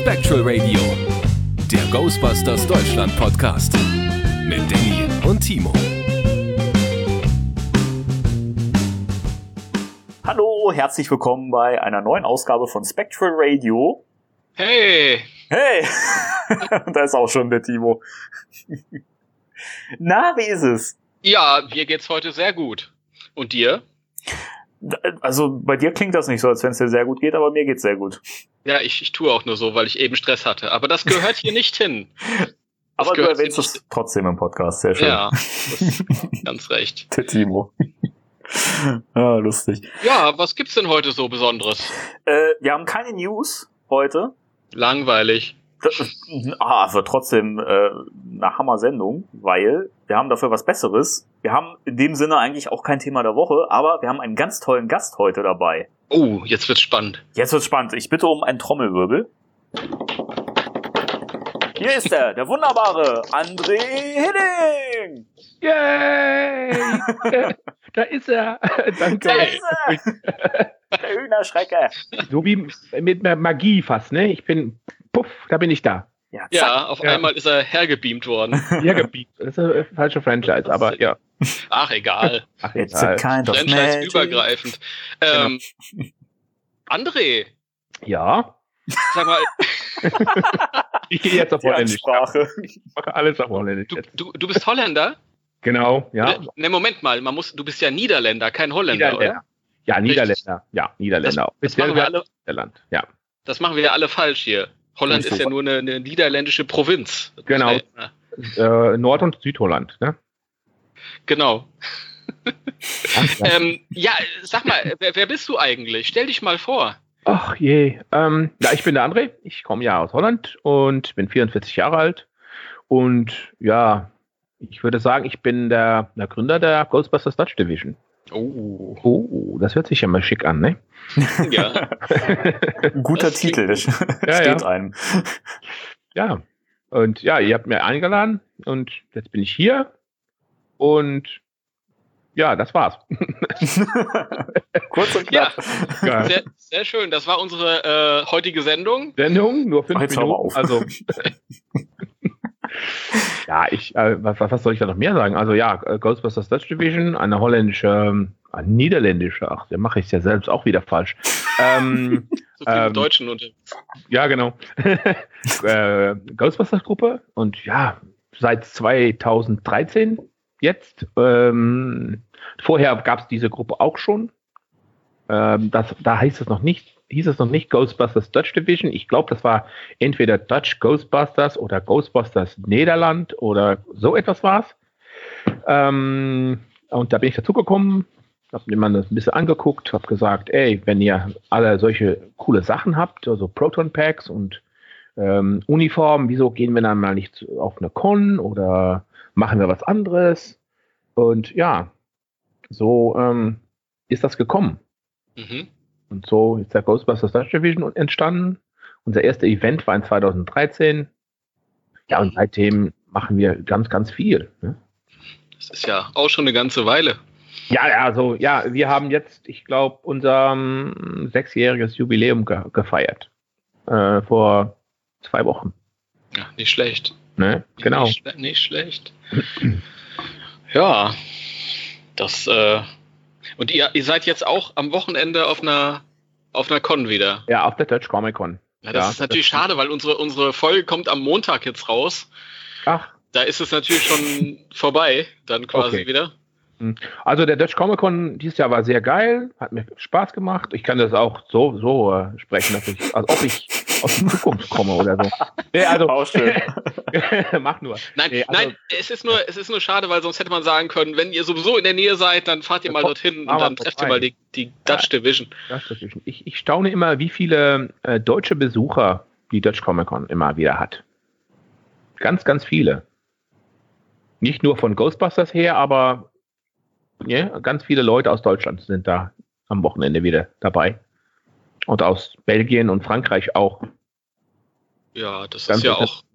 Spectral Radio, der Ghostbusters Deutschland Podcast mit Danny und Timo. Hallo, herzlich willkommen bei einer neuen Ausgabe von Spectral Radio. Hey! Hey! Da ist auch schon der Timo. Na, wie ist es? Ja, mir geht's heute sehr gut. Und dir? Also bei dir klingt das nicht so, als wenn es dir sehr gut geht, aber mir geht's sehr gut. Ja, ich tue auch nur so, weil ich eben Stress hatte. Aber das gehört hier nicht hin. Aber du erwähnst es trotzdem im Podcast, sehr schön. Ja, ganz recht. Der Timo. Ah, lustig. Ja, was gibt's denn heute so Besonderes? Wir haben keine News heute. Langweilig. Aber trotzdem eine Hammer-Sendung, weil wir haben dafür was Besseres. Wir haben in dem Sinne eigentlich auch kein Thema der Woche, aber wir haben einen ganz tollen Gast heute dabei. Oh, jetzt wird's spannend. Jetzt wird's spannend. Ich bitte um einen Trommelwirbel. Hier ist er, der wunderbare André Hidding! Yay! Da ist er! Danke! Da ist er! Der Hühnerschrecker! So wie mit Magie fast, ne? Da bin ich da. Ja, auf einmal ist er hergebeamt worden. Hergebeamt. Das ist eine falsche Franchise, aber ja. Ach, egal. It's a kind of magic. Franchise-übergreifend. Genau. André, Ja. sag mal, Ich gehe jetzt auf Die Holländisch. Ansprache. Ich mache alles auf Holländisch jetzt. du bist Holländer? Genau, ja. Ne, Moment mal, du bist ja Niederländer, kein Holländer, oder? Ja, Niederländer. Ja, Niederländer. Das machen wir alle. Niederland, ja. Das machen wir ja alle falsch hier. Holland ist ja nur eine niederländische Provinz. Genau. Nord- und Südholland, ne? Genau. Ja. Ja, sag mal, wer bist du eigentlich? Stell dich mal vor. Ach je. Ja, ich bin der André. Ich komme ja aus Holland und bin 44 Jahre alt. Und ja, ich würde sagen, ich bin der Gründer der Ghostbusters Dutch Division. Oh, das hört sich ja mal schick an, ne? Ja. Ein guter Titel, das steht einem. Ja, und ja, ihr habt mir eingeladen und jetzt bin ich hier und ja, das war's. Kurz und knapp. Ja. Sehr, sehr schön. Das war unsere heutige Sendung. Nur 5 Jetzt hör mal auf. Minuten. Also ja, was soll ich da noch mehr sagen? Also ja, Ghostbusters Dutch Division, eine niederländische, da mache ich es ja selbst auch wieder falsch. So viele Deutschen und ja, genau. Ghostbusters Gruppe und ja, seit 2013 jetzt. Vorher gab es diese Gruppe auch schon. Da hieß es noch nicht Ghostbusters Dutch Division. Ich glaube, das war entweder Dutch Ghostbusters oder Ghostbusters Nederland oder so etwas war es. Und da bin ich dazugekommen, habe mir mal das ein bisschen angeguckt, habe gesagt, ey, wenn ihr alle solche coole Sachen habt, also Proton Packs und Uniformen, wieso gehen wir dann mal nicht auf eine Con oder machen wir was anderes? Und ja, so ist das gekommen. Mhm. Und so ist der Ghostbusters Dutch Division entstanden. Unser erster Event war in 2013. Ja, und seitdem machen wir ganz, ganz viel. Ne? Das ist ja auch schon eine ganze Weile. Ja, also, ja, wir haben jetzt, ich glaube, unser 6-jähriges Jubiläum gefeiert. Vor 2 Wochen. Ja, nicht schlecht. Ne? Genau. Nicht schlecht. Ja, das, und ihr seid jetzt auch am Wochenende auf einer Con wieder. Ja, auf der Dutch Comic Con. Ja, das ist natürlich schade, weil unsere Folge kommt am Montag jetzt raus. Ach. Da ist es natürlich schon vorbei, dann quasi wieder. Also der Dutch Comic Con dieses Jahr war sehr geil, hat mir Spaß gemacht. Ich kann das auch so sprechen, als ob ich aus der Zukunft komme oder so. Nee, also, auch schön. Mach nur. Nein, es ist nur schade, weil sonst hätte man sagen können, wenn ihr sowieso in der Nähe seid, dann fahrt ihr mal dorthin und dann trefft ihr mal die Dutch Division. Ich staune immer, wie viele deutsche Besucher die Dutch Comic Con immer wieder hat. Ganz, ganz viele. Nicht nur von Ghostbusters her, aber ja, ganz viele Leute aus Deutschland sind da am Wochenende wieder dabei. Und aus Belgien und Frankreich auch. Ja, das ist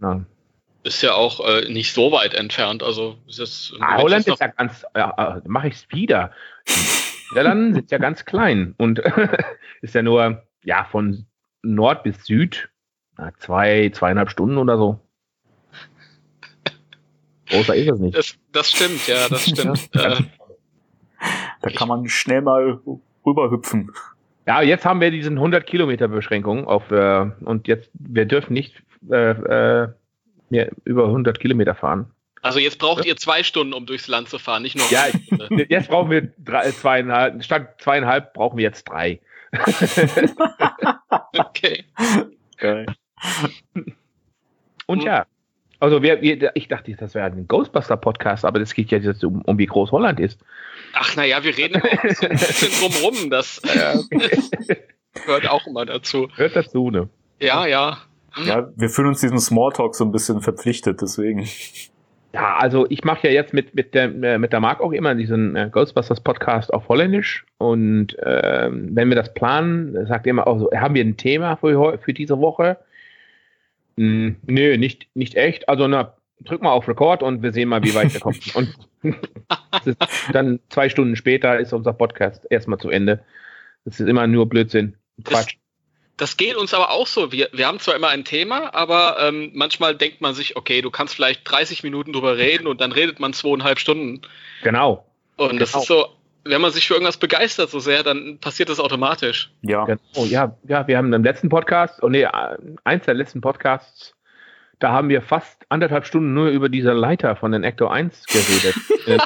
ja auch nicht so weit entfernt. Also ist das, Holland ist ja ganz, mache ich es wieder. Niederlande sind ja ganz klein und ist ja nur von Nord bis Süd 2,5 Stunden oder so. Großer ist es nicht. Das stimmt, ja, das stimmt. Da kann man schnell mal rüberhüpfen. Ja, jetzt haben wir diesen 100 Kilometer Beschränkung und jetzt, wir dürfen nicht mehr über 100 Kilometer fahren. Also jetzt braucht ihr 2 Stunden, um durchs Land zu fahren, nicht nur Ja, jetzt brauchen wir 2,5, statt 2,5 brauchen wir jetzt 3. Okay. Geil. Und ja, also ich dachte, das wäre ein Ghostbuster-Podcast, aber das geht ja jetzt um wie groß Holland ist. Ach naja, wir reden auch so ein bisschen drumrum, das gehört auch immer dazu. Hört dazu, ne? Ja. Ja, wir fühlen uns diesem Smalltalk so ein bisschen verpflichtet, deswegen. Ja, also ich mache ja jetzt mit der Marc auch immer diesen Ghostbusters Podcast auf Holländisch und wenn wir das planen, sagt er immer auch so, haben wir ein Thema für diese Woche? Nö, nicht echt. Also drück mal auf Record und wir sehen mal, wie weit wir kommen. Und dann 2 Stunden später ist unser Podcast erstmal zu Ende. Das ist immer nur Blödsinn. Quatsch. Das geht uns aber auch so. Wir haben zwar immer ein Thema, aber manchmal denkt man sich, okay, du kannst vielleicht 30 Minuten drüber reden und dann redet man 2,5 Stunden. Genau. Und das ist so, wenn man sich für irgendwas begeistert so sehr, dann passiert das automatisch. Ja. Genau. Ja, wir haben im letzten Podcast, eins der letzten Podcasts, da haben wir fast 1,5 Stunden nur über diese Leiter von den Ecto 1 geredet.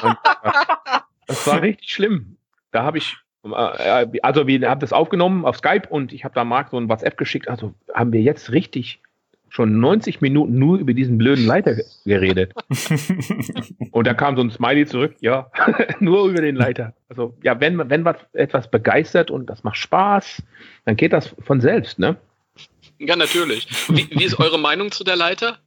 Das war richtig schlimm. Da habe ich also wir haben das aufgenommen auf Skype und ich habe da Marc so ein WhatsApp geschickt. Also haben wir jetzt richtig schon 90 Minuten nur über diesen blöden Leiter geredet. Und da kam so ein Smiley zurück, ja, nur über den Leiter. Also ja, wenn etwas begeistert und das macht Spaß, dann geht das von selbst, ne? Ja, natürlich. Wie ist eure Meinung zu der Leiter?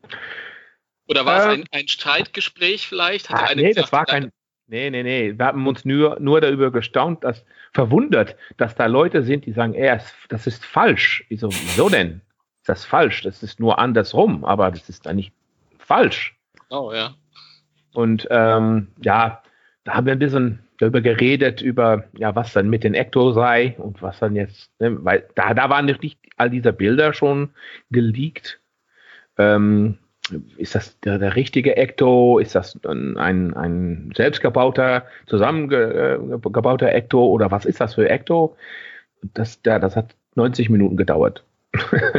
Oder war es ein Streitgespräch vielleicht? Das war kein... Nee. Wir haben uns nur darüber verwundert, dass da Leute sind, die sagen, das ist falsch. Ich so, wieso denn? Ist das falsch? Das ist nur andersrum, aber das ist da nicht falsch. Oh, ja. Und da haben wir ein bisschen darüber geredet, was dann mit den Ecto sei und was dann jetzt, ne, weil da waren nicht all diese Bilder schon geleakt. Ist das der richtige Ecto? Ist das ein selbstgebauter, zusammengebauter Ecto? Oder was ist das für Ecto? Das hat 90 Minuten gedauert.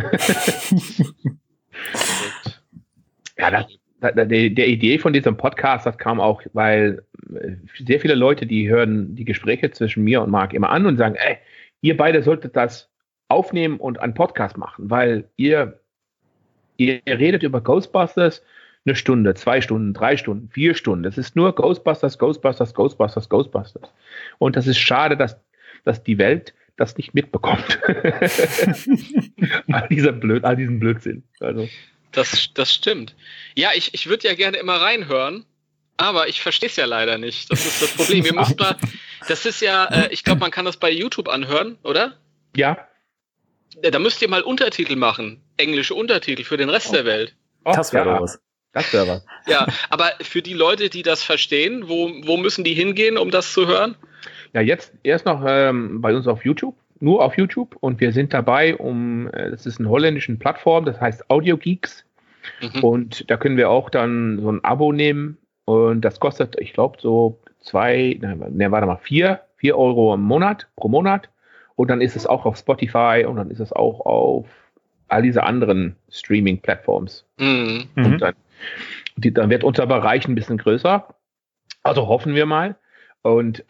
Ja, der Idee von diesem Podcast, das kam auch, weil sehr viele Leute, die hören die Gespräche zwischen mir und Marc immer an und sagen, ihr beide solltet das aufnehmen und einen Podcast machen, weil ihr redet über Ghostbusters 1 Stunde, 2 Stunden, 3 Stunden, 4 Stunden. Das ist nur Ghostbusters. Und das ist schade, dass die Welt das nicht mitbekommt. all diesen Blödsinn. Also. Das stimmt. Ja, ich würde ja gerne immer reinhören, aber ich verstehe es ja leider nicht. Das ist das Problem. Das ist ja, ich glaube, man kann das bei YouTube anhören, oder? Ja. Da müsst ihr mal Untertitel machen. Englische Untertitel für den Rest der Welt. Das wäre doch was. Das wäre was. Ja, aber für die Leute, die das verstehen, wo müssen die hingehen, um das zu hören? Ja, jetzt erst noch bei uns auf YouTube, nur auf YouTube. Und wir sind dabei, das ist eine holländische Plattform, das heißt Audio Geeks. Mhm. Und da können wir auch dann so ein Abo nehmen. Und das kostet, ich glaube, so 4 Euro pro Monat. Und dann ist es auch auf Spotify und dann ist es auch auf all diese anderen Streaming-Plattforms. Mhm. Und dann wird unser Bereich ein bisschen größer. Also hoffen wir mal. Und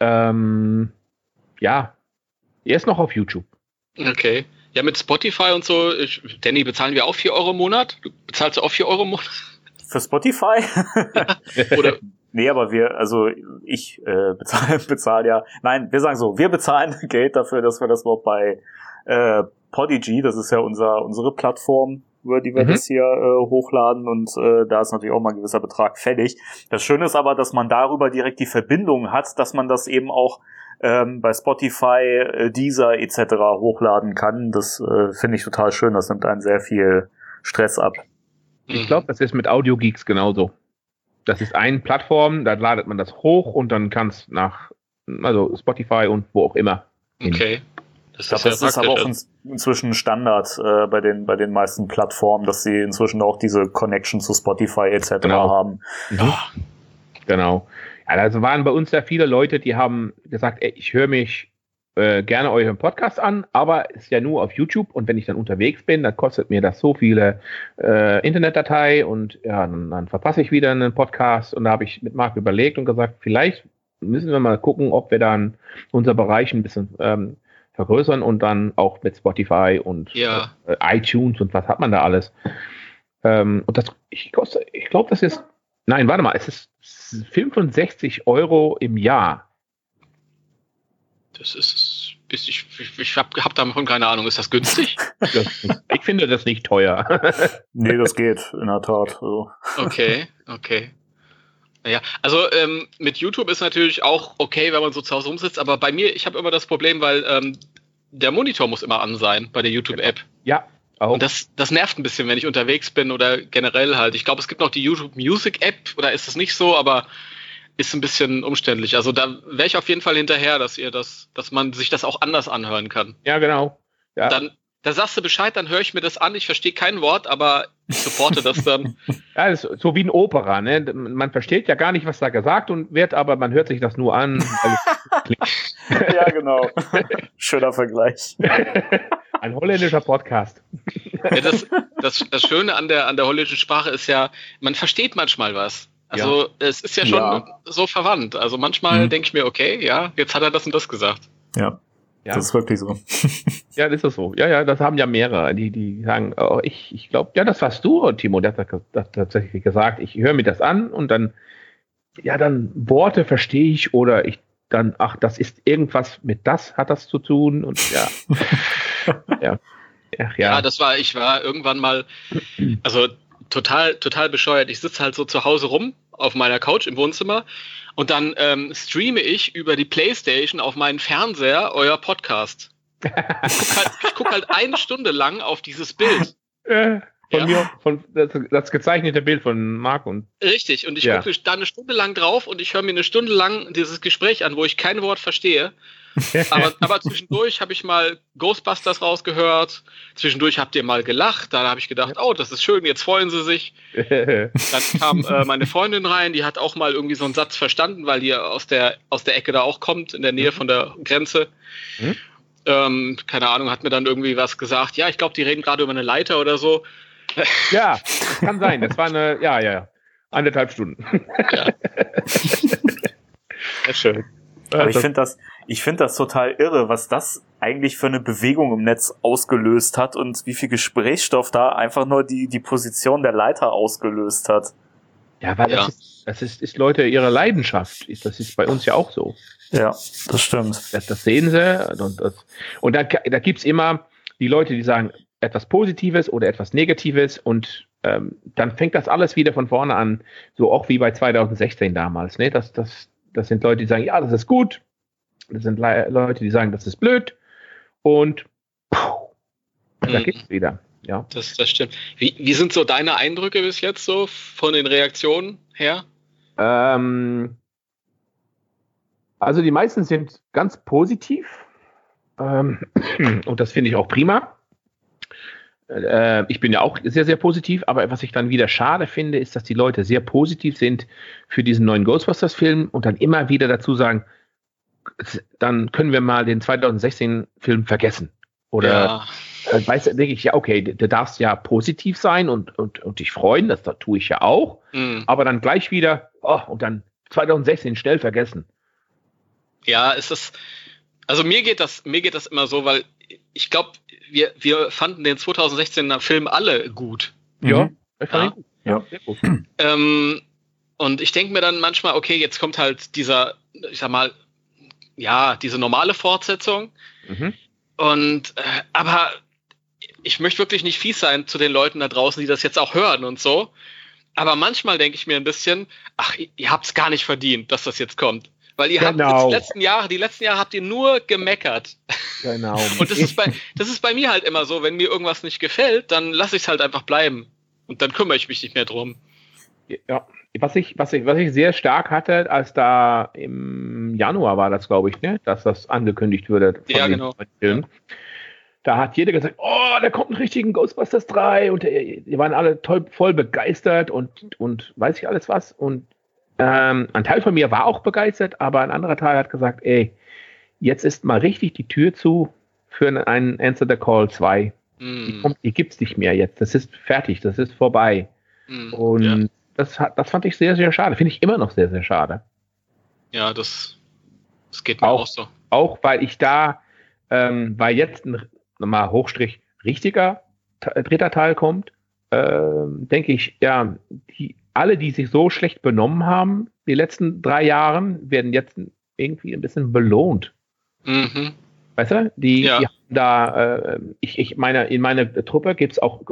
erst noch auf YouTube. Okay. Ja, mit Spotify und so, Danny, bezahlen wir auch 4 Euro im Monat? Bezahlst du auch 4 Euro im Monat? Für Spotify? Ja. Oder? Nee, aber ich bezahle ja, nein, wir sagen so, wir bezahlen Geld dafür, dass wir das überhaupt bei Podigy, das ist ja unsere Plattform, über die wir das hier hochladen und da ist natürlich auch mal ein gewisser Betrag fällig. Das Schöne ist aber, dass man darüber direkt die Verbindung hat, dass man das eben auch bei Spotify, Deezer etc. hochladen kann. Das finde ich total schön, das nimmt einen sehr viel Stress ab. Ich glaube, das ist mit Audio Geeks genauso. Das ist eine Plattform, da ladet man das hoch und dann kann es nach Spotify und wo auch immer hin. Okay. Das ist aber auch inzwischen Standard bei den meisten Plattformen, dass sie inzwischen auch diese Connection zu Spotify etc. haben. Ja. Genau. Ja, also waren bei uns ja viele Leute, die haben gesagt, ey, ich höre mich gerne euren Podcast an, aber ist ja nur auf YouTube und wenn ich dann unterwegs bin, dann kostet mir das so viele Internetdatei und ja, dann verpasse ich wieder einen Podcast und da habe ich mit Marc überlegt und gesagt, vielleicht müssen wir mal gucken, ob wir dann unser Bereich ein bisschen vergrößern und dann auch mit Spotify und iTunes und was hat man da alles. Und das, ich glaube, das ist, nein, warte mal, es ist 65 € im Jahr. Das ist, ich hab davon keine Ahnung, ist das günstig? Ich finde das nicht teuer. Nee, das geht, in der Tat. So. Okay. Ja, also mit YouTube ist natürlich auch okay, wenn man so zu Hause rumsitzt, aber bei mir, ich habe immer das Problem, weil der Monitor muss immer an sein bei der YouTube-App. Ja, auch. Und das nervt ein bisschen, wenn ich unterwegs bin oder generell halt. Ich glaube, es gibt noch die YouTube Music App, oder ist das nicht so, aber ist ein bisschen umständlich. Also da wäre ich auf jeden Fall hinterher, dass man sich das auch anders anhören kann. Ja, genau. Ja. Dann, da sagst du Bescheid, dann höre ich mir das an. Ich verstehe kein Wort, aber ich supporte das dann. Ja, das ist so wie ein Opera, ne? Man versteht ja gar nicht, was da gesagt wird, aber man hört sich das nur an. Ja, genau. Schöner Vergleich. Ein holländischer Podcast. Ja, das Schöne an der holländischen Sprache ist ja, man versteht manchmal was. Also es ist ja schon so verwandt. Also manchmal denke ich mir, okay, ja, jetzt hat er das und das gesagt. Ja. Das ist wirklich so. Ja, das ist so. Ja, das haben ja mehrere, die sagen, oh, ich glaube, ja, das warst du, Timo, der hat das tatsächlich gesagt. Ich höre mir das an und dann Worte verstehe ich oder das ist irgendwas mit das hat das zu tun und ja. Ja, ich war irgendwann mal, also total bescheuert. Ich sitze halt so zu Hause rum auf meiner Couch im Wohnzimmer und dann streame ich über die PlayStation auf meinen Fernseher euer Podcast. Ich guck halt 1 Stunde lang auf dieses Bild. Von mir, von das gezeichnete Bild von Marc und. Richtig, und ich gucke da 1 Stunde lang drauf und ich höre mir 1 Stunde lang dieses Gespräch an, wo ich kein Wort verstehe. Aber zwischendurch habe ich mal Ghostbusters rausgehört, zwischendurch habt ihr mal gelacht, da habe ich gedacht, oh, das ist schön, jetzt freuen sie sich. Dann kam meine Freundin rein, die hat auch mal irgendwie so einen Satz verstanden, weil die aus der Ecke da auch kommt, in der Nähe von der Grenze. Keine Ahnung, hat mir dann irgendwie was gesagt, ja, ich glaube, die reden gerade über eine Leiter oder so. Ja, das kann sein, das war eine, 1,5 Stunden. Ja. Sehr schön. Aber ich finde das total irre, was das eigentlich für eine Bewegung im Netz ausgelöst hat und wie viel Gesprächsstoff da einfach nur die Position der Leiter ausgelöst hat. Ja, weil das ist Leute ihre Leidenschaft. Das ist bei uns ja auch so. Ja, das stimmt. Das sehen sie. Und da gibt's immer die Leute, die sagen etwas Positives oder etwas Negatives und dann fängt das alles wieder von vorne an. So auch wie bei 2016 damals. Ne? Das sind Leute, die sagen, ja, das ist gut. Das sind Leute, die sagen, das ist blöd. Und da geht's wieder. Ja. Das stimmt. Wie sind so deine Eindrücke bis jetzt so von den Reaktionen her? Also die meisten sind ganz positiv. Und das finde ich auch prima. Ich bin ja auch sehr, sehr positiv, aber was ich dann wieder schade finde, ist, dass die Leute sehr positiv sind für diesen neuen Ghostbusters-Film und dann immer wieder dazu sagen, dann können wir mal den 2016-Film vergessen. Oder weißt du, denke ich, ja, okay, du darfst ja positiv sein und dich freuen, das tue ich ja auch, aber dann gleich wieder, und dann 2016 schnell vergessen. Ja, also mir geht das immer so, weil ich glaube, wir fanden den 2016er Film alle gut. Ja, ich fand ihn gut. Ja. Sehr gut. Und ich denke mir dann manchmal, okay, jetzt kommt halt dieser, ich sag mal, diese normale Fortsetzung. Und aber ich möchte wirklich nicht fies sein zu den Leuten da draußen, die das jetzt auch hören und so. Aber manchmal denke ich mir ein bisschen, ihr habt es gar nicht verdient, dass das jetzt kommt. Weil ihr habt die letzten Jahre habt ihr nur gemeckert. Genau. Und das ist bei mir halt immer so, wenn mir irgendwas nicht gefällt, dann lasse ich es halt einfach bleiben. Und dann kümmere ich mich nicht mehr drum. Ja, was ich sehr stark hatte, als da im Januar war das, glaube ich, ne, dass das angekündigt wurde. Ja, genau. Film. Da hat jeder gesagt, oh, da kommt ein richtigen Ghostbusters 3 und die waren alle voll begeistert und weiß ich alles was. Und ein Teil von mir war auch begeistert, aber ein anderer Teil hat gesagt, ey, jetzt ist mal richtig die Tür zu für einen Answer the Call 2. Die gibt's nicht mehr jetzt. Das ist fertig, das ist vorbei. Und das fand ich sehr, sehr schade. Finde ich immer noch sehr, sehr schade. Ja, das geht mir auch so. Auch weil ich da, weil jetzt nochmal Hochstrich richtiger dritter Teil kommt, denke ich, ja, alle, die sich so schlecht benommen haben, die letzten 3 Jahren, werden jetzt irgendwie ein bisschen belohnt. Mhm. Weißt du? Die haben da, ich meine, in meiner Truppe gibt es auch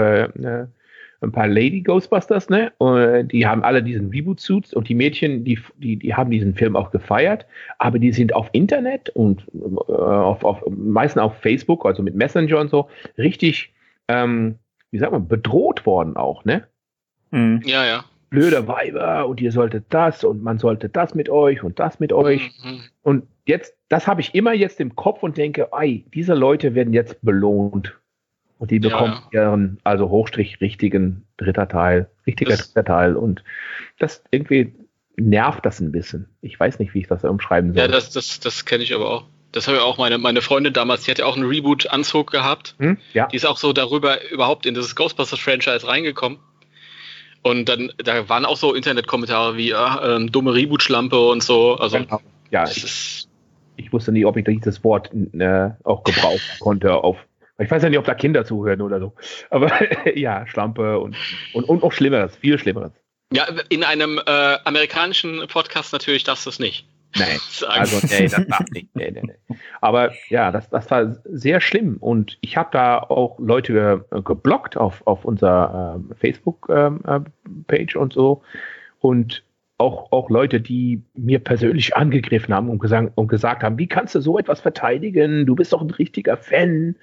ein paar Lady Ghostbusters, ne? Die haben alle diesen Reboot-Suits und die Mädchen, die haben diesen Film auch gefeiert, aber die sind auf Internet und meistens auf Facebook, also mit Messenger und so, richtig, wie sagt man, bedroht worden auch, ne? Mhm. Ja, ja. Blöde Weiber und ihr solltet das und man sollte das mit euch und das mit euch. Und jetzt, das habe ich immer jetzt im Kopf und denke, diese Leute werden jetzt belohnt. Und die bekommen ihren, also Hochstrich, richtiger dritter Teil. Und das irgendwie nervt das ein bisschen. Ich weiß nicht, wie ich das umschreiben soll. Ja, das kenne ich aber auch. Das habe ja auch meine Freundin damals, die hat ja auch einen Reboot-Anzug gehabt. Ja. Die ist auch so darüber überhaupt in dieses Ghostbusters-Franchise reingekommen. Und dann, da waren auch so Internetkommentare wie dumme Reboot-Schlampe und so. Also, genau. Ja, ich wusste nie, ob ich dieses Wort auch gebrauchen konnte. Ich weiß ja nicht, ob da Kinder zuhören oder so. Aber ja, Schlampe und noch Schlimmeres, viel Schlimmeres. Ja, in einem amerikanischen Podcast natürlich darfst du es nicht. Nein, also das darf nicht. Nee. Aber ja, das war sehr schlimm und ich habe da auch Leute geblockt auf unserer Facebook-Page und so und auch Leute, die mir persönlich angegriffen haben und gesagt haben, wie kannst du so etwas verteidigen? Du bist doch ein richtiger Fan.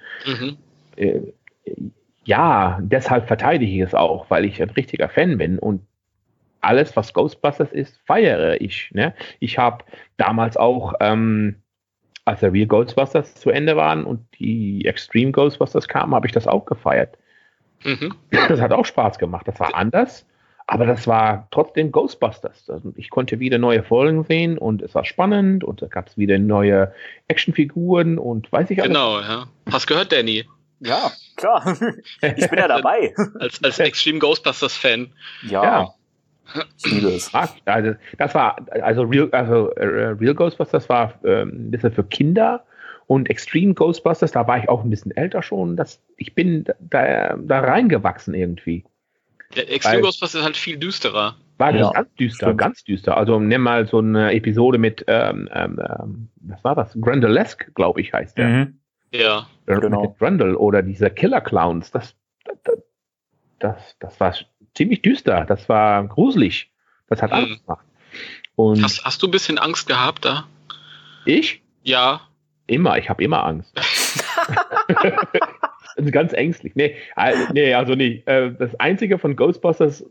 Ja, deshalb verteidige ich es auch, weil ich ein richtiger Fan bin und alles, was Ghostbusters ist, feiere ich. Ne? Ich habe damals auch, als der Real Ghostbusters zu Ende waren und die Extreme Ghostbusters kamen, habe ich das auch gefeiert. Das hat auch Spaß gemacht. Das war anders, aber das war trotzdem Ghostbusters. Also ich konnte wieder neue Folgen sehen und es war spannend und da gab es wieder neue Actionfiguren und weiß ich alles. Genau, ja. Hast gehört, Danny? Ja, klar. Ich bin ja dabei. Als Extreme Ghostbusters-Fan. Ja. Ich liebe es. Also, das war, Real Ghostbusters war ein bisschen für Kinder und Extreme Ghostbusters, da war ich auch ein bisschen älter schon. Ich bin da reingewachsen irgendwie. Der Extreme Ghostbusters ist halt viel düsterer. War ganz düster. Also nimm mal so eine Episode mit, was war das? Grendelesque, glaube ich, heißt der. Mhm. Ja. Genau. Mit Grendel oder diese Killer Clowns. Das war ziemlich düster. Das war gruselig. Das hat Angst gemacht. Und hast du ein bisschen Angst gehabt da? Ich? Ja. Immer. Ich habe immer Angst. Ganz ängstlich. Nee, also nicht. Das Einzige von Ghostbusters,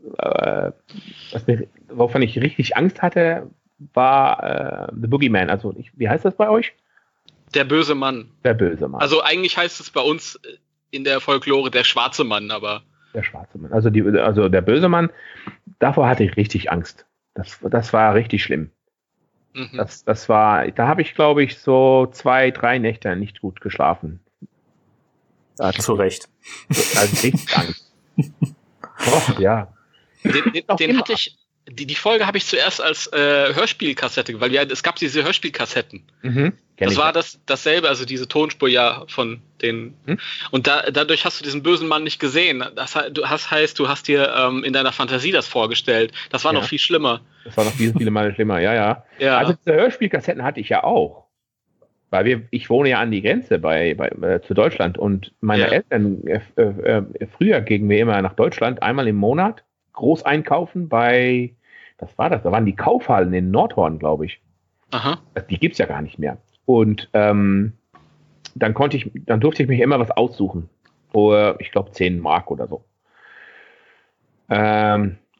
wovon ich richtig Angst hatte, war The Boogeyman. Also, wie heißt das bei euch? Der böse Mann. Der böse Mann. Also eigentlich heißt es bei uns in der Folklore der schwarze Mann, aber... Der schwarze Mann. Also der böse Mann, davor hatte ich richtig Angst. Das war richtig schlimm. Das war, da habe ich, glaube ich, so 2-3 Nächte nicht gut geschlafen. Zu Recht. Also richtig Angst. Ja. Den hatte ich, die Folge habe ich zuerst als Hörspielkassette, weil es gab diese Hörspielkassetten. Das war dasselbe, also diese Tonspur ja von den. Und dadurch hast du diesen bösen Mann nicht gesehen. Das heißt, du hast dir in deiner Fantasie das vorgestellt. Das war noch viel schlimmer. Das war noch viele Male schlimmer, ja. Also diese Hörspielkassetten hatte ich ja auch. Weil ich wohne ja an die Grenze zu Deutschland und meine Eltern früher gingen wir immer nach Deutschland, einmal im Monat, groß einkaufen bei, was war das? Da waren die Kaufhallen in Nordhorn, glaube ich. Aha. Die gibt's ja gar nicht mehr. Und dann durfte ich mich immer was aussuchen. Für, ich glaube, 10 Mark oder so. Und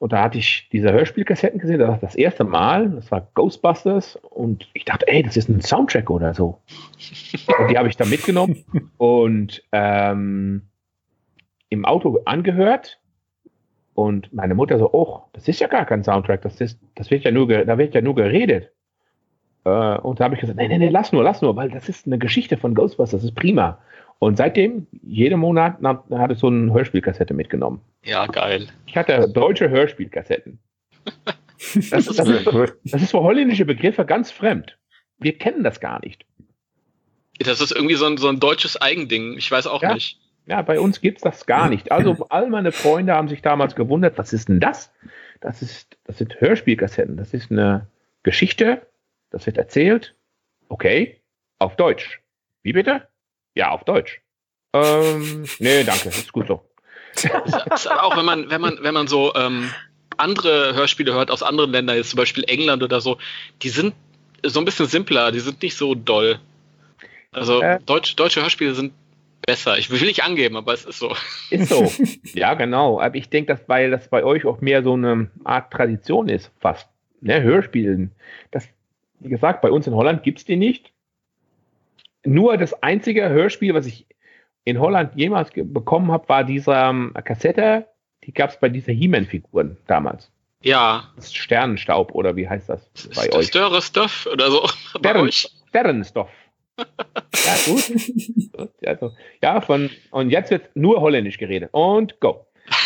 Und da hatte ich diese Hörspielkassetten gesehen, das war das erste Mal, das war Ghostbusters und ich dachte, ey, das ist ein Soundtrack oder so. Und die habe ich da mitgenommen und im Auto angehört und meine Mutter so, oh, das ist ja gar kein Soundtrack, da wird ja nur geredet. Und da habe ich gesagt, nee, lass nur, weil das ist eine Geschichte von Ghostbusters, das ist prima. Und seitdem, jeden Monat, hatte ich so eine Hörspielkassette mitgenommen. Ja, geil. Ich hatte deutsche Hörspielkassetten. Das ist für holländische Begriffe ganz fremd. Wir kennen das gar nicht. Das ist irgendwie so ein deutsches Eigending. Ich weiß auch nicht. Ja, bei uns gibt es das gar nicht. Also all meine Freunde haben sich damals gewundert, was ist denn das? Das sind Hörspielkassetten. Das ist eine Geschichte. Das wird erzählt. Okay, auf Deutsch. Wie bitte? Ja, auf Deutsch. Nee, danke, ist gut so. Das ist aber auch, wenn man so andere Hörspiele hört aus anderen Ländern, jetzt zum Beispiel England oder so, die sind so ein bisschen simpler, die sind nicht so doll. Also deutsche Hörspiele sind besser. Ich will nicht angeben, aber es ist so. Ist so. Ja, genau. Aber ich denke, weil das bei euch auch mehr so eine Art Tradition ist, fast. Ne, Hörspielen. Das, wie gesagt, bei uns in Holland gibt es die nicht. Nur das einzige Hörspiel, was ich in Holland jemals bekommen habe, war dieser Kassette, die gab es bei dieser He-Man-Figuren damals. Ja. Das Sternenstaub oder wie heißt das bei euch? Störrestoff oder so. Sternenstoff. Ja, gut. Also, ja, und jetzt wird nur holländisch geredet. Und go.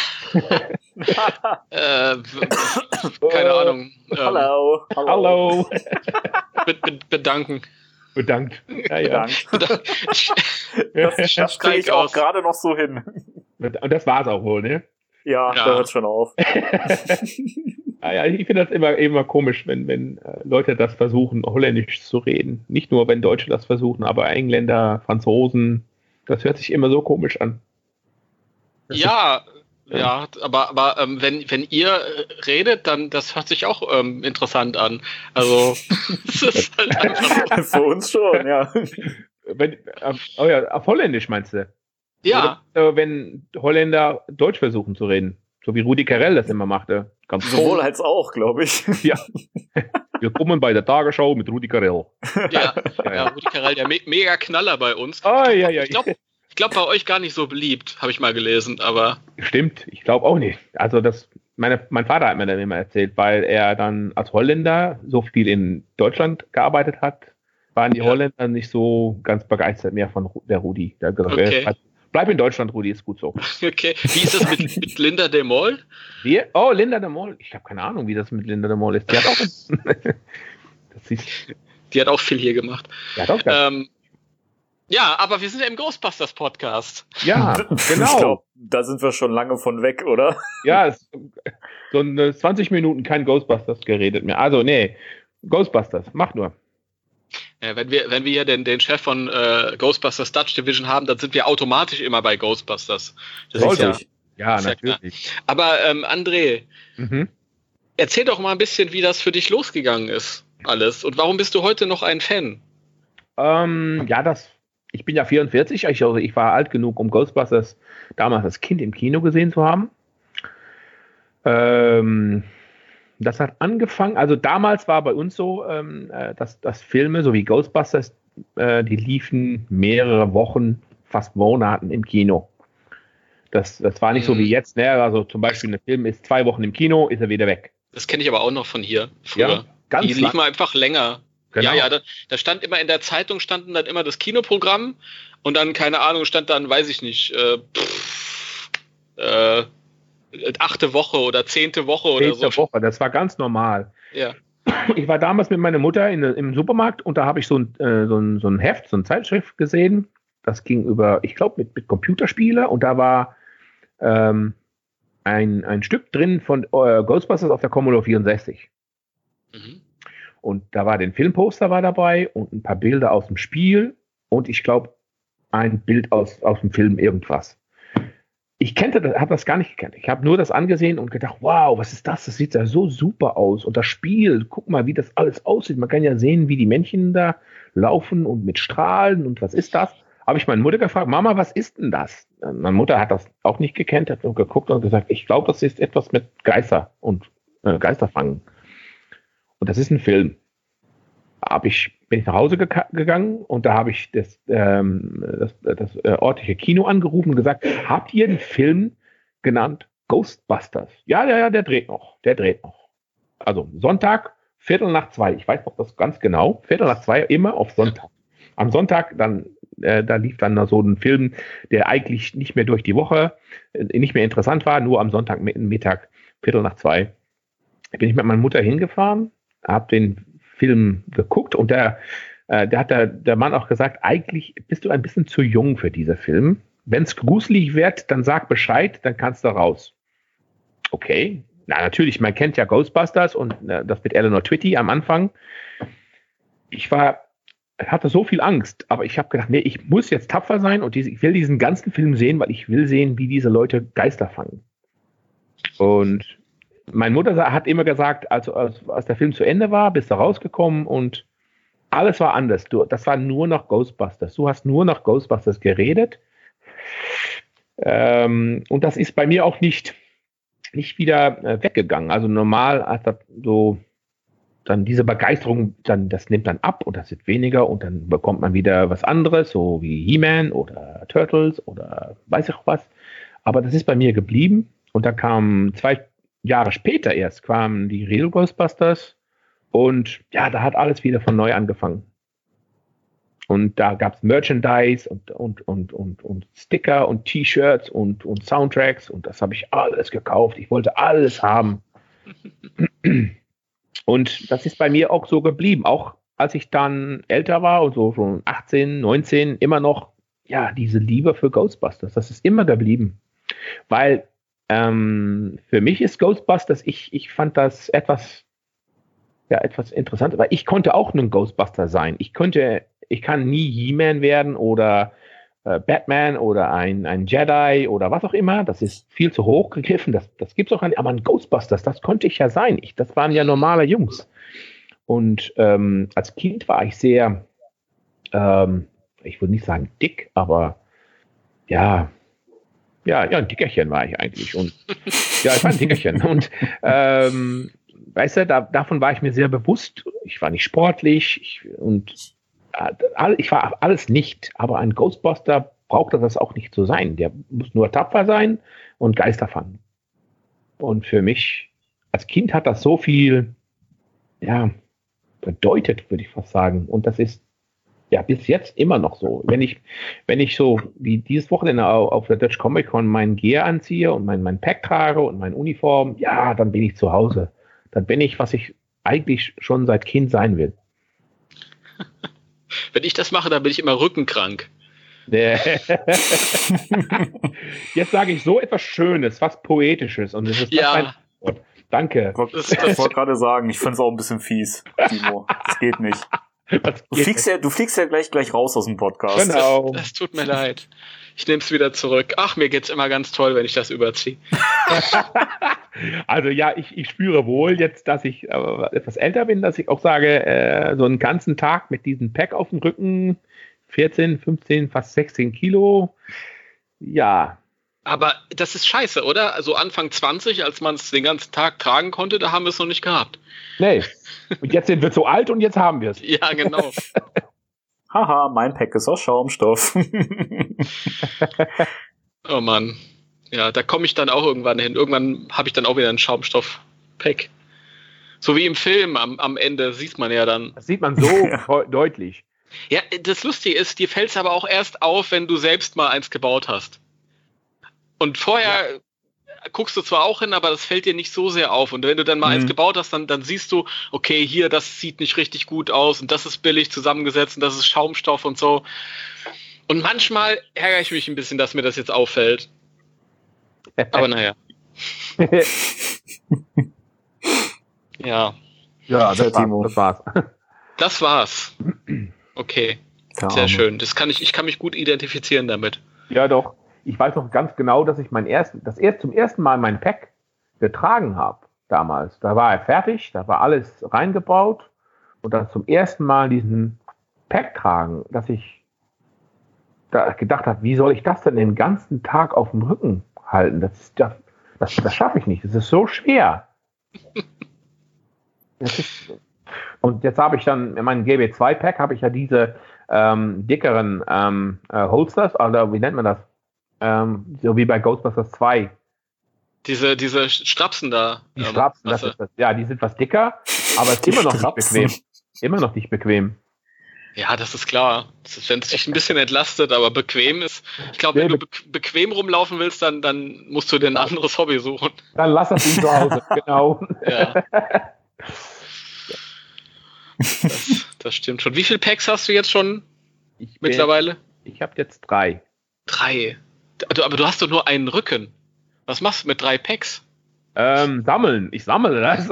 Keine Ahnung. Hallo. Bedanken. Bedankt. Ja. Das kriege ich auch gerade noch so hin. Und das war's auch wohl, ne? Ja, da hört schon auf. Ja, ich finde das immer komisch, wenn Leute das versuchen, holländisch zu reden. Nicht nur, wenn Deutsche das versuchen, aber Engländer, Franzosen. Das hört sich immer so komisch an. Ja, aber wenn ihr redet, dann das hört sich auch interessant an. Also das ist halt einfach Für uns schon, ja. Auf Holländisch meinst du? Ja. Oder, wenn Holländer Deutsch versuchen zu reden. So wie Rudi Carrell das immer machte. Ganz sowohl als auch, glaube ich. Ja. Wir kommen bei der Tagesschau mit Rudi Carrell. Ja, Rudi Carrell, der mega Knaller bei uns. Ja. Ich glaube, bei euch gar nicht so beliebt, habe ich mal gelesen, aber... Stimmt, ich glaube auch nicht. Also mein Vater hat mir dann immer erzählt, weil er dann als Holländer so viel in Deutschland gearbeitet hat, waren die Holländer nicht so ganz begeistert mehr von der Rudi. Der hat gesagt, okay. Bleib in Deutschland, Rudi, ist gut so. Okay, wie ist das mit Linda de Mol? Oh, Linda de Mol. Ich habe keine Ahnung, wie das mit Linda de Mol ist. Die hat auch... Die hat auch viel hier gemacht. Ja, doch. Ja, aber wir sind ja im Ghostbusters-Podcast. Ja, genau. Ich glaube, da sind wir schon lange von weg, oder? Ja, so 20 Minuten kein Ghostbusters geredet mehr. Also, nee, Ghostbusters, mach nur. Ja, wenn wir hier den Chef von Ghostbusters Dutch Division haben, dann sind wir automatisch immer bei Ghostbusters. Das ist ja, natürlich. Ja, aber André, erzähl doch mal ein bisschen, wie das für dich losgegangen ist, alles. Und warum bist du heute noch ein Fan? Ich bin ja 44, ich war alt genug, um Ghostbusters damals als Kind im Kino gesehen zu haben. Das hat angefangen, also damals war bei uns so, dass Filme, so wie Ghostbusters, die liefen mehrere Wochen, fast Monaten im Kino. Das war nicht so wie jetzt, ne? Also zum Beispiel ein Film ist 2 Wochen im Kino, ist er wieder weg. Das kenne ich aber auch noch von hier früher. Ja, ganz die liefen einfach länger. Genau. Ja, da stand immer in der Zeitung standen dann immer das Kinoprogramm und dann, keine Ahnung, stand dann, weiß ich nicht, 8. Woche oder 10. Woche oder so. 10. Woche, das war ganz normal. Ja. Ich war damals mit meiner Mutter im Supermarkt und da habe ich so ein Heft, so eine Zeitschrift gesehen. Das ging über, ich glaube, mit Computerspiele und da war ein Stück drin von Ghostbusters auf der Commodore 64. Mhm. Und da war den Filmposter war dabei und ein paar Bilder aus dem Spiel und ich glaube, ein Bild aus dem Film irgendwas. Ich habe das gar nicht gekannt. Ich habe nur das angesehen und gedacht, wow, was ist das? Das sieht ja so super aus. Und das Spiel, guck mal, wie das alles aussieht. Man kann ja sehen, wie die Männchen da laufen und mit Strahlen und was ist das? Habe ich meine Mutter gefragt, Mama, was ist denn das? meine Mutter hat das auch nicht gekannt, hat nur geguckt und gesagt, ich glaube, das ist etwas mit Geister und Geisterfangen. Und das ist ein Film. Bin ich nach Hause gegangen und da habe ich das örtliche Kino angerufen und gesagt, habt ihr einen Film genannt Ghostbusters? Ja, der dreht noch. Also Sonntag, 1:45. Ich weiß noch das ganz genau. 1:45 immer auf Sonntag. Am Sonntag dann, da lief dann so ein Film, der eigentlich nicht mehr durch die Woche, nicht mehr interessant war, nur am Sonntag Mittag, 1:45. Bin ich mit meiner Mutter hingefahren, habe den Film geguckt und da hat der Mann auch gesagt, eigentlich bist du ein bisschen zu jung für diesen Film. Wenn es gruselig wird, dann sag Bescheid, dann kannst du raus. Okay, na natürlich, man kennt ja Ghostbusters und das mit Eleanor Twitty am Anfang. Ich hatte so viel Angst, aber ich habe gedacht, nee, ich muss jetzt tapfer sein und ich will diesen ganzen Film sehen, weil ich will sehen, wie diese Leute Geister fangen. Und meine Mutter hat immer gesagt, als der Film zu Ende war, bist du rausgekommen und alles war anders. Das war nur noch Ghostbusters. Du hast nur noch Ghostbusters geredet. Und das ist bei mir auch nicht wieder weggegangen. Also normal, als das so dann diese Begeisterung, das nimmt dann ab und das wird weniger und dann bekommt man wieder was anderes, so wie He-Man oder Turtles oder weiß ich auch was. Aber das ist bei mir geblieben und da kam 2 Jahre später erst kamen die Real Ghostbusters und ja, da hat alles wieder von neu angefangen. Und da gab es Merchandise und Sticker und T-Shirts und Soundtracks und das habe ich alles gekauft. Ich wollte alles haben. Und das ist bei mir auch so geblieben. Auch als ich dann älter war und so schon 18, 19, immer noch, ja, diese Liebe für Ghostbusters, das ist immer geblieben. Weil für mich ist Ghostbusters, ich fand das etwas interessant, weil ich konnte auch ein Ghostbuster sein. Ich kann nie He-Man werden oder Batman oder ein Jedi oder was auch immer. Das ist viel zu hoch gegriffen. Das gibt's auch nicht. Aber ein Ghostbusters, das konnte ich ja sein. Das waren ja normale Jungs. Und als Kind war ich sehr, ich würde nicht sagen dick, aber ja, ein Dickerchen war ich eigentlich. Und ja, ich war ein Dickerchen. Und weißt du, davon war ich mir sehr bewusst. Ich war nicht sportlich ich war alles nicht. Aber ein Ghostbuster brauchte das auch nicht zu sein. Der muss nur tapfer sein und Geister fangen. Und für mich als Kind hat das so viel, ja, bedeutet, würde ich fast sagen. Und das ist ja bis jetzt immer noch so. Wenn ich so wie dieses Wochenende auf der Dutch Comic Con mein Gear anziehe und mein Pack trage und meine Uniform, ja, dann bin ich zu Hause. Dann bin ich, was ich eigentlich schon seit Kind sein will. Wenn ich das mache, dann bin ich immer rückenkrank. Jetzt sage ich so etwas Schönes, was Poetisches. Und das ist ja. Danke. Ich wollte gerade sagen, ich finde es auch ein bisschen fies, Timo. Das geht nicht. Du fliegst ja gleich raus aus dem Podcast. Genau. Das tut mir leid. Ich nehme es wieder zurück. Ach, mir geht's immer ganz toll, wenn ich das überziehe. Also ja, ich spüre wohl jetzt, dass ich etwas älter bin, dass ich auch sage, so einen ganzen Tag mit diesem Pack auf dem Rücken, 14, 15, fast 16 Kilo, ja. Aber das ist scheiße, oder? Also Anfang 20, als man es den ganzen Tag tragen konnte, da haben wir es noch nicht gehabt. Nee. Und jetzt sind wir zu alt und jetzt haben wir es. Ja, genau. Haha, mein Pack ist aus Schaumstoff. Oh Mann. Ja, da komme ich dann auch irgendwann hin. Irgendwann habe ich dann auch wieder ein Schaumstoff-Pack. So wie im Film am Ende sieht man ja dann. Das sieht man so deutlich. Ja, das Lustige ist, dir fällt es aber auch erst auf, wenn du selbst mal eins gebaut hast. Und vorher guckst du zwar auch hin, aber das fällt dir nicht so sehr auf. Und wenn du dann mal eins gebaut hast, dann siehst du, okay, hier, das sieht nicht richtig gut aus und das ist billig zusammengesetzt und das ist Schaumstoff und so. Und manchmal ärgere ich mich ein bisschen, dass mir das jetzt auffällt. Aber naja. Ja. Ja, das war's. Das war's. Okay. Sehr schön. Ich kann mich gut identifizieren damit. Ja, doch. Ich weiß noch ganz genau, dass ich zum ersten Mal mein Pack getragen habe damals. Da war er fertig, da war alles reingebaut und dann zum ersten Mal diesen Pack tragen, dass ich da gedacht habe, wie soll ich das denn den ganzen Tag auf dem Rücken halten? Das schaffe ich nicht. Das ist so schwer. Und jetzt habe ich dann in meinem GB2-Pack habe ich ja diese dickeren Holsters, oder wie nennt man das? So wie bei Ghostbusters 2. Diese Strapsen da. Die Strapsen, das ist das. Ja, die sind was dicker, aber es ist immer noch nicht bequem. Immer noch nicht bequem. Ja, das ist klar. Das ist, wenn es dich ein bisschen entlastet, aber bequem ist. Ich glaube, wenn du bequem rumlaufen willst, dann musst du dir ein anderes Hobby suchen. Dann lass das nicht zu Hause, genau. Ja. Das stimmt schon. Wie viele Packs hast du jetzt schon mittlerweile? Ich habe jetzt 3. 3? Aber du hast doch nur einen Rücken. Was machst du mit 3 Packs? Sammeln. Ich sammle das.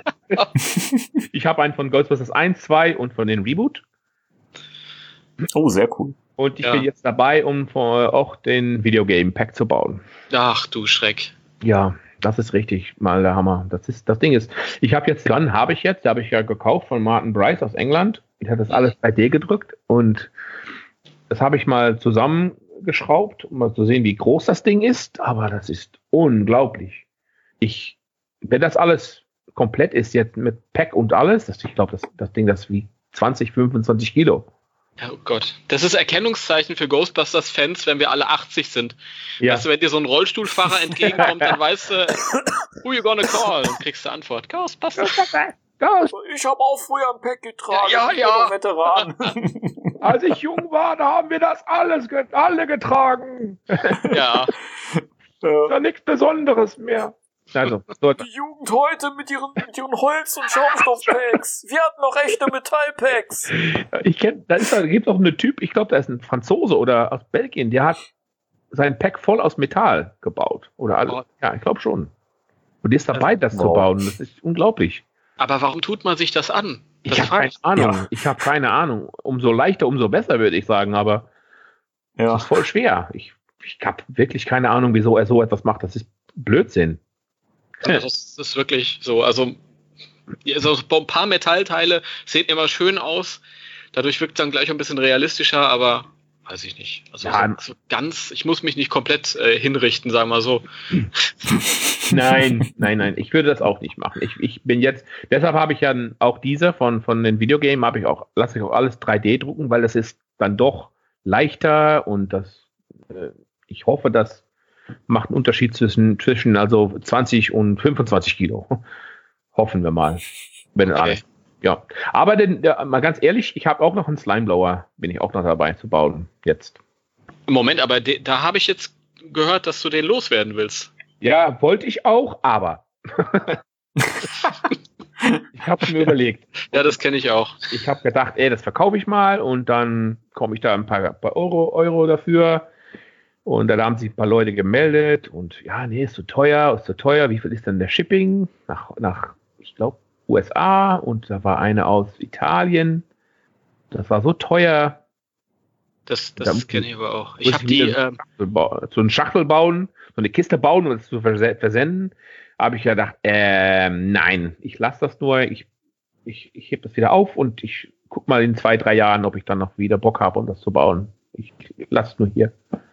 Ich habe einen von Ghostbusters 1, 2 und von den Reboot. Oh, sehr cool. Und ich bin jetzt dabei, um auch den Videogame-Pack zu bauen. Ach du Schreck. Ja, das ist richtig mal der Hammer. Das Ding ist, da habe ich ja gekauft von Martin Bryce aus England. Ich habe das alles 3D gedrückt und das habe ich mal zusammengeschraubt, um mal zu sehen, wie groß das Ding ist. Aber das ist unglaublich. Wenn das alles komplett ist, jetzt mit Pack und alles, ich glaube, das Ding, das wiegt 20, 25 Kilo. Oh Gott, das ist Erkennungszeichen für Ghostbusters-Fans, wenn wir alle 80 sind. Ja. Weißt du, wenn dir so ein Rollstuhlfahrer entgegenkommt, dann weißt du, who you gonna call? Dann kriegst du Antwort. Ghostbusters. Ich habe auch früher ein Pack getragen. Ja. Veteran. Als ich jung war, da haben wir das alle getragen. Ja. Ist ja nichts Besonderes mehr. Also, die Jugend heute mit ihren Holz- und Schaumstoffpacks. Wir hatten noch echte Metallpacks. Da gibt es auch einen Typ, ich glaube, da ist ein Franzose oder aus Belgien, der hat sein Pack voll aus Metall gebaut. Oder alles. Ja, ich glaube schon. Und die ist dabei, das zu bauen. Das ist unglaublich. Aber warum tut man sich das an? Ich habe keine Ahnung. Ja. Ich habe keine Ahnung. Umso leichter, umso besser, würde ich sagen. Aber das ist voll schwer. Ich habe wirklich keine Ahnung, wieso er so etwas macht. Das ist Blödsinn. Das ist wirklich so. Also ein paar Metallteile sehen immer schön aus. Dadurch wirkt es dann gleich ein bisschen realistischer, aber weiß ich nicht. Also so ganz, ich muss mich nicht komplett hinrichten, sagen wir mal so. Nein. Ich würde das auch nicht machen. Ich bin jetzt, deshalb habe ich ja auch diese von den Videogames, lasse ich auch alles 3D drucken, weil das ist dann doch leichter und ich hoffe, das macht einen Unterschied zwischen also 20 und 25 Kilo. Hoffen wir mal. Wenn alles. Ja. Aber mal ganz ehrlich, ich habe auch noch einen Slimeblower, bin ich auch noch dabei zu bauen. Jetzt. Moment, aber da habe ich jetzt gehört, dass du den loswerden willst. Ja, wollte ich auch, aber. Ich habe es mir überlegt. Ja, das kenne ich auch. Ich habe gedacht, das verkaufe ich mal und dann komme ich da ein paar Euro dafür. Und dann haben sich ein paar Leute gemeldet und ist zu teuer. Wie viel ist denn der Shipping? Nach ich glaube, USA und da war eine aus Italien. Das war so teuer. Das kenne ich aber auch. Ich habe so eine Schachtel bauen, so eine Kiste bauen und es zu versenden. Habe ich gedacht, nein, ich lasse das nur. Ich hebe das wieder auf und ich gucke mal in 2-3 Jahren, ob ich dann noch wieder Bock habe, um das zu bauen. Ich lasse es nur hier.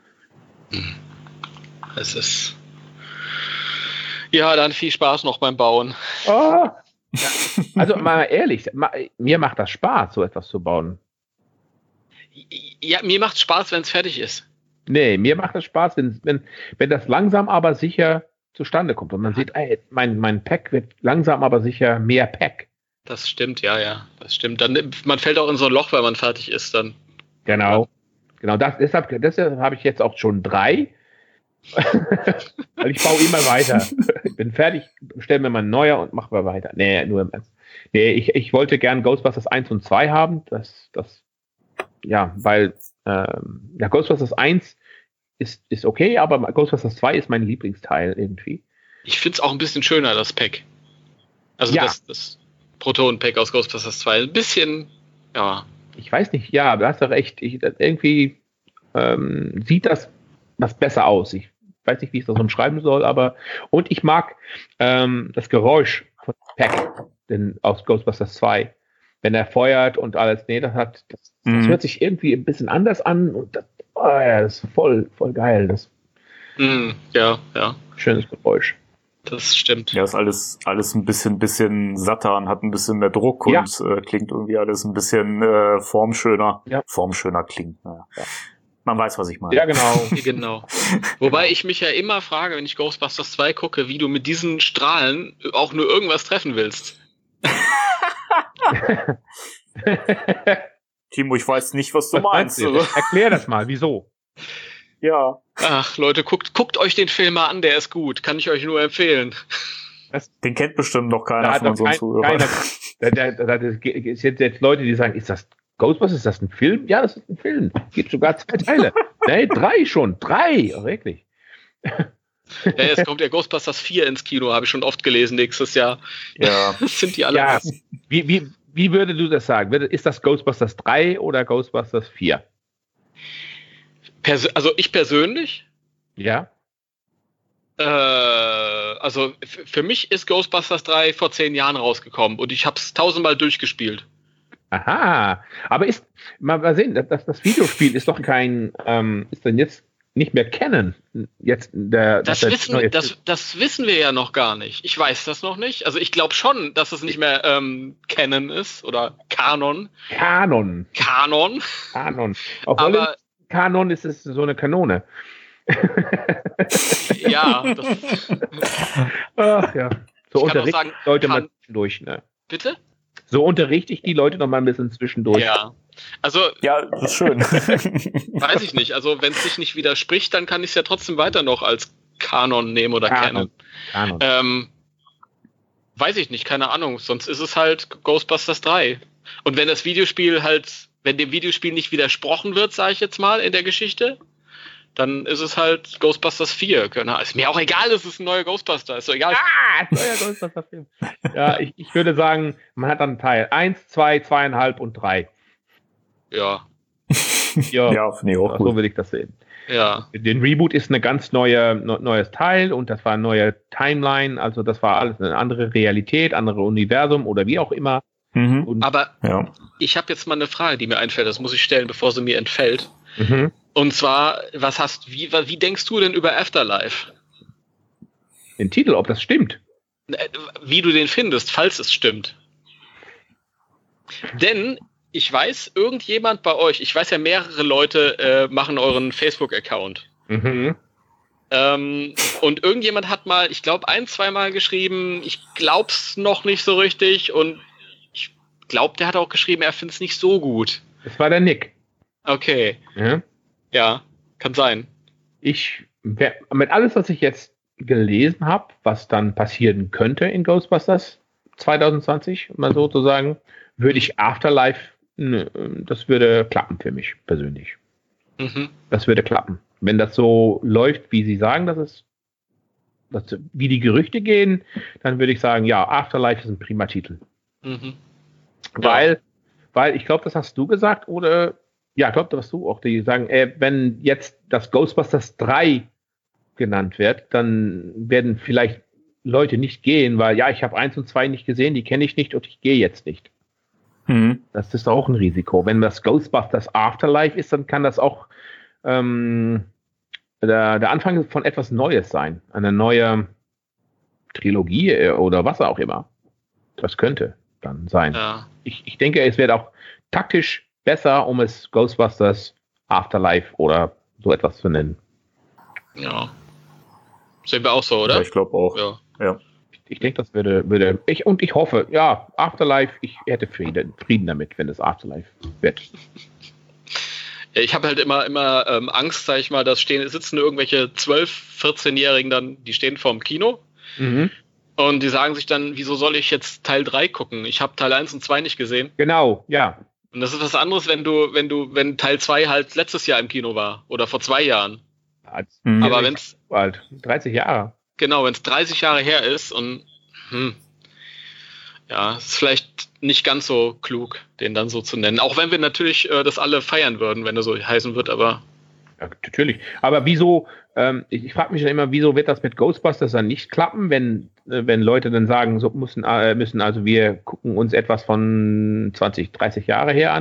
Es ist. Ja, dann viel Spaß noch beim Bauen. Oh. Ja. Also mal ehrlich, mir macht das Spaß, so etwas zu bauen. Ja, mir macht es Spaß, wenn es fertig ist. Nee, mir macht es Spaß, wenn das langsam aber sicher zustande kommt. Und man sieht, mein Pack wird langsam aber sicher mehr Pack. Das stimmt, ja, das stimmt. Dann, man fällt auch in so ein Loch, wenn man fertig ist dann. Genau. Deshalb habe ich jetzt auch schon 3. Weil ich baue immer weiter. Ich bin fertig, stelle mir mal ein neuer und mache mal weiter. Nee, nur im Ernst. Nee, ich wollte gern Ghostbusters 1 und 2 haben. Weil Ghostbusters 1 ist okay, aber Ghostbusters 2 ist mein Lieblingsteil irgendwie. Ich finde es auch ein bisschen schöner, das Pack. Also das Proton-Pack aus Ghostbusters 2. Ein bisschen, ja. Ich weiß nicht, ja, du hast doch recht. Irgendwie sieht das was besser aus. Ich weiß nicht, wie ich das umschreiben soll, aber und ich mag das Geräusch von Pack aus Ghostbusters 2. Wenn er feuert und alles, das hört sich irgendwie ein bisschen anders an und ja, das ist voll geil. Das Ja. schönes Geräusch. Das stimmt. Ja, ist alles ein bisschen satter und hat ein bisschen mehr Druck und klingt irgendwie alles ein bisschen formschöner. Ja. Formschöner klingt, naja. Ja. Man weiß, was ich meine. Ja, genau. Genau. Wobei ich mich ja immer frage, wenn ich Ghostbusters 2 gucke, wie du mit diesen Strahlen auch nur irgendwas treffen willst. Timo, ich weiß nicht, was du meinst. Erklär das mal, wieso? Ja. Ach, Leute, guckt euch den Film mal an, der ist gut. Kann ich euch nur empfehlen. Den kennt bestimmt noch keiner von unseren Zuhörern. Da ist jetzt Leute, die sagen, ist das Ghostbusters, ist das ein Film? Ja, das ist ein Film. Gibt sogar 2 Teile. Nee, 3 schon. 3, oh, wirklich. Ja, jetzt kommt der Ghostbusters 4 ins Kino, habe ich schon oft gelesen nächstes Jahr. Ja. Das sind die alle. Ja, wie würdest du das sagen? Ist das Ghostbusters 3 oder Ghostbusters 4? Also ich persönlich? Ja. Also für mich ist Ghostbusters 3 vor 10 Jahren rausgekommen und ich habe es 1000-mal durchgespielt. Aha. Aber mal sehen, das Videospiel ist doch kein, ist denn jetzt nicht mehr Canon? Das wissen wir ja noch gar nicht. Ich weiß das noch nicht. Also ich glaube schon, dass es nicht mehr Canon ist oder Kanon. Kanon. Auf Aber Kanon ist es so eine Kanone. Ja. Ach ja. So unterrichte ich die Leute mal zwischendurch, ne? Bitte? So unterrichte ich die Leute noch mal ein bisschen zwischendurch. Ja. Also, ja, das ist schön. Weiß ich nicht. Also, wenn es sich nicht widerspricht, dann kann ich es ja trotzdem weiter noch als Kanon nehmen oder Canon. Weiß ich nicht, keine Ahnung. Sonst ist es halt Ghostbusters 3. Und wenn dem Videospiel nicht widersprochen wird, sage ich jetzt mal, in der Geschichte, dann ist es halt Ghostbusters 4. Ist mir auch egal, es ist ein neuer Ghostbuster. Ist doch egal. Neuer Ghostbuster-Film. Ja, ich würde sagen, man hat dann Teil 1, 2, 2,5 und 3. Ja. Ja, finde ich auch gut. So würde ich das sehen. Ja. Den Reboot ist eine ganz neues Teil und das war eine neue Timeline, also das war alles eine andere Realität, andere Universum oder wie auch immer. Aber ich habe jetzt mal eine Frage, die mir einfällt, das muss ich stellen, bevor sie mir entfällt. Und zwar, wie denkst du denn über Afterlife? Den Titel, ob das stimmt? Wie du den findest, falls es stimmt. Denn ich weiß, irgendjemand bei euch, ich weiß ja, mehrere Leute machen euren Facebook-Account. Und irgendjemand hat mal, ich glaube, 1-2 Mal geschrieben, ich glaub's noch nicht so richtig und ich glaube, der hat auch geschrieben, er findet es nicht so gut. Das war der Nick. Okay. Ja, kann sein. Mit alles, was ich jetzt gelesen habe, was dann passieren könnte in Ghostbusters 2020, mal so zu sagen, würde ich Afterlife, das würde klappen für mich persönlich. Das würde klappen. Wenn das so läuft, wie sie sagen, wie die Gerüchte gehen, dann würde ich sagen, ja, Afterlife ist ein prima Titel. Weil ich glaube, das hast du gesagt, oder ja, ich glaube, das hast du auch, die sagen, wenn jetzt das Ghostbusters 3 genannt wird, dann werden vielleicht Leute nicht gehen, weil ja, ich habe 1 und 2 nicht gesehen, die kenne ich nicht und ich gehe jetzt nicht. Das ist auch ein Risiko. Wenn das Ghostbusters Afterlife ist, dann kann das auch der Anfang von etwas Neues sein. Eine neue Trilogie oder was auch immer. Das könnte dann sein. Ja. Ich denke, es wird auch taktisch besser, um es Ghostbusters Afterlife oder so etwas zu nennen. Ja. Sehen wir auch so, oder? Ja, ich glaube auch. Ja. Ich denke, das würde ich hoffe, ja, Afterlife, ich hätte Frieden damit, wenn es Afterlife wird. Ja, ich habe halt immer Angst, sag ich mal, sitzen irgendwelche 12-, 14-Jährigen dann, die stehen vorm Kino und die sagen sich dann, wieso soll ich jetzt Teil 3 gucken? Ich habe Teil 1 und 2 nicht gesehen. Genau, ja. Und das ist was anderes, wenn Teil 2 halt letztes Jahr im Kino war oder vor 2 Jahren. Aber wenn's 30 Jahre. Genau, wenn es 30 Jahre her ist und ja, ist vielleicht nicht ganz so klug, den dann so zu nennen. Auch wenn wir natürlich das alle feiern würden, wenn er so heißen wird, aber ja, natürlich. Aber wieso, ich frage mich dann immer, wieso wird das mit Ghostbusters dann nicht klappen, wenn Leute dann sagen, so müssen also wir gucken uns etwas von 20, 30 Jahre her an.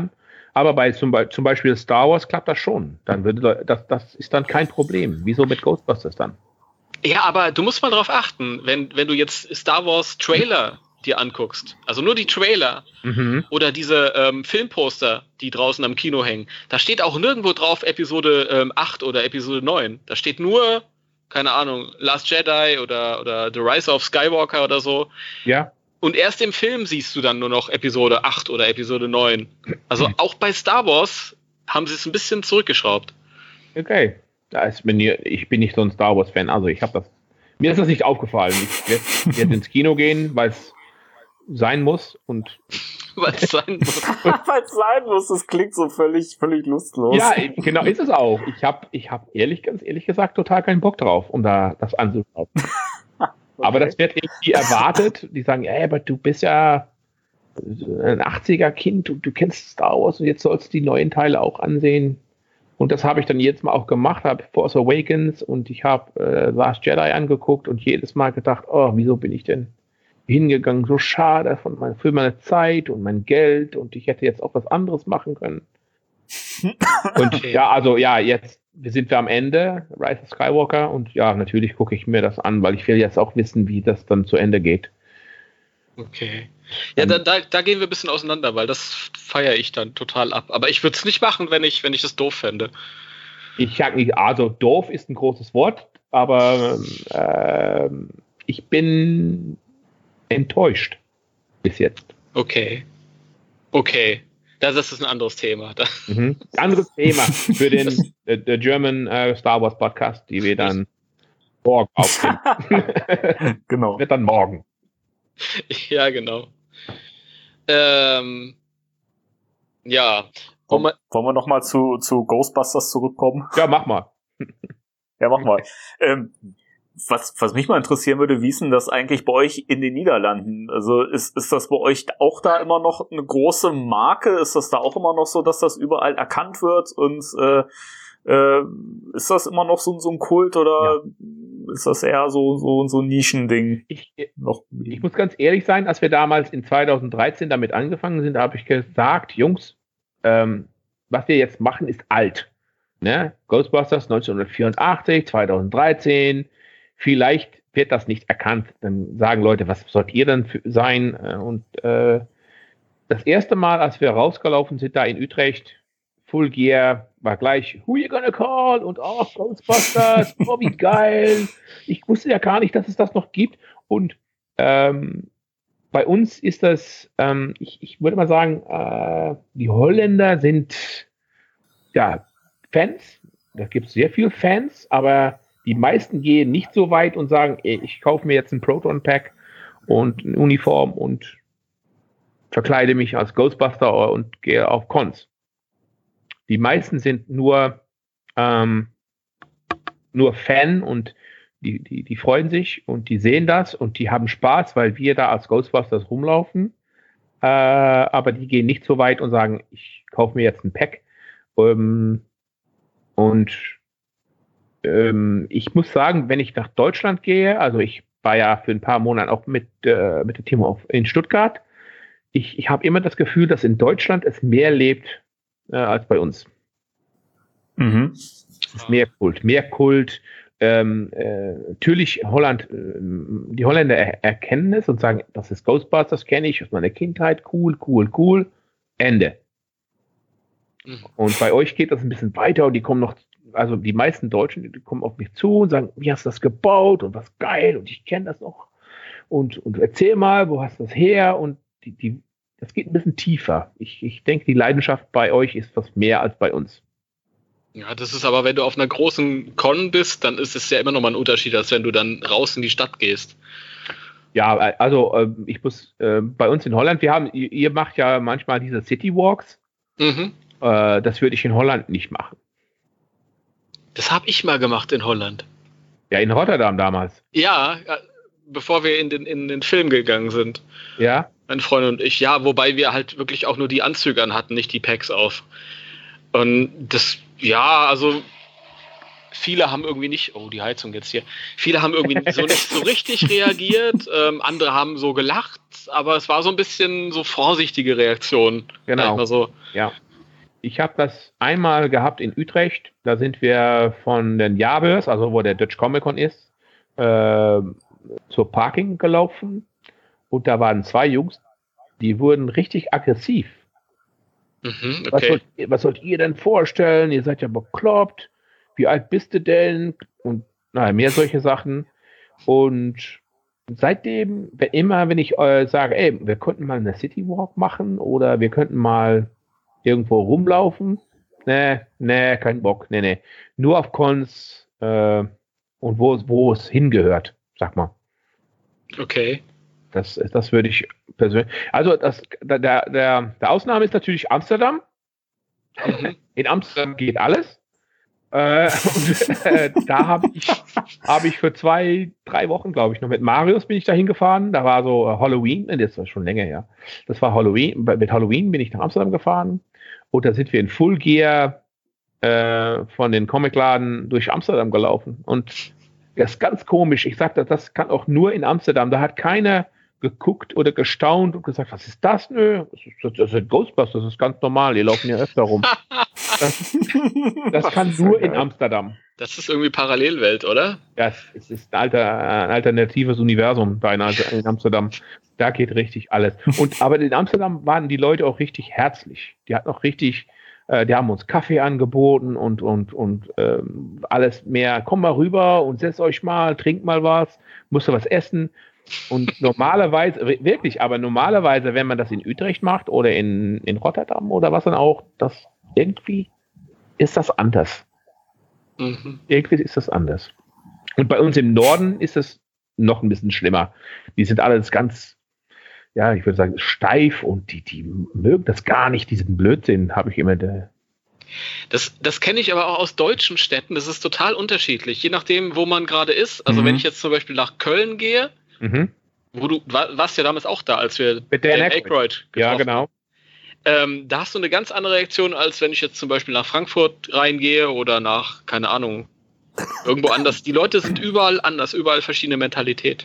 Aber bei zum Beispiel Star Wars klappt das schon. Dann das ist dann kein Problem. Wieso mit Ghostbusters dann? Ja, aber du musst mal drauf achten, wenn du jetzt Star Wars Trailer dir anguckst, also nur die Trailer oder diese Filmposter, die draußen am Kino hängen, da steht auch nirgendwo drauf Episode 8 oder Episode 9. Da steht nur, keine Ahnung, Last Jedi oder The Rise of Skywalker oder so. Ja. Und erst im Film siehst du dann nur noch Episode 8 oder Episode 9. Also auch bei Star Wars haben sie es ein bisschen zurückgeschraubt. Okay. Ich bin nicht so ein Star Wars-Fan, also mir ist das nicht aufgefallen. Ich werde ins Kino gehen, weil es sein muss und weil es sein muss. Weil es sein muss, das klingt so völlig lustlos. Ja, genau, ist es auch. Ich hab ganz ehrlich gesagt total keinen Bock drauf, um da das anzuschauen. Okay. Aber das wird irgendwie erwartet. Die sagen, aber du bist ja ein 80er-Kind, du kennst Star Wars und jetzt sollst du die neuen Teile auch ansehen. Und das habe ich dann jetzt mal auch gemacht, habe Force Awakens und ich habe Last Jedi angeguckt und jedes Mal gedacht, oh, wieso bin ich denn hingegangen? So schade für meine Zeit und mein Geld und ich hätte jetzt auch was anderes machen können. Und jetzt sind wir am Ende, Rise of Skywalker, und ja, natürlich gucke ich mir das an, weil ich will jetzt auch wissen, wie das dann zu Ende geht. Okay. Ja, da gehen wir ein bisschen auseinander, weil das feiere ich dann total ab. Aber ich würde es nicht machen, wenn ich das doof fände. Ich sag nicht, also doof ist ein großes Wort, aber ich bin enttäuscht bis jetzt. Okay. Das ist ein anderes Thema. Anderes Thema für den German Star Wars Podcast, die wir dann morgen aufnehmen. Genau. Wird dann morgen. Ja, genau. Ja. Wollen wir noch mal zu Ghostbusters zurückkommen? Ja, mach mal. Ja, mach mal. Was mich mal interessieren würde, wie ist denn das eigentlich bei euch in den Niederlanden? Also ist das bei euch auch da immer noch eine große Marke? Ist das da auch immer noch so, dass das überall erkannt wird? Und ist das immer noch so ein Kult oder ist das eher so ein Nischending? Ich muss ganz ehrlich sein, als wir damals in 2013 damit angefangen sind, da habe ich gesagt, Jungs, was wir jetzt machen, ist alt. Ne? Ghostbusters 1984, 2013, vielleicht wird das nicht erkannt. Dann sagen Leute, was sollt ihr denn sein? Und das erste Mal, als wir rausgelaufen sind, da in Utrecht, Full Gear, war gleich, who you gonna call? Und Ghostbusters, oh, wie geil. Ich wusste ja gar nicht, dass es das noch gibt. Und bei uns ist das, ich würde mal sagen, die Holländer sind ja Fans. Da gibt es sehr viele Fans, aber die meisten gehen nicht so weit und sagen, ich kaufe mir jetzt ein Proton-Pack und eine Uniform und verkleide mich als Ghostbuster und gehe auf Cons. Die meisten sind nur Fan und die freuen sich und die sehen das und die haben Spaß, weil wir da als Ghostbusters rumlaufen. Aber die gehen nicht so weit und sagen, ich kaufe mir jetzt ein Pack. Ich muss sagen, wenn ich nach Deutschland gehe, also ich war ja für ein paar Monate auch mit dem Team in Stuttgart, ich habe immer das Gefühl, dass in Deutschland es mehr lebt als bei uns. Mhm. Es ist mehr Kult. Natürlich Holland, die Holländer erkennen es und sagen, das ist Ghostbusters, kenne ich aus meiner Kindheit, cool, Ende. Und bei euch geht das ein bisschen weiter und die kommen noch, also die meisten Deutschen, die kommen auf mich zu und sagen, wie hast du das gebaut und was geil und ich kenne das noch und erzähl mal, wo hast du das her und das geht ein bisschen tiefer. Ich denke, die Leidenschaft bei euch ist was mehr als bei uns. Ja, das ist aber, wenn du auf einer großen Con bist, dann ist es ja immer noch mal ein Unterschied, als wenn du dann raus in die Stadt gehst. Ja, also ich muss bei uns in Holland, ihr macht ja manchmal diese City Walks. Mhm. Das würde ich in Holland nicht machen. Das habe ich mal gemacht in Holland. Ja, in Rotterdam damals. Ja, bevor wir in den Film gegangen sind. Ja. Mein Freund und ich, ja, wobei wir halt wirklich auch nur die Anzüge an hatten, nicht die Packs auf. Und das, ja, also viele haben irgendwie nicht, oh, die Heizung jetzt hier, viele haben irgendwie nicht so richtig reagiert, andere haben so gelacht, aber es war so ein bisschen so vorsichtige Reaktion. Genau. So. Ja. Ich habe das einmal gehabt in Utrecht. Da sind wir von den Jaarbeurs, also wo der Dutch Comic Con ist, zur Parking gelaufen. Und da waren 2 Jungs, die wurden richtig aggressiv. Okay. Was sollt ihr denn vorstellen? Ihr seid ja bekloppt. Wie alt bist du denn? Und mehr solche Sachen. Und seitdem, wenn ich sage, ey, wir könnten mal eine City Walk machen oder wir könnten mal irgendwo rumlaufen. Nee, kein Bock. Nee. Nur auf Cons und wo es hingehört, sag mal. Okay. Das würde ich persönlich. Also der Ausnahme ist natürlich Amsterdam. In Amsterdam geht alles. Da habe ich für 2-3 Wochen, glaube ich, noch mit Marius bin ich da hingefahren. Da war so Halloween, das war schon länger her. Das war Halloween. Mit Halloween bin ich nach Amsterdam gefahren und da sind wir in Full Gear von den Comicladen durch Amsterdam gelaufen. Und das ist ganz komisch. Ich sagte, das kann auch nur in Amsterdam. Da hat keiner geguckt oder gestaunt und gesagt, was ist das? Nö, das sind Ghostbusters, das ist ganz normal, die laufen ja öfter rum. Das kann nur in Amsterdam. Das ist irgendwie Parallelwelt, oder? Ja, es ist ein alternatives Universum da in Amsterdam. Da geht richtig alles. Aber in Amsterdam waren die Leute auch richtig herzlich. Die hatten auch richtig, die haben uns Kaffee angeboten und alles mehr. Komm mal rüber und setzt euch mal, trinkt mal was, musst du was essen. Und normalerweise, wenn man das in Utrecht macht oder in Rotterdam oder was dann auch, irgendwie ist das anders. Irgendwie ist das anders. Und bei uns im Norden ist es noch ein bisschen schlimmer. Die sind alles ganz, ja, ich würde sagen, steif und die mögen das gar nicht, diesen Blödsinn, habe ich immer. Das kenne ich aber auch aus deutschen Städten, das ist total unterschiedlich, je nachdem, wo man gerade ist. Also wenn ich jetzt zum Beispiel nach Köln gehe, wo du warst ja damals auch da, als wir mit Dan Aykroyd getroffen. Ja, genau. Da hast du eine ganz andere Reaktion, als wenn ich jetzt zum Beispiel nach Frankfurt reingehe oder nach, keine Ahnung, irgendwo anders. Die Leute sind überall anders, überall verschiedene Mentalität.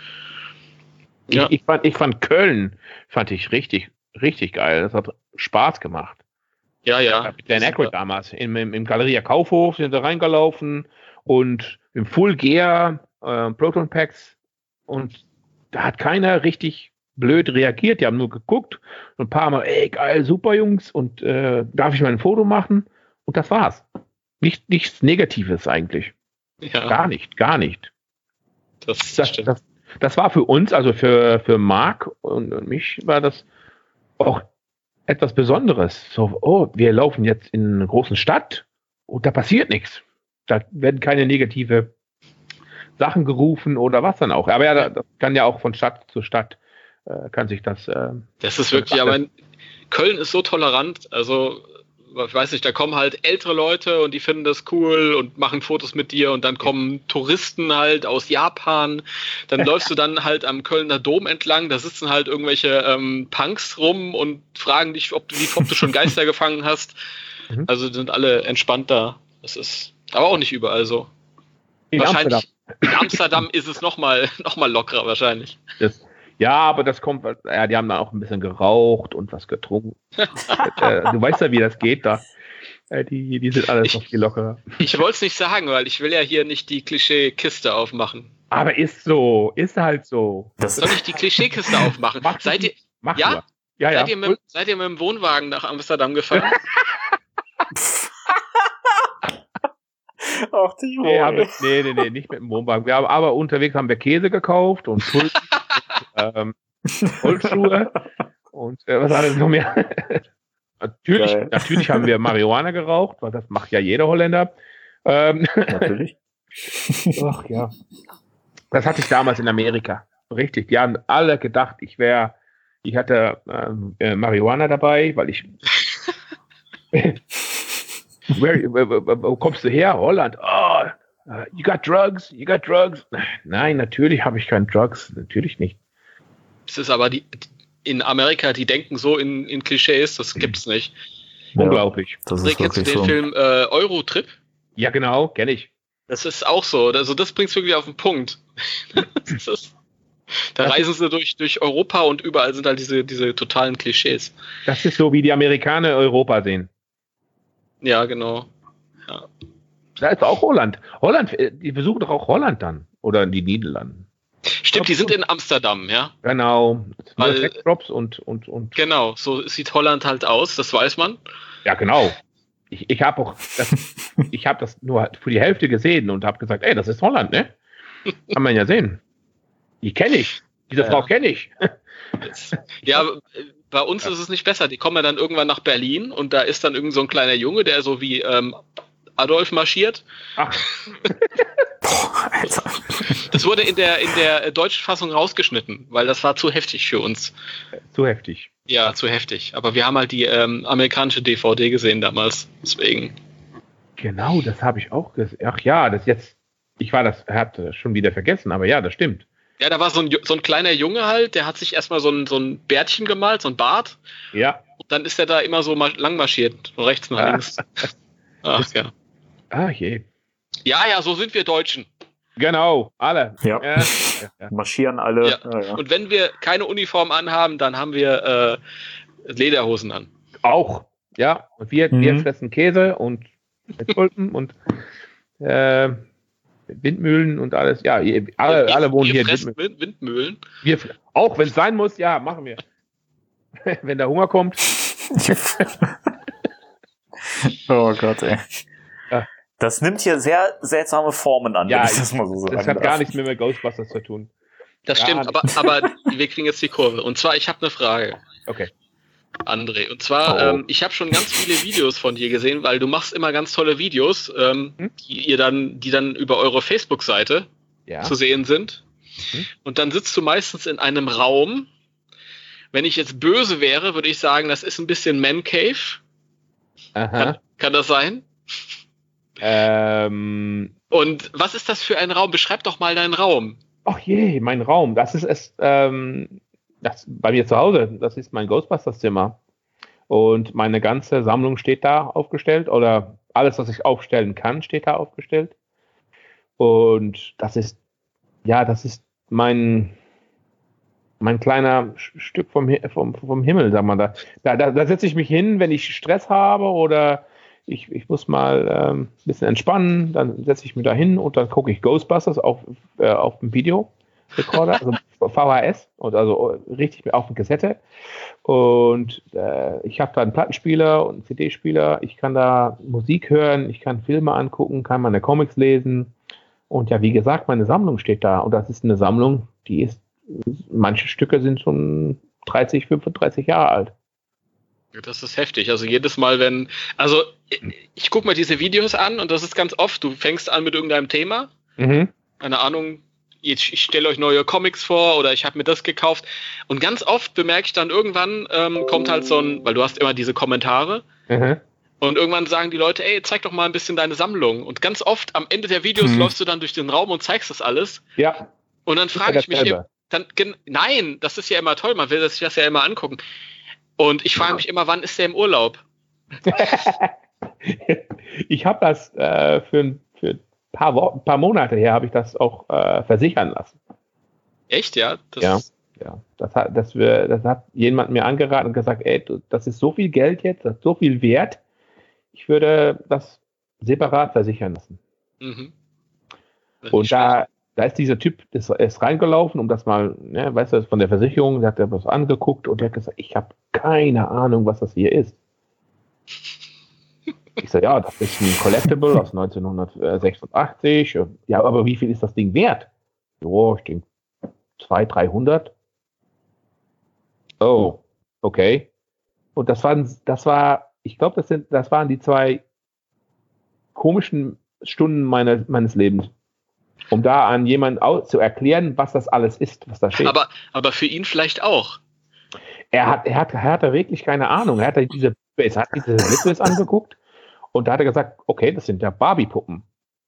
Ja. Ich fand Köln richtig, richtig geil. Das hat Spaß gemacht. Ja. Mit Dan Aykroyd damals. Im Galeria Kaufhof sind wir reingelaufen und im Full Gear Proton Packs und da hat keiner richtig blöd reagiert. Die haben nur geguckt und ein paar Mal, ey, geil, super Jungs und darf ich mal ein Foto machen? Und das war's. Nichts Negatives eigentlich. Ja. Gar nicht. Das stimmt. Das war für uns, also für Marc und mich, war das auch etwas Besonderes. So, wir laufen jetzt in einer großen Stadt und da passiert nichts. Da werden keine negative Sachen gerufen oder was dann auch. Aber ja, das kann ja auch von Stadt zu Stadt kann sich das. Das ist wirklich, aber Köln ist so tolerant, also ich weiß nicht, da kommen halt ältere Leute und die finden das cool und machen Fotos mit dir und dann kommen Touristen halt aus Japan, dann läufst du dann halt am Kölner Dom entlang, da sitzen halt irgendwelche Punks rum und fragen dich, ob du schon Geister gefangen hast. Also die sind alle entspannt da. Das ist aber auch nicht überall so. Wahrscheinlich in Amsterdam ist es noch mal lockerer wahrscheinlich. Ja, aber das kommt, ja, die haben dann auch ein bisschen geraucht und was getrunken. Du weißt ja, wie das geht da. Die sind alles noch viel lockerer. Ich wollte es nicht sagen, weil ich will ja hier nicht die Klischee-Kiste aufmachen. Aber ist halt so. Soll ich die Klischee-Kiste aufmachen? Seid ihr mit dem Wohnwagen nach Amsterdam gefahren? Ach, die Nee, nicht mit dem Wohnwagen. Aber unterwegs haben wir Käse gekauft und Tulpen und Holzschuhe und was alles noch mehr. Natürlich haben wir Marihuana geraucht, weil das macht ja jeder Holländer. Natürlich. Ach ja. Das hatte ich damals in Amerika. Richtig. Die haben alle gedacht, ich hatte Marihuana dabei, weil ich wo kommst du her? Holland. Oh, you got drugs? Nein, natürlich habe ich keine Drugs. Natürlich nicht. Es ist aber in Amerika, die denken so in Klischees, das gibt's nicht. Unglaublich. Kennst du den Film Eurotrip? Ja, genau, kenne ich. Das ist auch so. Also das bringt's wirklich auf den Punkt. Da reisen sie durch Europa und überall sind halt diese totalen Klischees. Das ist so, wie die Amerikaner Europa sehen. Ja, genau. Ja. Da ist auch Holland. Holland, die besuchen doch auch Holland dann. Oder die Niederlande. Stimmt, die sind in Amsterdam, ja. Genau. Weil- Backdrops und. Genau, so sieht Holland halt aus, das weiß man. Ja, genau. Ich habe das nur für die Hälfte gesehen und habe gesagt, ey, das ist Holland, ne? Kann man ja sehen. Die kenne ich. Diese Frau kenne ich. Ja, bei uns ist es nicht besser. Die kommen ja dann irgendwann nach Berlin und da ist dann irgend so ein kleiner Junge, der so wie Adolf marschiert. Ach, Boah, Alter. Das wurde in der deutschen Fassung rausgeschnitten, weil das war zu heftig für uns. zu heftig. Ja, zu heftig. Aber wir haben halt die amerikanische DVD gesehen damals. Deswegen. Genau, das habe ich auch gesehen. Ach ja, das jetzt. Hatte schon wieder vergessen, aber ja, das stimmt. Ja, da war so ein kleiner Junge halt, der hat sich erstmal so ein Bärtchen gemalt, so ein Bart. Ja. Und dann ist er da immer so lang marschiert, von rechts nach links. Ach ja. Ah je. Ja, so sind wir Deutschen. Genau, alle. Ja. Ja. Marschieren alle. Ja. Ja. Und wenn wir keine Uniform anhaben, dann haben wir Lederhosen an. Auch. Ja. Und wir fressen Käse und Tulpen und Windmühlen und alles. Ja, alle wohnen hier in fressen Windmühlen. Auch wenn es sein muss, ja, machen wir. Wenn der Hunger kommt. Oh Gott, ey. Ja. Das nimmt hier sehr seltsame Formen an, Ja, wenn ich das mal so sagen Das hat darf. gar nichts mehr mit Ghostbusters zu tun. Das Ja, stimmt, aber wir kriegen jetzt die Kurve. Und zwar, ich habe eine Frage, Okay. André. Und zwar, Oh. ich habe schon ganz viele Videos von dir gesehen, weil du machst immer ganz tolle Videos, die dann über eure Facebook-Seite Ja. zu sehen sind. Mhm. Und dann sitzt du meistens in einem Raum. Wenn ich jetzt böse wäre, würde ich sagen, das ist ein bisschen Man Cave. Aha. Kann das sein? Und was ist das für ein Raum? Beschreib doch mal deinen Raum. Ach je, mein Raum. Das ist es. Das bei mir zu Hause. Das ist mein Ghostbusters-Zimmer. Und meine ganze Sammlung steht da aufgestellt. Oder alles, was ich aufstellen kann, steht da aufgestellt. Und das ist mein kleiner Stück vom Himmel, sagen wir da. Da setze ich mich hin, wenn ich Stress habe oder ich muss mal ein bisschen entspannen, dann setze ich mich da hin und dann gucke ich Ghostbusters auf dem Videorekorder, also VHS, und also richtig auf eine Kassette. Und ich habe da einen Plattenspieler und einen CD-Spieler. Ich kann da Musik hören, ich kann Filme angucken, kann meine Comics lesen. Und ja, wie gesagt, meine Sammlung steht da. Und das ist eine Sammlung, manche Stücke sind schon 30, 35 Jahre alt. Das ist heftig. Also jedes Mal, ich gucke mir diese Videos an und das ist ganz oft, du fängst an mit irgendeinem Thema, keine Ahnung, ich stelle euch neue Comics vor oder ich habe mir das gekauft und ganz oft bemerke ich dann irgendwann, kommt halt weil du hast immer diese Kommentare und irgendwann sagen die Leute, ey, zeig doch mal ein bisschen deine Sammlung und ganz oft am Ende der Videos läufst du dann durch den Raum und zeigst das alles. Ja. Und dann frage ich mich, nein, das ist ja immer toll, man will sich das ja immer angucken. Und ich frage mich immer, wann ist der im Urlaub? Ich habe das für ein paar Monate her habe ich das auch versichern lassen. Echt, ja? Ja. Das hat jemand mir angeraten und gesagt, ey, das ist so viel Geld jetzt, das ist so viel wert. Ich würde das separat versichern lassen. Mhm. Und da ist dieser Typ, ist reingelaufen, um das mal, ne, weißt du, von der Versicherung, der hat er was angeguckt und der hat gesagt, ich habe keine Ahnung, was das hier ist. Ich sage, ja, das ist ein Collectible aus 1986. Ja, aber wie viel ist das Ding wert? Jo, ich denke 200, 300. Oh, okay. Und das war, ich glaube, das waren die 2 komischen Stunden meines Lebens. Um da an jemanden zu erklären, was das alles ist, was da steht. Aber für ihn vielleicht auch. Er hatte wirklich keine Ahnung. Er hat diese Videos angeguckt und da hat er gesagt, okay, das sind ja Barbie-Puppen.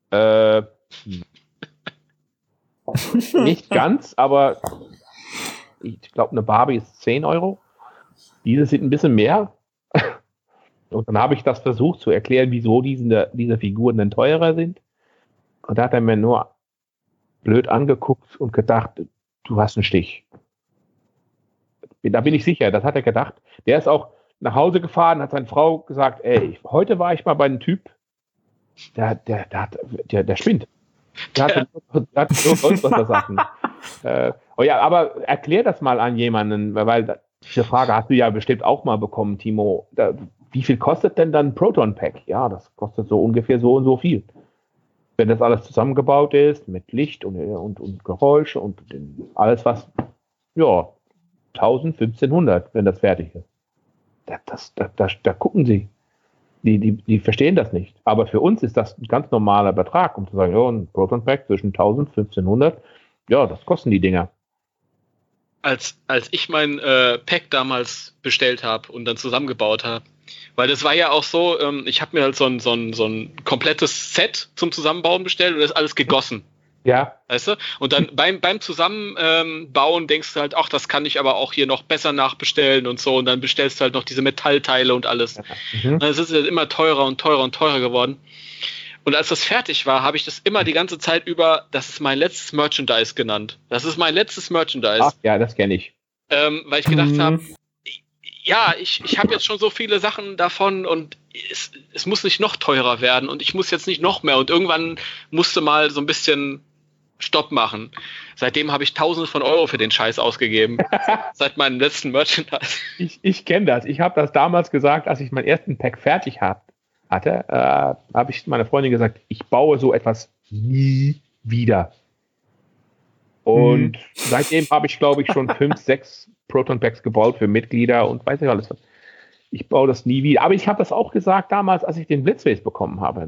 Nicht ganz, aber ich glaube, eine Barbie ist 10 €. Diese sind ein bisschen mehr. Und dann habe ich das versucht zu erklären, wieso diese Figuren denn teurer sind. Und da hat er mir nur blöd angeguckt und gedacht, du hast einen Stich. Da bin ich sicher, das hat er gedacht. Der ist auch nach Hause gefahren, hat seine Frau gesagt, ey, heute war ich mal bei einem Typ, der spinnt. Der hat nur Ghostbuster-Sachen. Oh ja, aber erklär das mal an jemanden, weil diese Frage hast du ja bestimmt auch mal bekommen, Timo. Wie viel kostet denn dann ein Proton Pack? Ja, das kostet so ungefähr so und so viel. Wenn das alles zusammengebaut ist, mit Licht und Geräusche und alles was, ja, 1500, wenn das fertig ist. Da gucken sie. Die verstehen das nicht. Aber für uns ist das ein ganz normaler Betrag, um zu sagen, ja, ein Proton Pack zwischen 1000 und 1500, ja, das kosten die Dinger. Als ich mein Pack damals bestellt habe und dann zusammengebaut habe, weil das war ja auch so, ich habe mir halt so ein komplettes Set zum Zusammenbauen bestellt und das ist alles gegossen. Ja. Weißt du? Und dann beim Zusammenbauen denkst du halt, ach, das kann ich aber auch hier noch besser nachbestellen und so. Und dann bestellst du halt noch diese Metallteile und alles. Mhm. Und es ist halt immer teurer und teurer und teurer geworden. Und als das fertig war, habe ich das immer die ganze Zeit über, das ist mein letztes Merchandise genannt. Das ist mein letztes Merchandise. Ach ja, das kenne ich. Weil ich gedacht habe, ja, ich habe jetzt schon so viele Sachen davon und es muss nicht noch teurer werden und ich muss jetzt nicht noch mehr. Und irgendwann musste mal so ein bisschen Stopp machen. Seitdem habe ich Tausende von Euro für den Scheiß ausgegeben. Seit meinem letzten Merchandise. Ich kenne das. Ich habe das damals gesagt, als ich meinen ersten Pack fertig hatte, habe ich meiner Freundin gesagt, ich baue so etwas nie wieder. Und seitdem habe ich, glaube ich, schon 5, 6 Proton Packs gebaut für Mitglieder und weiß ich alles was. Ich baue das nie wieder. Aber ich habe das auch gesagt damals, als ich den Blitzways bekommen habe.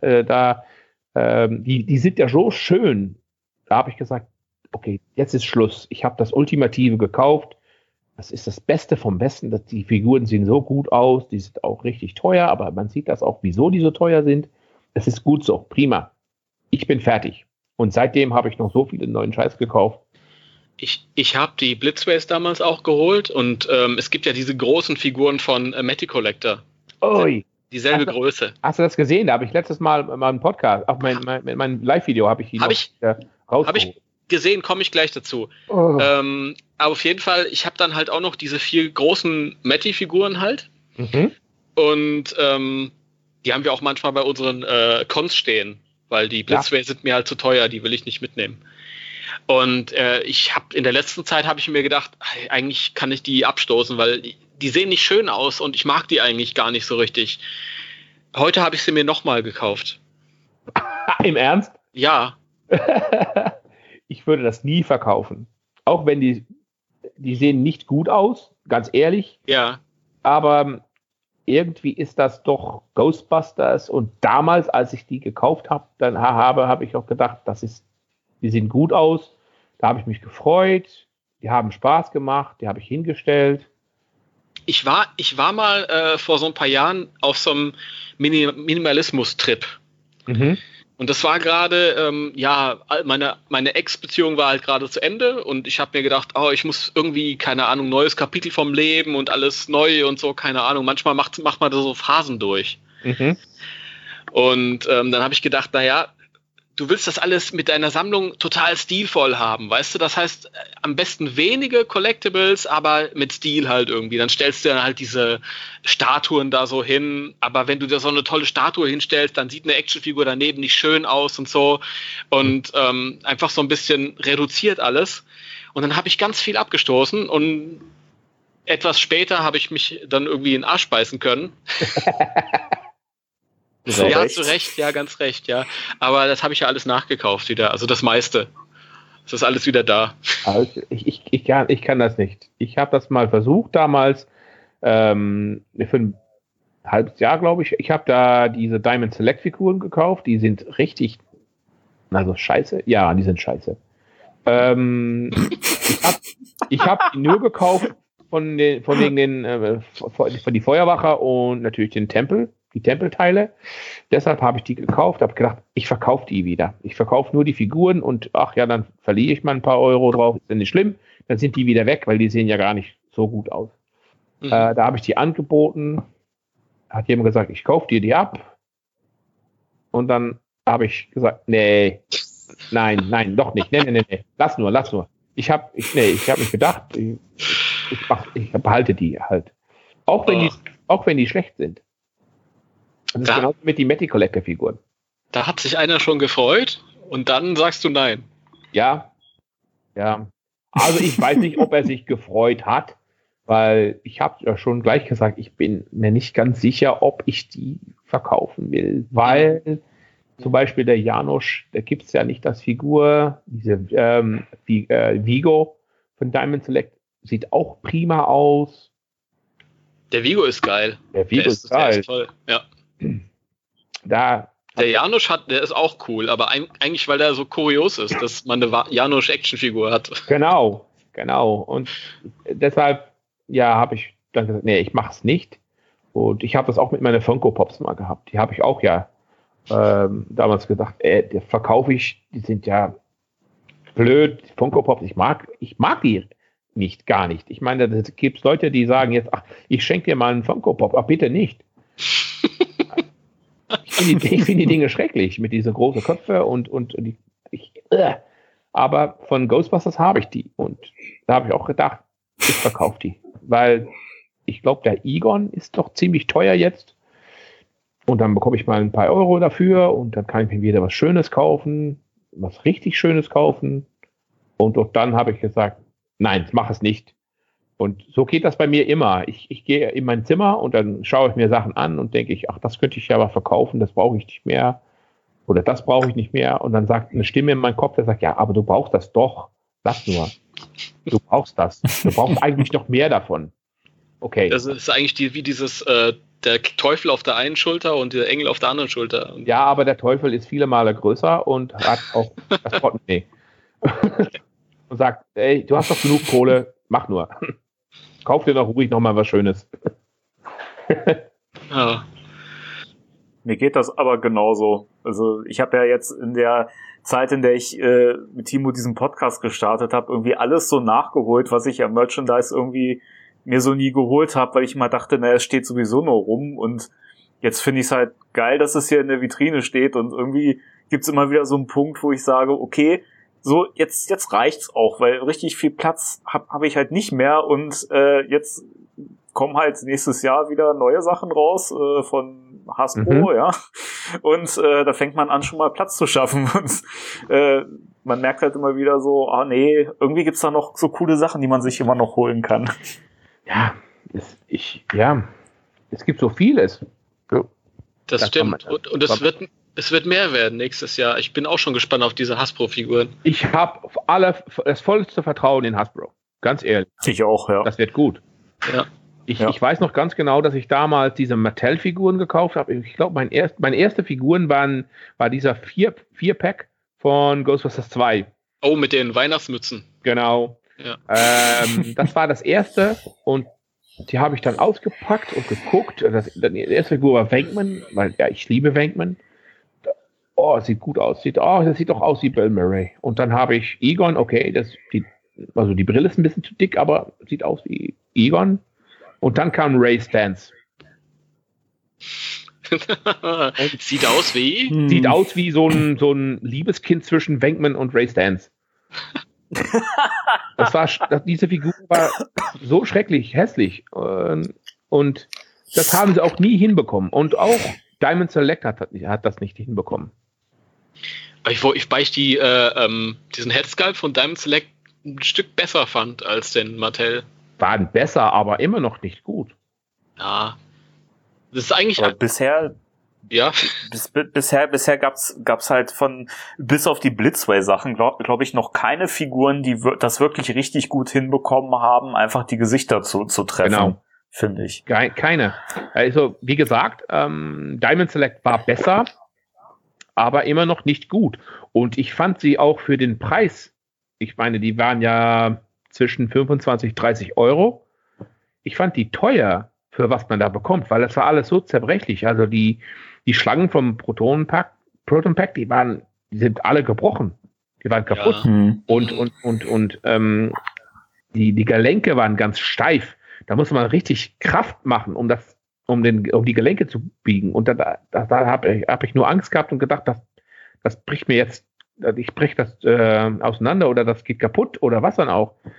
Die sind ja so schön. Da habe ich gesagt, okay, jetzt ist Schluss. Ich habe das Ultimative gekauft. Das ist das Beste vom Besten. Die Figuren sehen so gut aus. Die sind auch richtig teuer, aber man sieht das auch, wieso die so teuer sind. Es ist gut so. Prima. Ich bin fertig. Und seitdem habe ich noch so viele neuen Scheiß gekauft. Ich habe die Blitzways damals auch geholt und es gibt ja diese großen Figuren von Matty Collector. Oi. Dieselbe Größe. Hast du das gesehen? Da habe ich letztes Mal einen Podcast, auf mein Live-Video habe ich die rausgeholt. Habe ich gesehen, komme ich gleich dazu. Oh. Aber auf jeden Fall, ich habe dann halt auch noch diese 4 großen Matty-Figuren halt. Mhm. Und die haben wir auch manchmal bei unseren Cons stehen, weil die Blitzways sind mir halt zu teuer, die will ich nicht mitnehmen. Und in der letzten Zeit habe ich mir gedacht, eigentlich kann ich die abstoßen, weil die sehen nicht schön aus und ich mag die eigentlich gar nicht so richtig. Heute habe ich sie mir nochmal gekauft. Im Ernst? Ja. Ich würde das nie verkaufen. Auch wenn die sehen nicht gut aus, ganz ehrlich. Ja. Aber irgendwie ist das doch Ghostbusters und damals, als ich die gekauft habe, habe ich auch gedacht, die sehen gut aus. Da habe ich mich gefreut. Die haben Spaß gemacht. Die habe ich hingestellt. Ich war mal vor so ein paar Jahren auf so einem Minimalismus-Trip. Mhm. Und das war gerade, meine Ex-Beziehung war halt gerade zu Ende und ich habe mir gedacht, ich muss irgendwie, keine Ahnung, neues Kapitel vom Leben und alles neu und so, keine Ahnung. Manchmal macht man da so Phasen durch. Mhm. Und dann habe ich gedacht, naja, du willst das alles mit deiner Sammlung total stilvoll haben, weißt du? Das heißt, am besten wenige Collectibles, aber mit Stil halt irgendwie. Dann stellst du dann halt diese Statuen da so hin, aber wenn du da so eine tolle Statue hinstellst, dann sieht eine Actionfigur daneben nicht schön aus und so und einfach so ein bisschen reduziert alles. Und dann habe ich ganz viel abgestoßen und etwas später habe ich mich dann irgendwie in den Arsch beißen können. Ja, zu Recht, ja, ganz recht, ja. Aber das habe ich ja alles nachgekauft wieder, also das meiste. Das ist alles wieder da. Also ich kann das nicht. Ich habe das mal versucht damals, für ein halbes Jahr, glaube ich. Ich habe da diese Diamond Select Figuren gekauft, die sind richtig, also scheiße. Ja, die sind scheiße. Ich hab die nur gekauft von die Feuerwache und natürlich den Tempel. Die Tempelteile. Deshalb habe ich die gekauft, habe gedacht, ich verkaufe die wieder. Ich verkaufe nur die Figuren und dann verliere ich mal ein paar Euro drauf, ist ja nicht schlimm. Dann sind die wieder weg, weil die sehen ja gar nicht so gut aus. Mhm. Da habe ich die angeboten, hat jemand gesagt, ich kaufe dir die ab. Und dann habe ich gesagt, nein, doch nicht. Nee. Lass nur. Ich habe mich gedacht, ich behalte die halt. Auch wenn die schlecht sind. Das ist genauso mit den Matty Collector Figuren. Da hat sich einer schon gefreut und dann sagst du nein. Ja. Also ich weiß nicht, ob er sich gefreut hat, weil ich habe ja schon gleich gesagt, ich bin mir nicht ganz sicher, ob ich die verkaufen will, weil zum Beispiel der Janosch, da gibt es ja nicht das Figur, diese Vigo von Diamond Select, sieht auch prima aus. Der Vigo ist geil. Der Vigo ist geil. Der ist toll, ja. Der Janosch der ist auch cool, aber eigentlich, weil der so kurios ist, dass man eine Janosch-Actionfigur hat. Genau. Und deshalb, habe ich dann gesagt, nee, ich mach's nicht. Und ich habe das auch mit meinen Funko Pops mal gehabt. Die habe ich auch damals gedacht, die verkaufe ich, die sind ja blöd. Funko Pops, ich mag die nicht, gar nicht. Ich meine, da gibt es Leute, die sagen jetzt, ach, ich schenke dir mal einen Funko Pop, aber bitte nicht. Ich finde die Dinge schrecklich mit diesen großen Köpfe aber von Ghostbusters habe ich die und da habe ich auch gedacht, ich verkaufe die, weil ich glaube, der Egon ist doch ziemlich teuer jetzt und dann bekomme ich mal ein paar Euro dafür und dann kann ich mir wieder was Schönes kaufen, was richtig Schönes kaufen und dann habe ich gesagt, nein, mach es nicht. Und so geht das bei mir immer. Ich gehe in mein Zimmer und dann schaue ich mir Sachen an und denke ich, ach, das könnte ich ja mal verkaufen, das brauche ich nicht mehr. Oder das brauche ich nicht mehr. Und dann sagt eine Stimme in meinem Kopf, der sagt, ja, aber du brauchst das doch. Lass nur. Du brauchst das. Du brauchst eigentlich noch mehr davon. Okay. Das ist eigentlich wie dieses, der Teufel auf der einen Schulter und der Engel auf der anderen Schulter. Ja, aber der Teufel ist viele Male größer und hat auch das Portemonnaie. Und sagt, ey, du hast doch genug Kohle, mach nur. Kauf dir doch ruhig nochmal was Schönes. Ja. Mir geht das aber genauso. Also ich habe ja jetzt in der Zeit, in der ich mit Timo diesen Podcast gestartet habe, irgendwie alles so nachgeholt, was ich am Merchandise irgendwie mir so nie geholt habe, weil ich immer dachte, es steht sowieso nur rum und jetzt finde ich es halt geil, dass es hier in der Vitrine steht und irgendwie gibt's immer wieder so einen Punkt, wo ich sage, okay, so, jetzt reicht's auch, weil richtig viel Platz hab ich halt nicht mehr und jetzt kommen halt nächstes Jahr wieder neue Sachen raus von Hasbro, ja. Und da fängt man an, schon mal Platz zu schaffen und man merkt halt immer wieder so, nee, irgendwie gibt's da noch so coole Sachen, die man sich immer noch holen kann. Ja, es gibt so vieles. Das stimmt. Und es wird mehr werden nächstes Jahr. Ich bin auch schon gespannt auf diese Hasbro-Figuren. Ich habe das vollste Vertrauen in Hasbro. Ganz ehrlich. Ich auch, ja. Das wird gut. Ja. Ich weiß noch ganz genau, dass ich damals diese Mattel-Figuren gekauft habe. Ich glaube, meine erste Figuren war dieser 4-Pack von Ghostbusters 2. Oh, mit den Weihnachtsmützen. Genau. Ja. Das war das erste und die habe ich dann ausgepackt und geguckt. Die erste Figur war Venkman, weil ich liebe Venkman. Oh, sieht gut aus. Das sieht doch aus wie Bill Murray. Und dann habe ich Egon, okay, die Brille ist ein bisschen zu dick, aber sieht aus wie Egon. Und dann kam Ray Stantz. Sieht aus wie? Sieht aus wie so ein Liebeskind zwischen Venkman und Ray Stantz. Diese Figur war so schrecklich, hässlich. Und das haben sie auch nie hinbekommen. Und auch Diamond Select hat das nicht hinbekommen. Weil ich diesen Headsculpt von Diamond Select ein Stück besser fand als den Mattel. Waren besser, aber immer noch nicht gut. Ja. Das ist eigentlich. Aber bisher. Ja. Bisher gab's halt bis auf die Blitzway-Sachen, glaub ich, noch keine Figuren, die das wirklich richtig gut hinbekommen haben, einfach die Gesichter zu treffen. Genau. Finde ich. Keine. Also, wie gesagt, Diamond Select war besser, aber immer noch nicht gut. Und ich fand sie auch für den Preis, ich meine, die waren ja zwischen 25 und 30 Euro. Ich fand die teuer, für was man da bekommt, weil das war alles so zerbrechlich. Also die Schlangen vom Proton Pack, die sind alle gebrochen. Die waren kaputt. Ja. Und die Gelenke waren ganz steif. Da musste man richtig Kraft machen, um die Gelenke zu biegen. Und da hab ich nur Angst gehabt und gedacht, das bricht mir jetzt, ich breche das auseinander oder das geht kaputt oder was dann auch.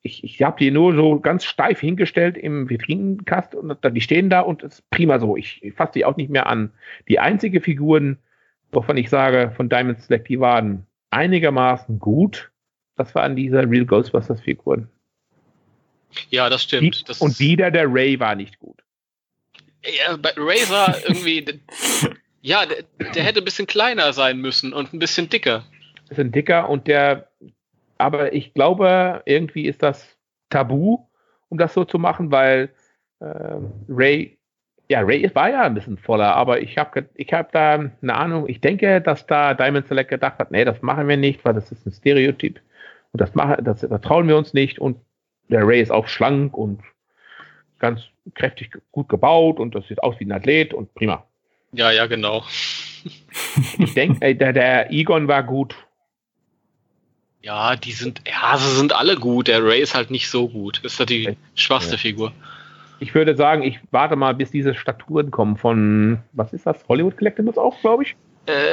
ich habe die nur so ganz steif hingestellt im Vitrinenkast und die stehen da und es ist prima so. Ich fasse die auch nicht mehr an. Die einzige Figuren, wovon ich sage, von Diamond Select, die waren einigermaßen gut. Das waren diese Real Ghostbusters Figuren. Ja, das stimmt. Und wieder der Ray war nicht gut. Ja, bei Razor irgendwie, ja, der hätte ein bisschen kleiner sein müssen und ein bisschen dicker. Bisschen dicker aber ich glaube, irgendwie ist das tabu, um das so zu machen, weil Ray war ja ein bisschen voller, aber ich habe da eine Ahnung, ich denke, dass da Diamond Select gedacht hat, nee, das machen wir nicht, weil das ist ein Stereotyp und da trauen wir uns nicht und der Ray ist auch schlank und ganz kräftig gut gebaut und das sieht aus wie ein Athlet und prima. Ja, genau. Ich denke, der Egon war gut. Ja, sie sind alle gut. Der Ray ist halt nicht so gut. Das ist halt die schwachste Figur. Ich würde sagen, ich warte mal, bis diese Statuen kommen von, was ist das? Hollywood Collectibles auch, glaube ich?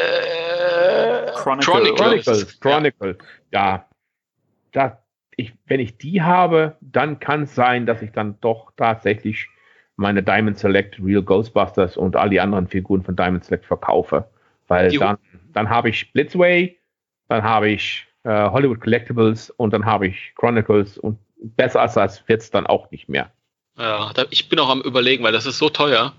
Chronicle. Ja. Wenn ich die habe, dann kann es sein, dass ich dann doch tatsächlich meine Diamond Select Real Ghostbusters und all die anderen Figuren von Diamond Select verkaufe. Weil dann habe ich Blitzway, dann habe ich Hollywood Collectibles und dann habe ich Chronicles und besser als das wird es dann auch nicht mehr. Ja, ich bin auch am Überlegen, weil das ist so teuer.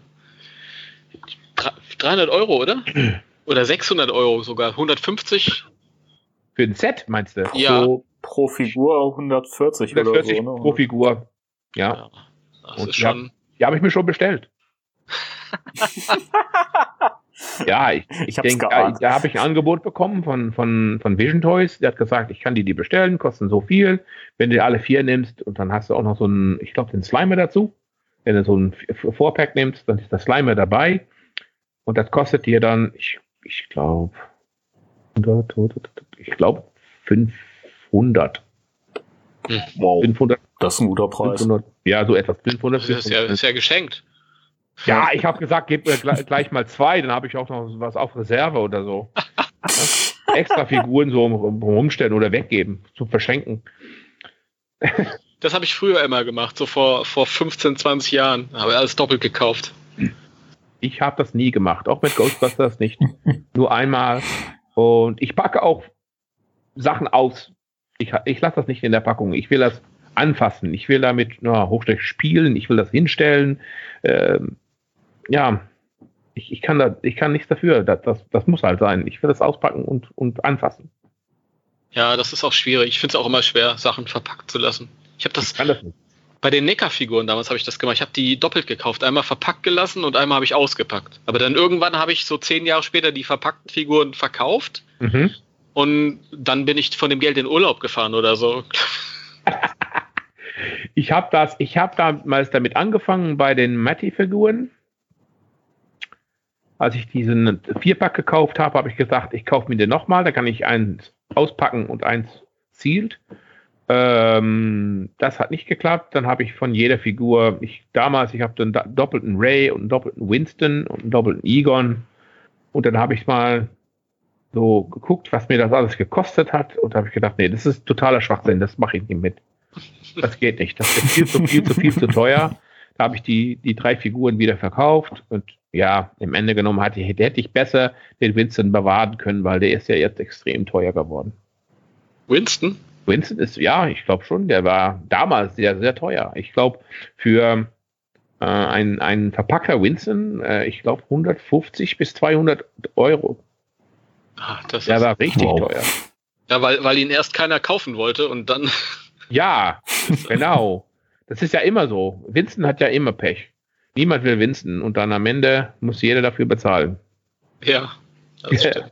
300 Euro, oder? Oder 600 Euro sogar. 150? Für ein Set, meinst du? Ja. So pro Figur 140 oder so. Ne? Pro Figur. Ja. Das ist schon... Die habe ich mir schon bestellt. Ja, ich denke, da habe ich ein Angebot bekommen von Vision Toys. Der hat gesagt, ich kann die bestellen, kosten so viel. Wenn du alle 4 nimmst und dann hast du auch noch so einen, ich glaube, den Slimer dazu. Wenn du so ein 4-Pack nimmst, dann ist der Slimer dabei. Und das kostet dir dann, ich glaube, 500. Wow, 500. Das ist ein guter Preis. 500, ja, so etwas. 500. Das ist ja geschenkt. Ja, ich habe gesagt, gib mir gleich mal 2, dann habe ich auch noch was auf Reserve oder so. Ja? Extra Figuren so rumstellen oder weggeben, zu verschenken. Das habe ich früher immer gemacht, so vor 15, 20 Jahren. Habe alles doppelt gekauft. Ich habe das nie gemacht, auch mit Ghostbusters nicht. Nur einmal. Und ich packe auch Sachen aus. Ich lasse das nicht in der Packung. Ich will das anfassen. Ich will damit Hochstech spielen. Ich will das hinstellen. Ich kann nichts dafür. Das muss halt sein. Ich will das auspacken und anfassen. Ja, das ist auch schwierig. Ich finde es auch immer schwer, Sachen verpackt zu lassen. Ich kann das nicht. Bei den NECA-Figuren damals habe ich das gemacht. Ich habe die doppelt gekauft. Einmal verpackt gelassen und einmal habe ich ausgepackt. Aber dann irgendwann habe ich so 10 Jahre später die verpackten Figuren verkauft. Mhm. Und dann bin ich von dem Geld in Urlaub gefahren oder so. Ich habe damals damit angefangen bei den Matty-Figuren. Als ich diesen 4-Pack gekauft habe, habe ich gesagt, ich kaufe mir den nochmal, da kann ich eins auspacken und eins sealed. Das hat nicht geklappt. Dann habe ich von jeder Figur, ich habe den doppelten Ray und einen doppelten Winston und einen doppelten Egon. Und dann habe ich mal so geguckt, was mir das alles gekostet hat. Und da habe ich gedacht, nee, das ist totaler Schwachsinn, das mache ich nicht mit. Das geht nicht. Das ist viel zu teuer. Da habe ich die 3 Figuren wieder verkauft. Und ja, im Ende genommen hätte ich besser den Winston bewahren können, weil der ist ja jetzt extrem teuer geworden. Winston ist, ja, ich glaube schon, der war damals sehr, sehr teuer. Ich glaube, für ein verpackter Winston, ich glaube 150 bis 200 Euro. Der war richtig teuer. Ja, weil ihn erst keiner kaufen wollte und dann... Ja, genau. Das ist ja immer so. Winston hat ja immer Pech. Niemand will Winston und dann am Ende muss jeder dafür bezahlen. Ja, das stimmt.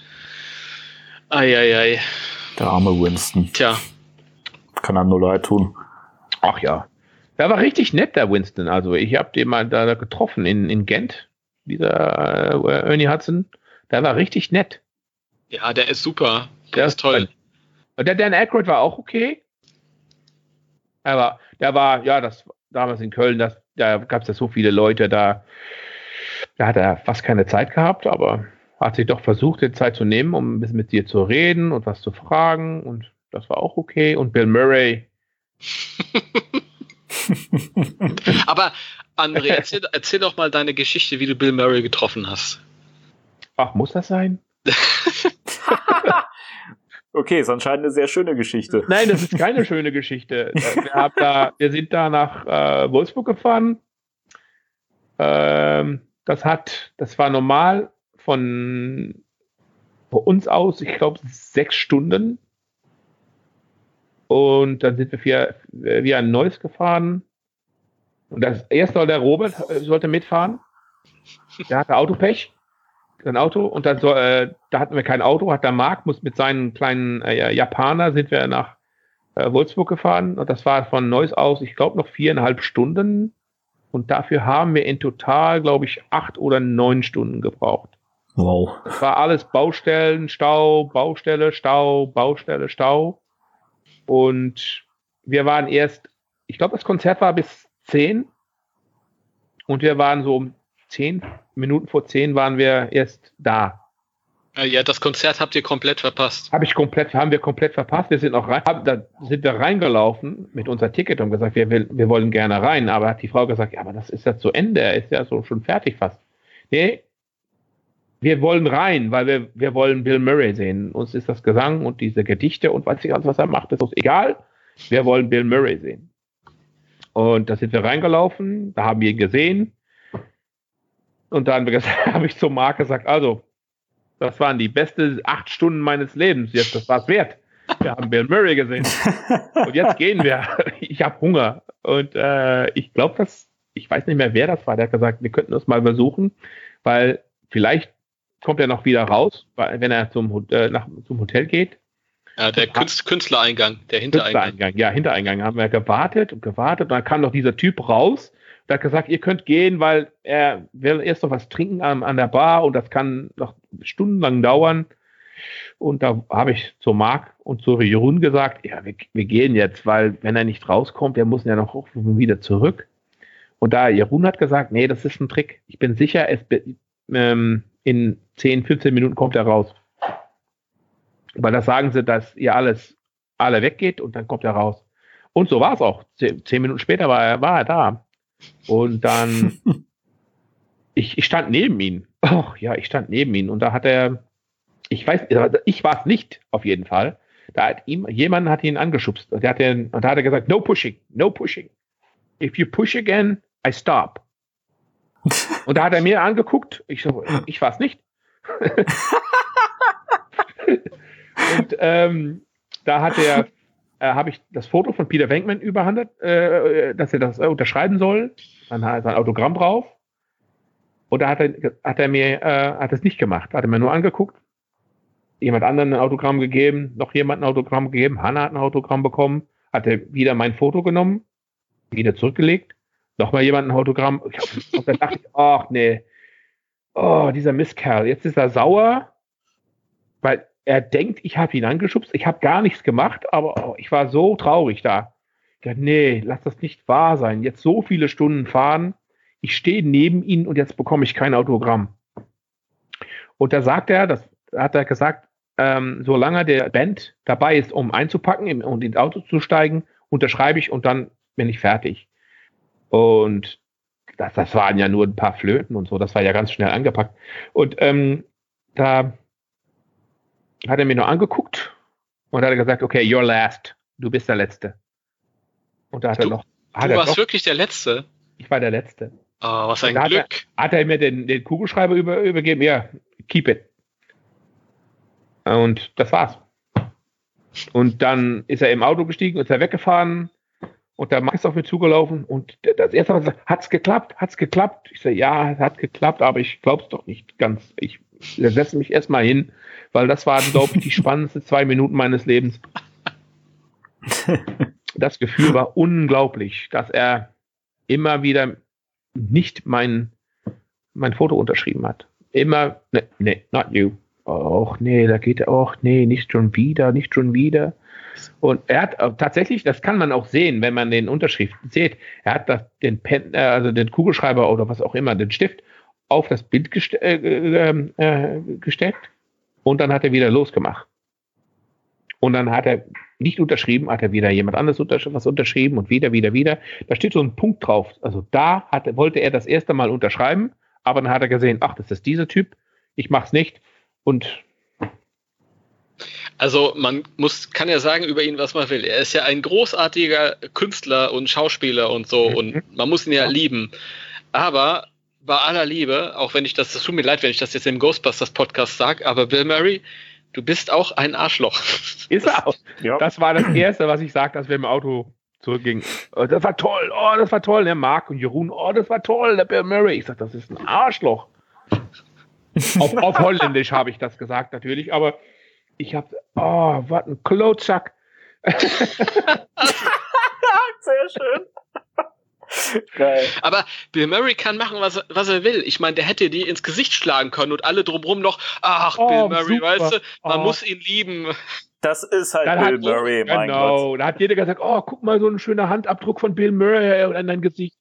Eieiei. Der arme Winston. Tja. Kann einem nur leid tun. Ach ja. Der war richtig nett, der Winston. Also ich habe den mal da getroffen in Gent, dieser Ernie Hudson. Der war richtig nett. Ja, der ist super. Der ist toll. Und der Dan Aykroyd war auch okay. Aber der war, ja, das damals in Köln, da gab es ja so viele Leute, da hat er fast keine Zeit gehabt, aber hat sich doch versucht, die Zeit zu nehmen, um ein bisschen mit dir zu reden und was zu fragen und das war auch okay. Und Bill Murray, Aber André, erzähl doch mal deine Geschichte, wie du Bill Murray getroffen hast. Ach, muss das sein? Okay, ist anscheinend eine sehr schöne Geschichte. Nein, das ist keine schöne Geschichte. Wir sind da nach Wolfsburg gefahren. Das war normal von uns aus, ich glaube, 6 Stunden. Und dann sind wir via Neuss gefahren. Und erst der Robert sollte mitfahren. Der hatte Autopech. Sein Auto. Und dann da hatten wir kein Auto, hat der Marc, mit seinen kleinen Japaner sind wir nach Wolfsburg gefahren. Und das war von Neuss aus, ich glaube, noch 4,5 Stunden. Und dafür haben wir in total, glaube ich, 8 oder 9 Stunden gebraucht. Wow. Das war alles Baustellen, Stau, Baustelle, Stau, Baustelle, Stau. Und wir waren ich glaube, das Konzert war bis 10. Und wir waren so um 10 Minuten vor 10 waren wir erst da. Ja, das Konzert habt ihr komplett verpasst. Haben wir komplett verpasst. Wir sind da sind wir reingelaufen mit unser Ticket und gesagt, wir wollen gerne rein. Aber hat die Frau gesagt, ja, aber das ist ja zu Ende. Er ist ja so schon fertig fast. Nee, wir wollen rein, weil wir wollen Bill Murray sehen. Uns ist das Gesang und diese Gedichte und weiß ich alles, was er macht, ist uns egal. Wir wollen Bill Murray sehen. Und da sind wir reingelaufen, da haben wir ihn gesehen. Und dann habe ich zum Marc gesagt, also, das waren die besten 8 Stunden meines Lebens. Jetzt, das war's wert. Wir haben Bill Murray gesehen. Und jetzt gehen wir. Ich habe Hunger. Und ich glaube, ich weiß nicht mehr, wer das war. Der hat gesagt, wir könnten das mal versuchen, weil vielleicht kommt er noch wieder raus, wenn er zum Hotel geht. Ja, der Künstlereingang, der Hintereingang. Ja, Hintereingang. Haben wir gewartet. Und dann kam noch dieser Typ raus. Der hat gesagt, ihr könnt gehen, weil er will erst noch was trinken an der Bar und das kann noch stundenlang dauern. Und da habe ich zu Marc und zu Jeroen gesagt, ja, wir gehen jetzt, weil wenn er nicht rauskommt, der muss ja noch wieder zurück. Und da Jeroen hat gesagt, nee, das ist ein Trick. Ich bin sicher, in 10, 15 Minuten kommt er raus. Weil das sagen sie, dass ihr alle weggeht und dann kommt er raus. Und so war es auch. 10 Minuten später war er da. Und dann, ich stand neben ihm. Och, ja, ich stand neben ihm. Und da hat ich war es nicht, auf jeden Fall. Jemand hat ihn angeschubst. Und da hat er gesagt, no pushing, no pushing. If you push again, I stop. Und da hat er mir angeguckt. Ich so, ich war es nicht. Und da habe ich das Foto von Peter Venkman überhandelt, dass er das unterschreiben soll. Dann hat er ein Autogramm drauf. Und da hat er es nicht gemacht. Hat er mir nur angeguckt. Jemand anderen ein Autogramm gegeben, noch jemand ein Autogramm gegeben. Hanna hat ein Autogramm bekommen. Hat er wieder mein Foto genommen, wieder zurückgelegt. Nochmal jemand ein Autogramm. Und dann dachte ich, ach nee. Oh, dieser Mistkerl. Jetzt ist er sauer, weil er denkt, ich habe ihn angeschubst. Ich habe gar nichts gemacht, aber ich war so traurig da. Ich dachte, nee, lass das nicht wahr sein. Jetzt so viele Stunden fahren. Ich stehe neben ihm und jetzt bekomme ich kein Autogramm. Und da hat er gesagt, solange der Band dabei ist, um einzupacken und ins Auto zu steigen, unterschreibe ich und dann bin ich fertig. Und das waren ja nur ein paar Flöten und so. Das war ja ganz schnell angepackt. Und da hat er mir nur angeguckt und hat gesagt, okay, you're last. Du bist der Letzte. Und da hat du warst wirklich der Letzte? Ich war der Letzte. Oh, was ein Glück. Hat er mir den Kugelschreiber übergeben? Ja, keep it. Und das war's. Und dann ist er im Auto gestiegen, ist er weggefahren und der Max ist auf mir zugelaufen und das erste Mal gesagt, hat's geklappt? Ich sage, ja, es hat geklappt, aber ich glaub's doch nicht ganz. Ich setze mich erstmal hin, weil das waren, glaube ich, die spannendsten 2 Minuten meines Lebens. Das Gefühl war unglaublich, dass er immer wieder nicht mein Foto unterschrieben hat. Immer, nee, not you. Och, nee, da geht er auch, nee, nicht schon wieder. Und er hat tatsächlich, das kann man auch sehen, wenn man den Unterschrift sieht, er hat den Kugelschreiber oder was auch immer, den Stift auf das Bild gesteckt und dann hat er wieder losgemacht. Und dann hat er nicht unterschrieben, hat er wieder jemand anderes was unterschrieben und wieder. Da steht so ein Punkt drauf. Also da wollte er das erste Mal unterschreiben, aber dann hat er gesehen, ach, das ist dieser Typ, ich mach's nicht. Und also kann ja sagen über ihn, was man will. Er ist ja ein großartiger Künstler und Schauspieler und so und man muss ihn ja lieben. Aber bei aller Liebe, auch wenn das tut mir leid, wenn ich das jetzt im Ghostbusters Podcast sage, aber Bill Murray, du bist auch ein Arschloch. Ist er auch. Ja. Das war das Erste, was ich sagte, als wir im Auto zurückgingen. Oh, das war toll. Der Marc und Jeroen, das war toll, der Bill Murray. Ich sag, das ist ein Arschloch. auf Holländisch habe ich das gesagt natürlich, aber ich habe, was ein Klotzack. Sehr schön. Geil. Aber Bill Murray kann machen, was er will. Ich meine, der hätte die ins Gesicht schlagen können und alle drumherum noch, Bill Murray, super. Weißt du, man muss ihn lieben. Das ist halt Bill Murray, mein Gott. Genau, da hat jeder gesagt, guck mal, so ein schöner Handabdruck von Bill Murray an dein Gesicht.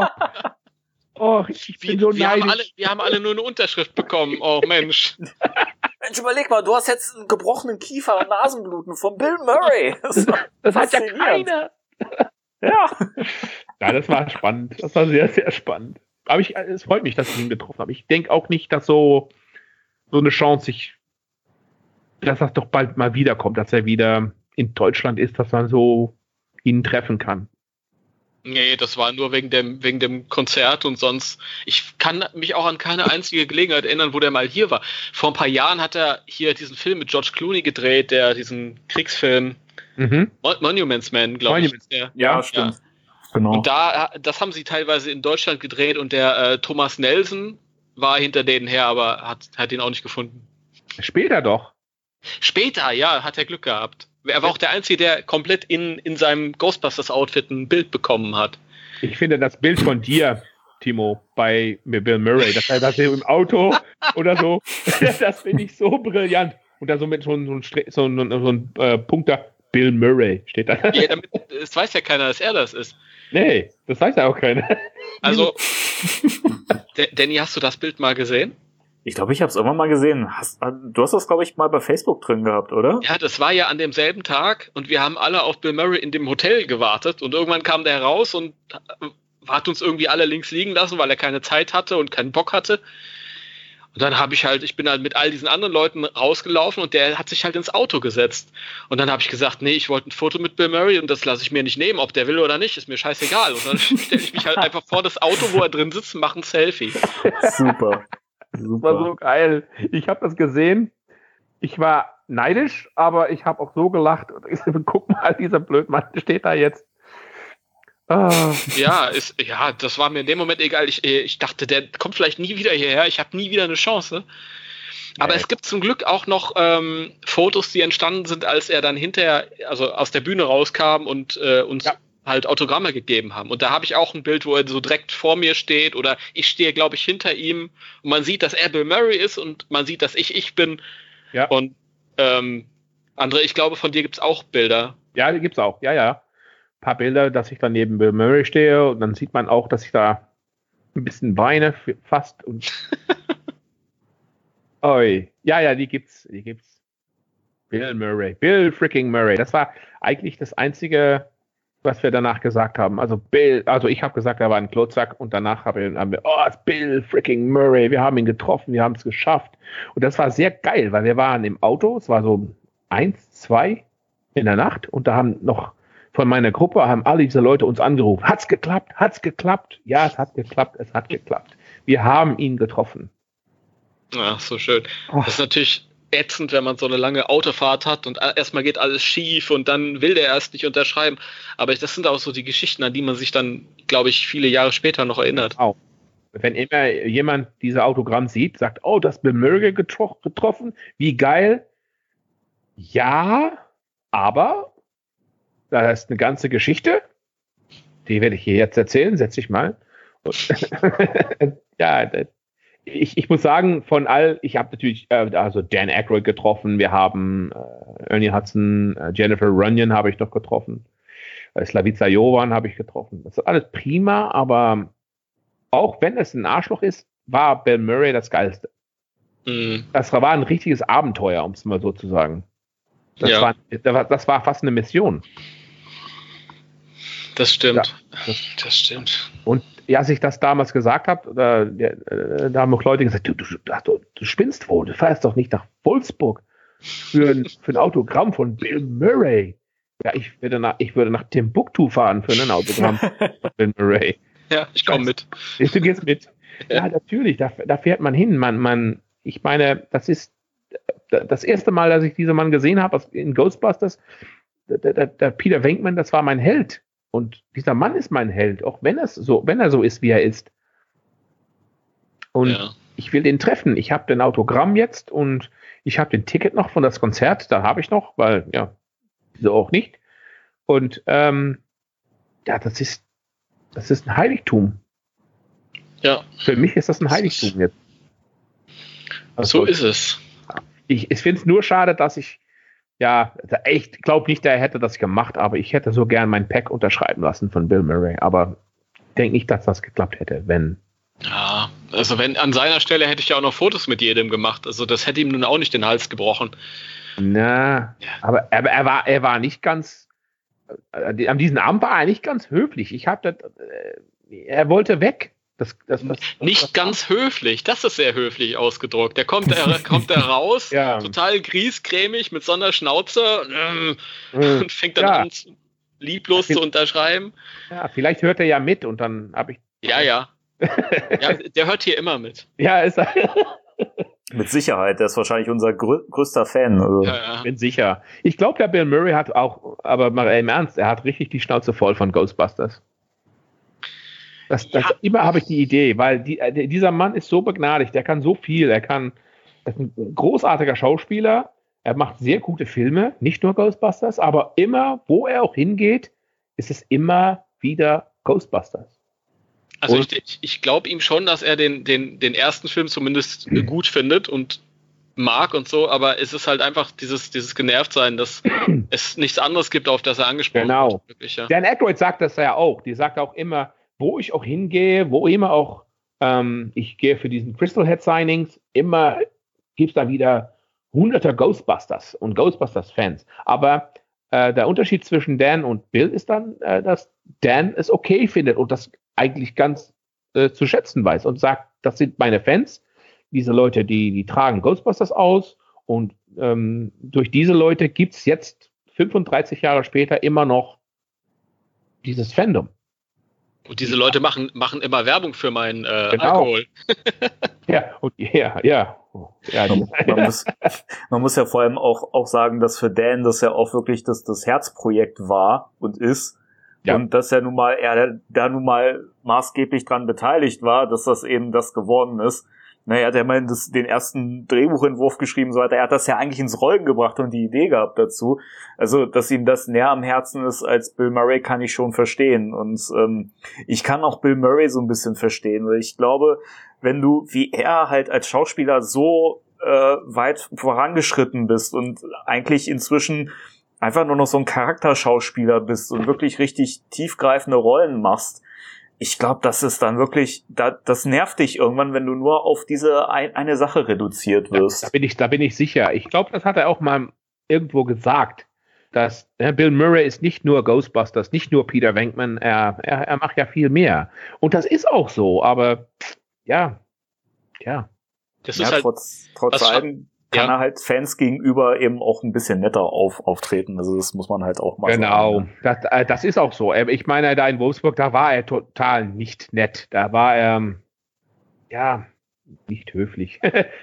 Ich bin so neidisch. Wir haben alle nur eine Unterschrift bekommen. Oh, Mensch. Mensch, überleg mal, du hast jetzt einen gebrochenen Kiefer und Nasenbluten von Bill Murray. Das hat ja keiner. Ja. Ja, das war spannend. Das war sehr, sehr spannend. Aber es freut mich, dass ich ihn getroffen habe. Ich denke auch nicht, dass so eine Chance dass das doch bald mal wiederkommt, dass er wieder in Deutschland ist, dass man so ihn treffen kann. Nee, das war nur wegen dem Konzert und sonst. Ich kann mich auch an keine einzige Gelegenheit erinnern, wo der mal hier war. Vor ein paar Jahren hat er hier diesen Film mit George Clooney gedreht, diesen Kriegsfilm Monuments Man, glaube ich. Ja, stimmt. Ja. Genau. Und das haben sie teilweise in Deutschland gedreht und der Thomas Nelson war hinter denen her, aber hat ihn auch nicht gefunden. Später doch. Später, ja, hat er Glück gehabt. Er war auch der Einzige, der komplett in seinem Ghostbusters-Outfit ein Bild bekommen hat. Ich finde das Bild von dir, Timo, bei Bill Murray, dass er das im Auto oder so, das finde ich so brillant. Und da so mit so ein Punkt da, Bill Murray steht da. Ja, es weiß ja keiner, dass er das ist. Nee, das weiß ja auch keiner. Also, Danny, hast du das Bild mal gesehen? Ich glaube, ich habe es irgendwann mal gesehen. Du hast das, glaube ich, mal bei Facebook drin gehabt, oder? Ja, das war ja an demselben Tag und wir haben alle auf Bill Murray in dem Hotel gewartet und irgendwann kam der raus und hat uns irgendwie alle links liegen lassen, weil er keine Zeit hatte und keinen Bock hatte. Und dann ich bin halt mit all diesen anderen Leuten rausgelaufen und der hat sich halt ins Auto gesetzt. Und dann habe ich gesagt, nee, ich wollte ein Foto mit Bill Murray und das lasse ich mir nicht nehmen, ob der will oder nicht, ist mir scheißegal. Und dann stelle ich mich halt einfach vor das Auto, wo er drin sitzt und mache ein Selfie. Super. Das war so geil. Ich habe das gesehen. Ich war neidisch, aber ich habe auch so gelacht. Guck mal, dieser Blödmann steht da jetzt. Ja, das war mir in dem Moment egal. Ich dachte, der kommt vielleicht nie wieder hierher. Ich habe nie wieder eine Chance. Aber es gibt zum Glück auch noch Fotos, die entstanden sind, als er dann hinterher, also aus der Bühne rauskam und uns halt Autogramme gegeben haben. Und da habe ich auch ein Bild, wo er so direkt vor mir steht oder ich stehe, glaube ich, hinter ihm und man sieht, dass er Bill Murray ist und man sieht, dass ich bin. Ja. Und André, ich glaube, von dir gibt es auch Bilder. Ja, die gibt's auch. Ja. Ein paar Bilder, dass ich dann neben Bill Murray stehe und dann sieht man auch, dass ich da ein bisschen weine fast. Und Oi. Ja, die gibt's. Bill freaking Murray. Das war eigentlich das Einzige, was wir danach gesagt haben. Also ich habe gesagt, er war ein Klotzack und danach haben wir, Bill freaking Murray, wir haben ihn getroffen, wir haben es geschafft. Und das war sehr geil, weil wir waren im Auto, es war so 1, 2 in der Nacht und da haben noch von meiner Gruppe, haben alle diese Leute uns angerufen. Hat's geklappt? Ja, es hat geklappt. Wir haben ihn getroffen. Ach, so schön. Das ist natürlich ätzend, wenn man so eine lange Autofahrt hat und erstmal geht alles schief und dann will der erst nicht unterschreiben. Aber das sind auch so die Geschichten, an die man sich dann, glaube ich, viele Jahre später noch erinnert. Auch. Wenn immer jemand diese Autogramm sieht, sagt, das Bill Murray getroffen, wie geil. Ja, aber da ist eine ganze Geschichte, die werde ich hier jetzt erzählen, setz dich mal. Ja, ich muss sagen, ich habe natürlich also Dan Aykroyd getroffen, wir haben Ernie Hudson, Jennifer Runyon habe ich noch getroffen, Slavica Jovan habe ich getroffen. Das ist alles prima, aber auch wenn es ein Arschloch ist, war Bill Murray das Geilste. Das war ein richtiges Abenteuer, um es mal so zu sagen. Das war fast eine Mission. Das stimmt. Ja, das stimmt. Und als ich das damals gesagt habe, da haben auch Leute gesagt, du spinnst wohl, du fährst doch nicht nach Wolfsburg für ein Autogramm von Bill Murray. Ja, ich würde nach Timbuktu fahren für ein Autogramm von Bill Murray. Ja, ich komme mit. Du gehst mit. Ja, natürlich, da fährt man hin. Ich meine, das ist das erste Mal, dass ich diesen Mann gesehen habe in Ghostbusters. Der Peter Venkman, das war mein Held. Und dieser Mann ist mein Held, auch wenn er so ist, wie er ist. Und ich will den treffen. Ich habe den Autogramm jetzt und ich habe den Ticket noch von das Konzert. Da habe ich noch, weil, ja, so auch nicht. Und das ist ein Heiligtum. Ja. Für mich ist das ein Heiligtum jetzt. Also, so ist es. Ich finde es nur schade, dass ich glaube nicht, der hätte das gemacht, aber ich hätte so gern mein Pack unterschreiben lassen von Bill Murray. Aber ich denke nicht, dass das geklappt hätte, wenn. Ja, also an seiner Stelle hätte ich ja auch noch Fotos mit jedem gemacht. Also das hätte ihm nun auch nicht den Hals gebrochen. Na, aber er war nicht ganz, an diesem Abend war er nicht ganz höflich. Er wollte weg. Nicht ganz höflich, das ist sehr höflich ausgedrückt. Der kommt da raus, total griesgrämig mit so einer Schnauze und fängt dann an, lieblos zu unterschreiben. Ja, vielleicht hört er ja mit und dann habe ich... Ja, der hört hier immer mit. Ja, ist er. Mit Sicherheit, der ist wahrscheinlich unser größter Fan. Also. Ja. Bin sicher. Ich glaube, der Bill Murray hat auch, aber mal im Ernst, er hat richtig die Schnauze voll von Ghostbusters. Immer habe ich die Idee, weil dieser Mann ist so begnadigt, der kann so viel, er ist ein großartiger Schauspieler, er macht sehr gute Filme, nicht nur Ghostbusters, aber immer, wo er auch hingeht, ist es immer wieder Ghostbusters. Also ich glaube ihm schon, dass er den ersten Film zumindest gut findet und mag und so, aber es ist halt einfach dieses Genervtsein, dass es nichts anderes gibt, auf das er angesprochen wird. Wirklich, ja. Dan Aykroyd sagt das ja auch, die sagt auch immer, wo ich auch hingehe, wo immer auch ich gehe für diesen Crystal Head Signings, immer gibt es da wieder hunderte Ghostbusters und Ghostbusters-Fans. Aber der Unterschied zwischen Dan und Bill ist dann, dass Dan es okay findet und das eigentlich ganz zu schätzen weiß und sagt, das sind meine Fans, diese Leute, die tragen Ghostbusters aus und durch diese Leute gibt es jetzt 35 Jahre später immer noch dieses Fandom. Und diese Leute machen immer Werbung für meinen Alkohol. Man muss ja vor allem auch sagen, dass für Dan das ja auch wirklich das Herzprojekt war und ist. Ja. Und dass er da nun mal maßgeblich dran beteiligt war, dass das eben das geworden ist. Naja, er hat ja mal den ersten Drehbuchentwurf geschrieben, so weiter. Er hat das ja eigentlich ins Rollen gebracht und die Idee gehabt dazu. Also, dass ihm das näher am Herzen ist als Bill Murray, kann ich schon verstehen. Und ich kann auch Bill Murray so ein bisschen verstehen, weil ich glaube, wenn du, wie er halt als Schauspieler so weit vorangeschritten bist und eigentlich inzwischen einfach nur noch so ein Charakterschauspieler bist und wirklich richtig tiefgreifende Rollen machst, ich glaube, das ist dann wirklich, das nervt dich irgendwann, wenn du nur auf diese eine Sache reduziert wirst. Ja, da bin ich sicher. Ich glaube, das hat er auch mal irgendwo gesagt, dass Bill Murray ist nicht nur Ghostbusters, nicht nur Peter Venkman, er macht ja viel mehr. Und das ist auch so, aber ja. Das ist halt trotz allem kann er halt Fans gegenüber eben auch ein bisschen netter auftreten. Also das muss man halt auch mal sagen. Genau, das ist auch so. Ich meine, da in Wolfsburg, da war er total nicht nett. Da war er, nicht höflich.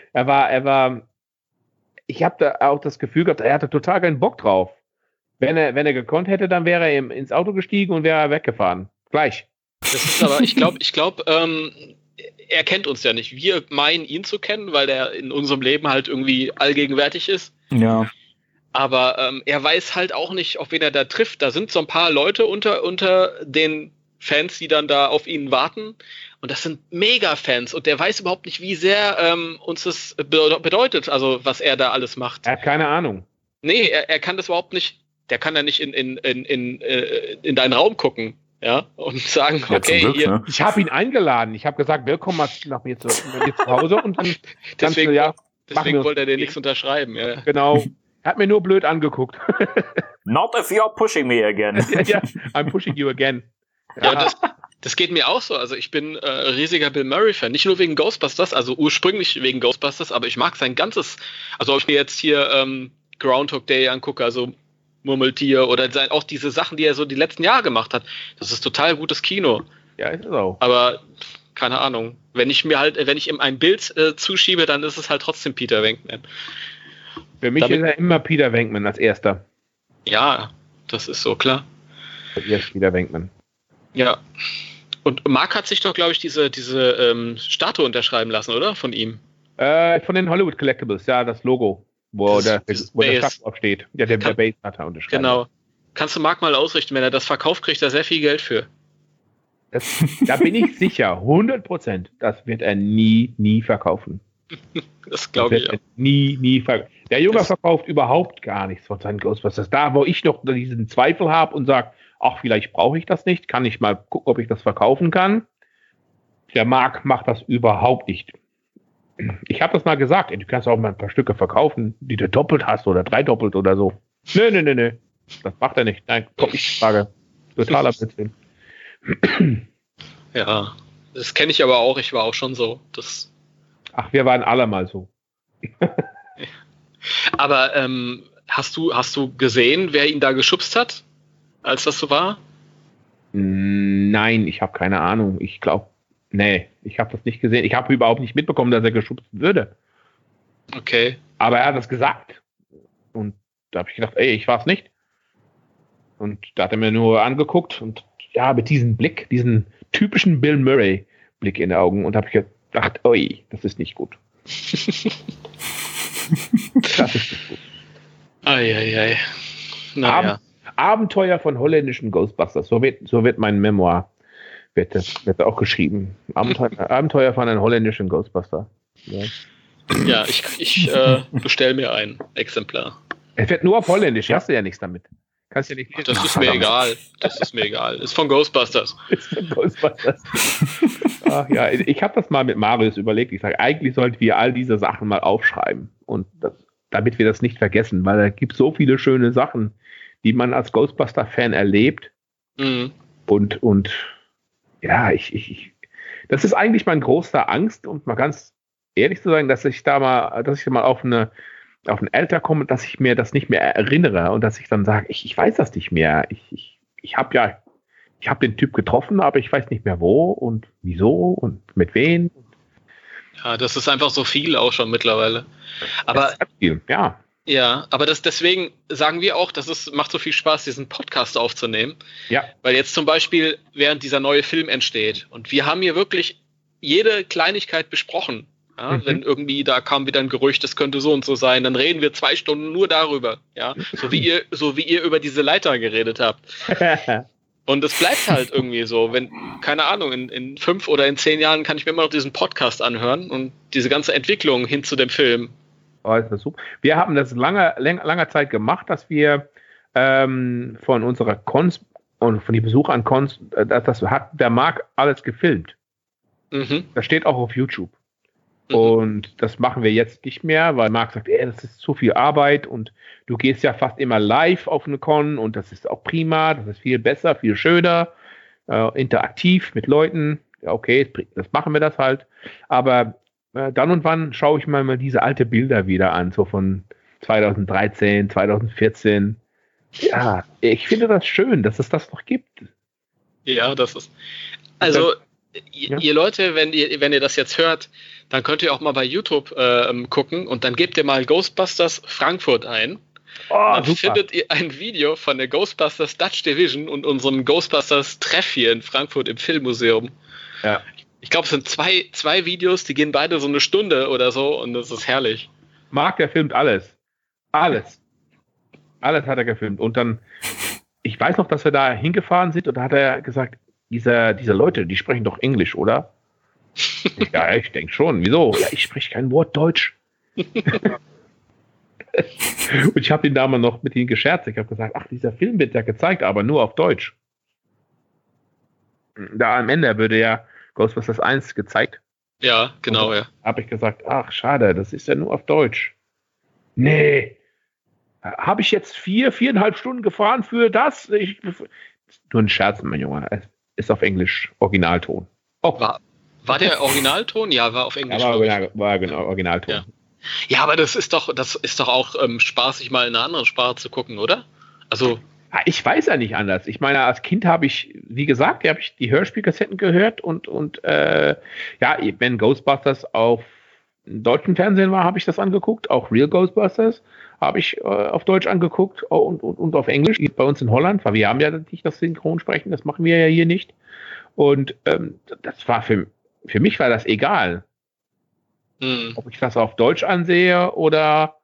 Ich habe da auch das Gefühl gehabt, er hatte total keinen Bock drauf. Wenn er gekonnt hätte, dann wäre er ins Auto gestiegen und wäre weggefahren. Gleich. Das ist aber, ich glaube, er kennt uns ja nicht. Wir meinen, ihn zu kennen, weil er in unserem Leben halt irgendwie allgegenwärtig ist. Ja. Aber er weiß halt auch nicht, auf wen er da trifft. Da sind so ein paar Leute unter den Fans, die dann da auf ihn warten. Und das sind Mega-Fans. Und der weiß überhaupt nicht, wie sehr uns das bedeutet, also was er da alles macht. Er hat keine Ahnung. Nee, er kann das überhaupt nicht. Der kann ja nicht in deinen Raum gucken. Ja, und sagen, ja, okay, Glück, hier. Ne? Ich habe ihn eingeladen. Ich habe gesagt, willkommen nach mir zu Hause und dann deswegen wollte er dir nichts unterschreiben. Ja. Genau. Hat mir nur blöd angeguckt. Not if you're pushing me again. Ja, I'm pushing you again. Ja, das geht mir auch so. Also ich bin riesiger Bill Murray-Fan. Nicht nur wegen Ghostbusters, also ursprünglich wegen Ghostbusters, aber ich mag sein ganzes, also ob ich mir jetzt hier Groundhog Day angucke, also Murmeltier oder auch diese Sachen, die er so die letzten Jahre gemacht hat. Das ist total gutes Kino. Ja, ist es auch. Aber keine Ahnung. Wenn ich ihm ein Bild zuschiebe, dann ist es halt trotzdem Peter Venkman. Für mich ist er immer Peter Venkman als erster. Ja, das ist so, klar. Jetzt Peter Venkman. Ja. Und Mark hat sich doch, glaube ich, diese Statue unterschreiben lassen, oder? Von ihm. Von den Hollywood Collectibles, ja, das Logo, wo der Statue aufsteht. Ja, der Base hat er unterschrieben. Genau. Kannst du Mark mal ausrichten, wenn er das verkauft, kriegt er sehr viel Geld für. Da bin ich sicher, 100%, das wird er nie verkaufen. Das glaube ich auch. Nie verkaufen. Der Junge verkauft überhaupt gar nichts von seinen Ghostbusters. Da, wo ich noch diesen Zweifel habe und sage, ach, vielleicht brauche ich das nicht, kann ich mal gucken, ob ich das verkaufen kann. Der Mark macht das überhaupt nicht. Ich habe das mal gesagt, du kannst auch mal ein paar Stücke verkaufen, die du doppelt hast oder dreidoppelt oder so. Nö. Das macht er nicht. Nein, komm, ich frage. Totaler Blödsinn. Ja, das kenne ich aber auch. Ich war auch schon so. Ach, wir waren alle mal so. Aber hast du gesehen, wer ihn da geschubst hat, als das so war? Nein, ich habe keine Ahnung. Ich glaube, ich habe das nicht gesehen. Ich habe überhaupt nicht mitbekommen, dass er geschubst würde. Okay. Aber er hat das gesagt. Und da habe ich gedacht, ich war es nicht. Und da hat er mir nur angeguckt und ja, mit diesem Blick, diesen typischen Bill Murray Blick in den Augen und habe ich gedacht, das ist nicht gut. Das ist nicht gut. Eieiei. Naja. Abenteuer von holländischen Ghostbusters. So wird mein Memoir wird auch geschrieben. Abenteuer von einem holländischen Ghostbuster. Ja, ich bestelle mir ein Exemplar. Es wird nur auf Holländisch, hast du ja nichts damit. Kannst ja nicht. Das ist mir egal. Ist von Ghostbusters. Ach ja, ich habe das mal mit Marius überlegt. Ich sage, eigentlich sollten wir all diese Sachen mal aufschreiben. Und damit wir das nicht vergessen, weil da gibt so viele schöne Sachen, die man als Ghostbuster-Fan erlebt. Mhm. Und ja, das ist eigentlich mein großer Angst, und mal ganz ehrlich zu sagen, dass ich mal auf ein Alter komme, dass ich mir das nicht mehr erinnere und dass ich dann sage, ich weiß das nicht mehr. Ich habe den Typ getroffen, aber ich weiß nicht mehr wo und wieso und mit wem. Ja, das ist einfach so viel auch schon mittlerweile. Aber viel, ja. Ja, aber deswegen sagen wir auch, macht so viel Spaß, diesen Podcast aufzunehmen. Ja. Weil jetzt zum Beispiel, während dieser neue Film entsteht, und wir haben hier wirklich jede Kleinigkeit besprochen. Ja, wenn irgendwie da kam wieder ein Gerücht, das könnte so und so sein, dann reden wir 2 Stunden nur darüber. Ja, so wie ihr über diese Leiter geredet habt. Und es bleibt halt irgendwie so, wenn, keine Ahnung, in 5 oder in 10 Jahren kann ich mir immer noch diesen Podcast anhören und diese ganze Entwicklung hin zu dem Film. Oh, ist das super. Wir haben das langer Zeit gemacht, dass wir von unserer Cons und von den Besuchern an Cons, das hat der Marc alles gefilmt. Mhm. Das steht auch auf YouTube. Mhm. Und das machen wir jetzt nicht mehr, weil Marc sagt, das ist zu viel Arbeit und du gehst ja fast immer live auf eine Con und das ist auch prima, das ist viel besser, viel schöner, interaktiv mit Leuten. Ja, okay, das machen wir das halt. Aber dann und wann schaue ich mal diese alte Bilder wieder an, so von 2013, 2014. Ja, ich finde das schön, dass es das noch gibt. Ja, das ist. Also, ihr Leute, wenn ihr das jetzt hört, dann könnt ihr auch mal bei YouTube gucken und dann gebt ihr mal Ghostbusters Frankfurt ein. Dann findet ihr ein Video von der Ghostbusters Dutch Division und unserem Ghostbusters Treff hier in Frankfurt im Filmmuseum. Ja. Ich glaube, es sind zwei Videos, die gehen beide so 1 Stunde oder so und das ist herrlich. Marc, der filmt alles. Alles hat er gefilmt. Und dann, ich weiß noch, dass wir da hingefahren sind und da hat er gesagt, diese Leute, die sprechen doch Englisch, oder? Ja, ich denke schon. Wieso? Ja, ich spreche kein Wort Deutsch. Und ich habe ihn da mal noch mit ihm gescherzt. Ich habe gesagt, dieser Film wird ja gezeigt, aber nur auf Deutsch. Da am Ende würde ja Ghostbusters 1 gezeigt. Ja, genau, ja. Habe ich gesagt, schade, das ist ja nur auf Deutsch. Nee. habe ich jetzt 4,5 Stunden gefahren für das? Nur ein Scherz, mein Junge. Es ist auf Englisch Originalton. Oh. War der Originalton? Ja, war auf Englisch. Ja, war genau Originalton. Ja, aber das ist doch auch spaßig, mal in einer anderen Sprache zu gucken, oder? Also. Ich weiß ja nicht anders. Ich meine, als Kind habe ich, wie gesagt, die Hörspielkassetten gehört und wenn Ghostbusters auf deutschen Fernsehen war, habe ich das angeguckt. Auch Real Ghostbusters habe ich auf Deutsch angeguckt und auf Englisch. Bei uns in Holland, weil wir haben ja nicht das Synchronsprechen, das machen wir ja hier nicht. Und das war für mich war das egal. Ob ich das auf Deutsch ansehe oder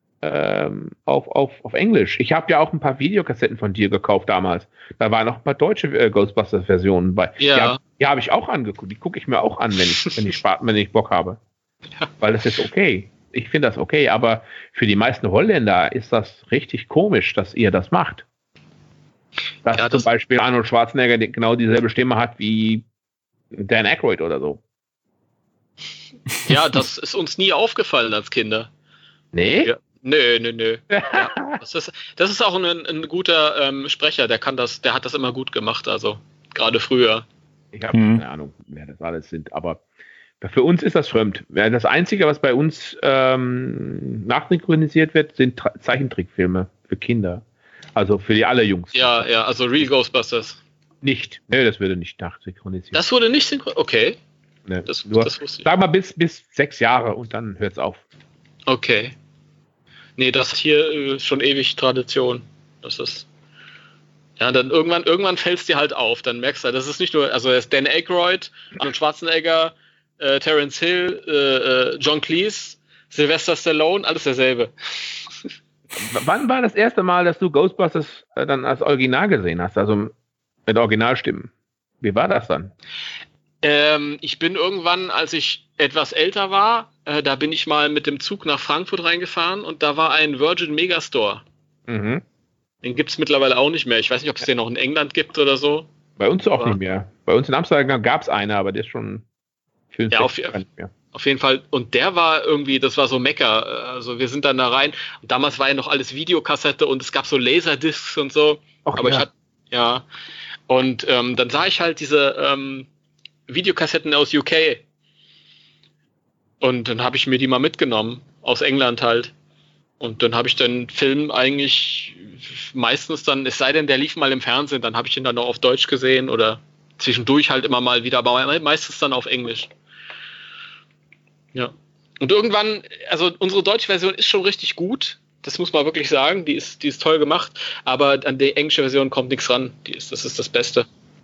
auf Englisch. Ich habe ja auch ein paar Videokassetten von dir gekauft damals. Da waren noch ein paar deutsche Ghostbusters-Versionen bei. Ja. Die habe ich auch angeguckt. Die gucke ich mir auch an, wenn ich Bock habe. Ja. Weil das ist okay. Ich finde das okay, aber für die meisten Holländer ist das richtig komisch, dass ihr das macht. Dass zum Beispiel Arnold Schwarzenegger genau dieselbe Stimme hat wie Dan Aykroyd oder so. Ja, das ist uns nie aufgefallen als Kinder. Nee? Ja. Nö. Ja, das ist auch ein guter Sprecher, der hat das immer gut gemacht, also gerade früher. Ich habe keine Ahnung, wer das alles sind, aber für uns ist das fremd. Das Einzige, was bei uns nachsynchronisiert wird, sind Zeichentrickfilme für Kinder. Also für die alle Jungs. Ja, also Real Ghostbusters. Nicht. Nee, das würde nicht nachsynchronisiert. Das wurde nicht synchronisiert? Okay. Nee, das wusste ich. Sag mal bis 6 Jahre und dann hört's auf. Okay. Nee, das hier ist schon ewig Tradition. Das ist. Ja, dann irgendwann fällt es dir halt auf. Dann merkst du, das ist nicht nur, also es ist Dan Aykroyd, Arnold Schwarzenegger, Terence Hill, John Cleese, Sylvester Stallone, alles derselbe. Wann war das erste Mal, dass du Ghostbusters dann als Original gesehen hast? Also mit Originalstimmen. Wie war das dann? Ich bin irgendwann, als ich etwas älter war, da bin ich mal mit dem Zug nach Frankfurt reingefahren und da war ein Virgin Megastore. Mhm. Den gibt es mittlerweile auch nicht mehr. Ich weiß nicht, ob es den noch in England gibt oder so. Bei uns auch nicht mehr. Bei uns in Amsterdam gab es eine, aber der ist schon auf jeden Fall. Und der war irgendwie, das war so Mekka. Also wir sind dann da rein. Und damals war ja noch alles Videokassette und es gab so Laserdiscs und so. Aber ich hatte, Und dann sah ich halt diese Videokassetten aus UK. Und dann habe ich mir die mal mitgenommen. Aus England halt. Und dann habe ich den Film eigentlich meistens dann, es sei denn, der lief mal im Fernsehen, dann habe ich ihn dann noch auf Deutsch gesehen oder zwischendurch halt immer mal wieder, aber meistens dann auf Englisch. Ja. Und irgendwann, also unsere deutsche Version ist schon richtig gut, das muss man wirklich sagen, die ist toll gemacht, aber an die englische Version kommt nichts ran, das ist das Beste.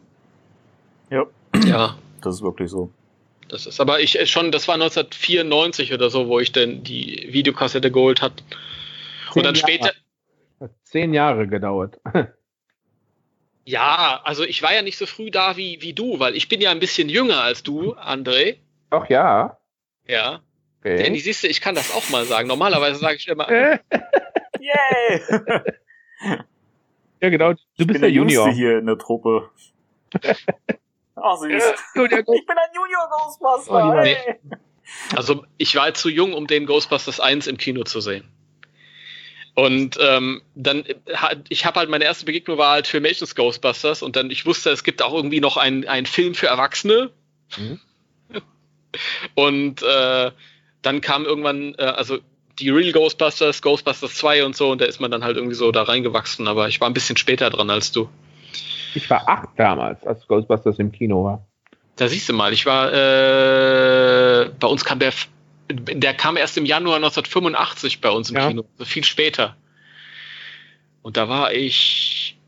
Ja. Das ist wirklich so. Das war 1994 oder so, wo ich denn die Videokassette geholt habe. Und dann später. Hat 10 Jahre gedauert. Ja, also ich war ja nicht so früh da wie du, weil ich bin ja ein bisschen jünger als du, André. Ach ja. Ja. Okay. Danny, siehst du, ich kann das auch mal sagen. Normalerweise sage ich immer. Yay! Ja, genau. Du bist der Junior hier in der Truppe. Ach, süß. Ich bin ein Junior-Ghostbuster. Oh, nee. Also, ich war zu jung, um den Ghostbusters 1 im Kino zu sehen. Und ich habe halt, meine erste Begegnung war halt Filmations Ghostbusters und dann, ich wusste, es gibt auch irgendwie noch einen Film für Erwachsene. Mhm. Und dann kam irgendwann, also die Real Ghostbusters, Ghostbusters 2 und so, und da ist man dann halt irgendwie so da reingewachsen, aber ich war ein bisschen später dran als du. Ich war 8 damals, als Ghostbusters im Kino war. Da siehst du mal, ich war, bei uns kam der kam erst im Januar 1985 bei uns im Kino, so viel später. Und da war ich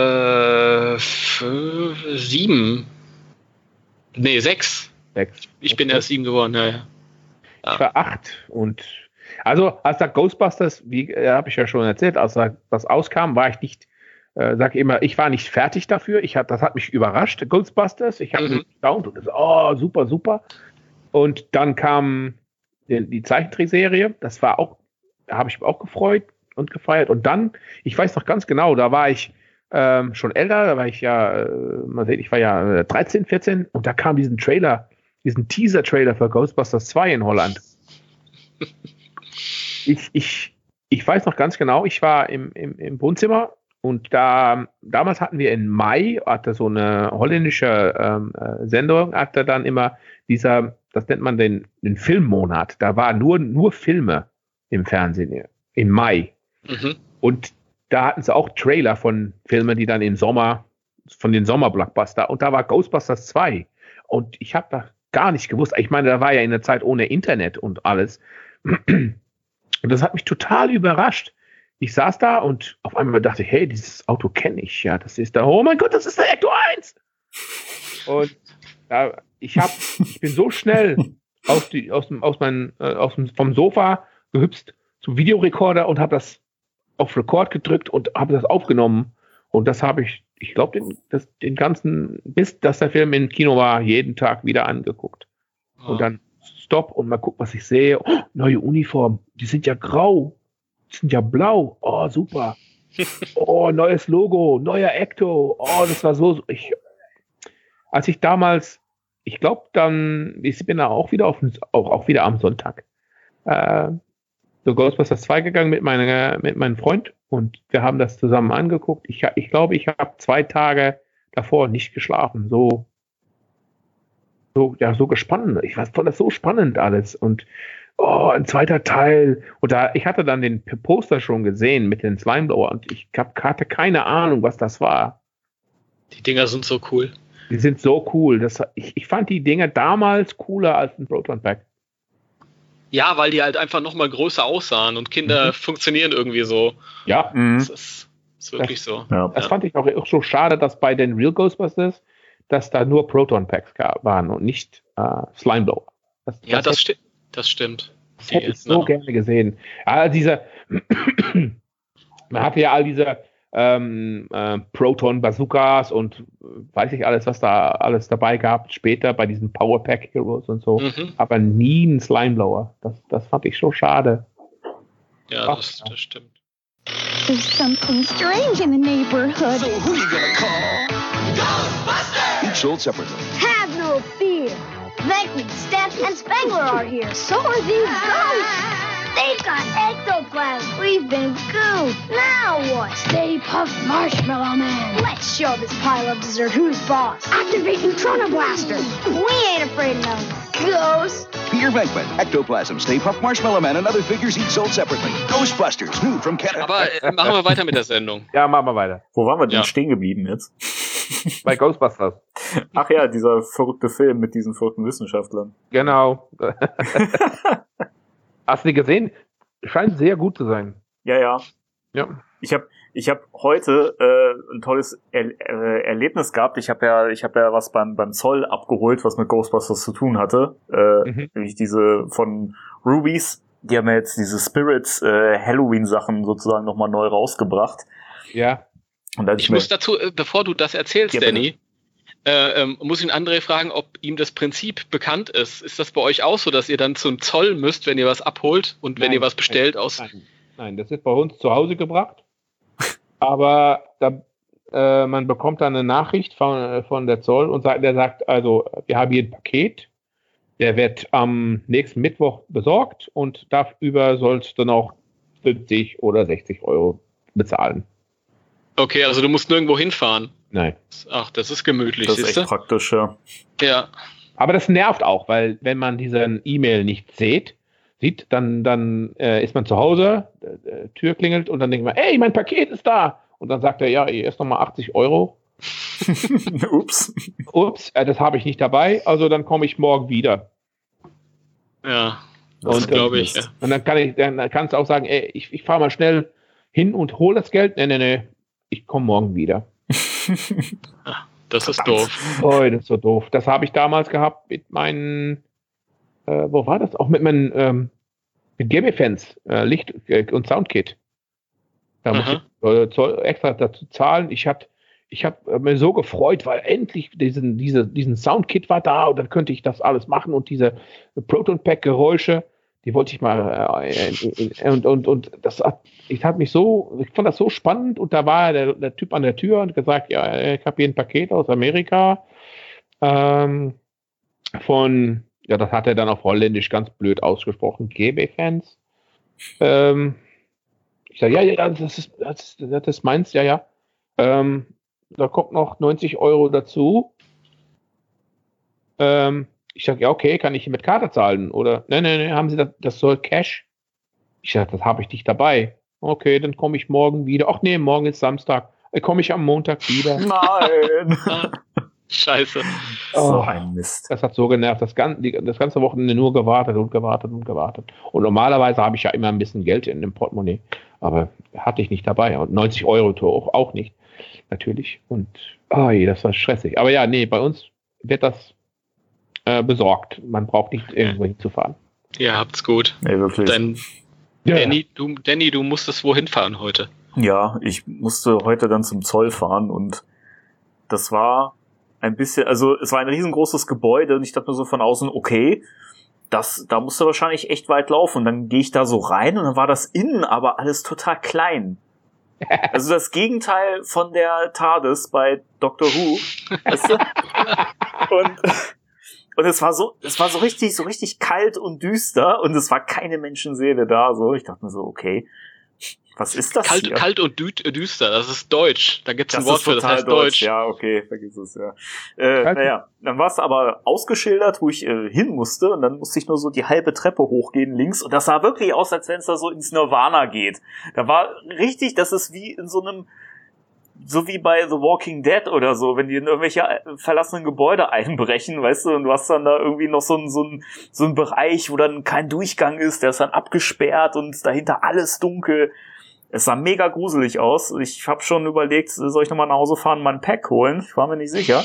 6. Ich bin erst 7 geworden, ja. Ich war 8 und also als da Ghostbusters, wie habe ich ja schon erzählt, als das auskam, war ich nicht, ich war nicht fertig dafür. Das hat mich überrascht, Ghostbusters. Ich habe gestaunt und gesagt, oh, super, super. Und dann kam die Zeichentrickserie, da habe ich mich auch gefreut und gefeiert. Und dann, ich weiß noch ganz genau, da war ich schon älter, da war ich ja, ich war ja 13, 14 und da kam diesen Teaser-Trailer für Ghostbusters 2 in Holland. Ich ich weiß noch ganz genau, ich war im Wohnzimmer und damals hatten wir im Mai, hatte so eine holländische Sendung, hatte dann immer das nennt man den Filmmonat. Da war nur Filme im Fernsehen im Mai. Mhm. Und da hatten sie auch Trailer von Filmen, die dann von den Sommerblockbuster. Und da war Ghostbusters 2. Und ich habe da gar nicht gewusst. Ich meine, da war ja in der Zeit ohne Internet und alles. Und das hat mich total überrascht. Ich saß da und auf einmal dachte ich, hey, dieses Auto kenne ich. Ja, das ist oh mein Gott, das ist der Ecto 1. Und ich bin so schnell vom Sofa gehüpft zum Videorekorder und habe das auf Record gedrückt und habe das aufgenommen. Und das habe ich glaube, den ganzen, bis dass der Film im Kino war, jeden Tag wieder angeguckt. Oh. Und dann Stopp und mal gucken, was ich sehe. Oh, neue Uniform, die sind ja grau, die sind ja blau. Oh, super. Oh, neues Logo, neuer Ecto. Oh, das war so. Als ich damals, ich glaube dann, ich bin da auch wieder auch wieder am Sonntag so Ghostbusters 2 gegangen mit meinem Freund und wir haben das zusammen angeguckt. Ich glaube, ich habe 2 Tage davor nicht geschlafen. So gespannt. Ich fand das so spannend alles und ein zweiter Teil. Und ich hatte dann den Poster schon gesehen mit den Slimeblower und ich hatte keine Ahnung, was das war. Die Dinger sind so cool. Die sind so cool. Ich fand die Dinger damals cooler als ein Proton Pack. Ja, weil die halt einfach nochmal größer aussahen und Kinder funktionieren irgendwie so. Ja. Das ist wirklich so. Ja. Das fand ich auch so schade, dass bei den Real Ghostbusters, dass da nur Proton Packs waren und nicht Slimeblower. Das stimmt. Das hätte ich so gerne gesehen. Man hatte ja all diese Proton-Bazookas und weiß ich alles, was da alles dabei gab, später bei diesen Powerpack Heroes und so, aber nie ein Slimeblower. Das fand ich so schade. Ja, das stimmt. There's something strange in the neighborhood. So who you gonna call? Ghostbusters! Each sold separately. Have no fear. Venkman, Steph, and Spengler are here. So are these ghosts. They've got ectoplasm. We've been gooped. Now what? Stay Puft Marshmallow Man. Let's show this pile of dessert who's boss. Activate Neutrona Blaster. We ain't afraid of no ghosts. Peter Venkman, Ectoplasm, Stay Puft Marshmallow Man and other figures each sold separately. Ghostbusters, new from Canada. Aber machen wir weiter mit der Sendung. Ja, machen wir weiter. Wo waren wir denn stehen geblieben jetzt? Bei Ghostbusters. Ach ja, dieser verrückte Film mit diesen verrückten Wissenschaftlern. Genau. Hast du die gesehen? Scheint sehr gut zu sein. Ja. Ja. Ich hab heute ein tolles Erlebnis gehabt. Ich habe ja was beim Zoll abgeholt, was mit Ghostbusters zu tun hatte. Nämlich diese von Rubies. Die haben ja jetzt diese Spirits Halloween-Sachen sozusagen nochmal neu rausgebracht. Ja. Und ich muss dazu, bevor du das erzählst, ja, Danny, muss ich André fragen, ob ihm das Prinzip bekannt ist. Ist das bei euch auch so, dass ihr dann zum Zoll müsst, wenn ihr was abholt und wenn ihr was bestellt Nein, das ist bei uns zu Hause gebracht. Aber man bekommt dann eine Nachricht von der Zoll und der sagt, also wir haben hier ein Paket, der wird am nächsten Mittwoch besorgt und dafür sollst du noch 50 oder 60 Euro bezahlen. Okay, also du musst nirgendwo hinfahren. Nein. Ach, das ist gemütlich. Das ist echt praktisch, ja. Ja. Aber das nervt auch, weil wenn man diesen E-Mail nicht sieht, dann ist man zu Hause, Tür klingelt und dann denkt man, ey, mein Paket ist da. Und dann sagt er, ja, hier ist nochmal 80 Euro. Ups, das habe ich nicht dabei, also dann komme ich morgen wieder. Ja, das glaube ich. Ja. Und dann kannst du auch sagen, ey, ich fahre mal schnell hin und hole das Geld. Nee, ich komme morgen wieder. Das ist doof. Oh, das ist so doof. Das habe ich damals gehabt mit meinen, wo war das? Auch mit meinen mit GB-Fans, Licht- und Soundkit. Da muss ich extra dazu zahlen. Ich hab mir so gefreut, weil endlich diesen Soundkit war da und dann könnte ich das alles machen und diese Proton-Pack-Geräusche, die wollte ich mal ich fand das so spannend und da war der Typ an der Tür und gesagt, ja, ich habe hier ein Paket aus Amerika das hat er dann auf Holländisch ganz blöd ausgesprochen, GB-Fans. Ich sage, ja, das meinst, ja. Da kommt noch 90 € dazu. Ich sage, ja, okay, kann ich mit Karte zahlen? Oder, nee, haben Sie das soll Cash? Ich sage, das habe ich nicht dabei. Okay, dann komme ich morgen wieder. Ach nee, morgen ist Samstag. Komme ich am Montag wieder. Nein. Scheiße. So ein Mist. Das hat so genervt. Das ganze Wochenende nur gewartet. Und normalerweise habe ich ja immer ein bisschen Geld in dem Portemonnaie. Aber hatte ich nicht dabei. Und 90 € auch nicht. Natürlich. Und das war stressig. Aber ja, nee, bei uns wird das besorgt. Man braucht nicht irgendwo hinzufahren. Ihr habt's gut. Nee, wirklich. Danny, du musstest wohin fahren heute? Ja, ich musste heute dann zum Zoll fahren und das war ein bisschen, also es war ein riesengroßes Gebäude und ich dachte mir so von außen, okay, da musst du wahrscheinlich echt weit laufen. Und dann gehe ich da so rein und dann war das innen aber alles total klein. Also das Gegenteil von der TARDIS bei Doctor Who. Weißt du? Und es war so richtig kalt und düster und es war keine Menschenseele da, so. Ich dachte mir so, okay, was ist das hier? Kalt und düster, das ist Deutsch. Da gibt's ein Wort für, das heißt Deutsch. Ja, okay, vergiss es, ja. Naja, dann war es aber ausgeschildert, wo ich hin musste und dann musste ich nur so die halbe Treppe hochgehen links und das sah wirklich aus, als wenn es da so ins Nirvana geht. Da war richtig, das ist wie in so einem, so wie bei The Walking Dead oder so, wenn die in irgendwelche verlassenen Gebäude einbrechen, weißt du, und du hast dann da irgendwie noch so ein Bereich, wo dann kein Durchgang ist, der ist dann abgesperrt und dahinter alles dunkel. Es sah mega gruselig aus. Ich habe schon überlegt, soll ich nochmal nach Hause fahren und mal ein Pack holen? Ich war mir nicht sicher.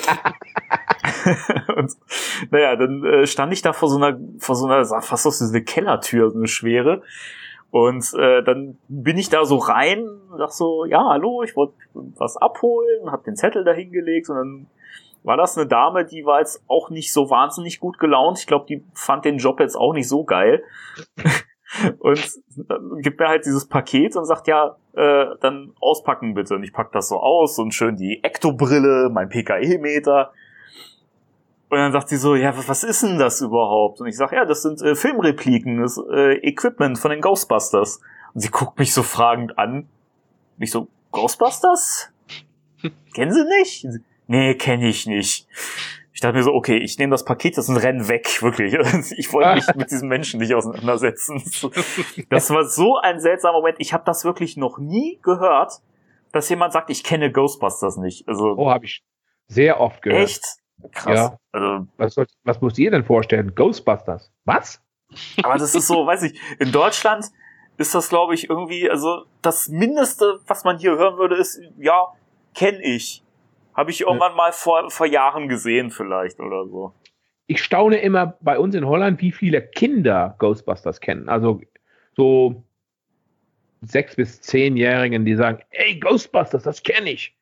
Und naja, dann stand ich da vor so einer, sah fast aus wie eine Kellertür, so eine schwere. Und dann bin ich da so rein und dachte so, ja, hallo, ich wollte was abholen, hab den Zettel da hingelegt und dann war das eine Dame, die war jetzt auch nicht so wahnsinnig gut gelaunt. Ich glaube, die fand den Job jetzt auch nicht so geil. Und gibt mir halt dieses Paket und sagt, ja, dann auspacken bitte. Und ich pack das so aus und schön die Ektobrille, mein PKE-Meter. Und dann sagt sie so, ja, was ist denn das überhaupt? Und ich sag, ja, das sind Filmrepliken, das Equipment von den Ghostbusters. Und sie guckt mich so fragend an. Und ich so, Ghostbusters? Kennen Sie nicht? Nee, kenne ich nicht. Ich dachte mir so, okay, ich nehme das Paket, das ist ein Rennen weg, wirklich. Ich wollte mich mit diesem Menschen nicht auseinandersetzen. Das war so ein seltsamer Moment. Ich habe das wirklich noch nie gehört, dass jemand sagt, ich kenne Ghostbusters nicht. Also, habe ich sehr oft gehört. Echt? Krass. Ja. Also, was musst ihr denn vorstellen? Ghostbusters? Was? Aber das ist so, weiß ich, in Deutschland ist das, glaube ich, irgendwie, also das Mindeste, was man hier hören würde, ist, ja, kenne ich. Habe ich irgendwann mal vor Jahren gesehen vielleicht oder so. Ich staune immer bei uns in Holland, wie viele Kinder Ghostbusters kennen. Also so 6- bis 10-Jährigen, die sagen, ey, Ghostbusters, das kenne ich.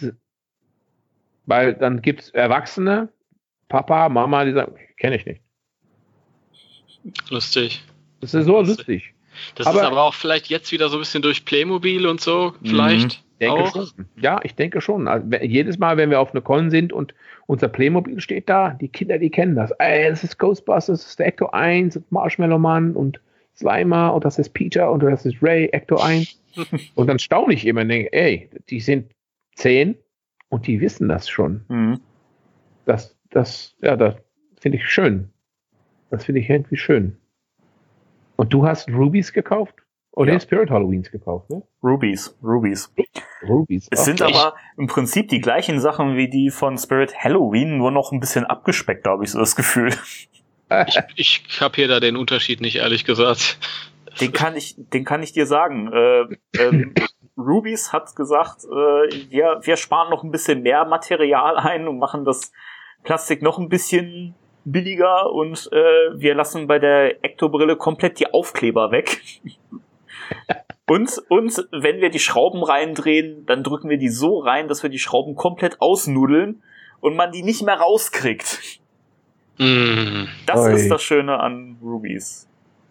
Weil dann gibt's Erwachsene, Papa, Mama, die sagen, kenne ich nicht. Lustig. Das ist so lustig. Das ist aber auch vielleicht jetzt wieder so ein bisschen durch Playmobil und so, vielleicht. Ich denke schon. Also, jedes Mal, wenn wir auf einer Con sind und unser Playmobil steht da, die Kinder, die kennen das. Ey, das ist Ghostbusters, das ist der Ecto 1, Marshmallow Man und Slimer und das ist Peter und das ist Ray, Ecto 1. Und dann staune ich immer und denke, ey, die sind 10 und die wissen das schon. Mhm. Das finde ich schön. Das finde ich irgendwie schön. Und du hast Rubies gekauft? Oder Spirit Halloweens gekauft, ne? Rubies. Es sind aber im Prinzip die gleichen Sachen wie die von Spirit Halloween, nur noch ein bisschen abgespeckter, habe ich so das Gefühl. Ich kapiere da den Unterschied nicht, ehrlich gesagt. Den kann ich dir sagen. Rubies hat gesagt, wir sparen noch ein bisschen mehr Material ein und machen das Plastik noch ein bisschen billiger und wir lassen bei der Ektobrille komplett die Aufkleber weg. Und wenn wir die Schrauben reindrehen, dann drücken wir die so rein, dass wir die Schrauben komplett ausnudeln und man die nicht mehr rauskriegt. Das ist das Schöne an Rubies.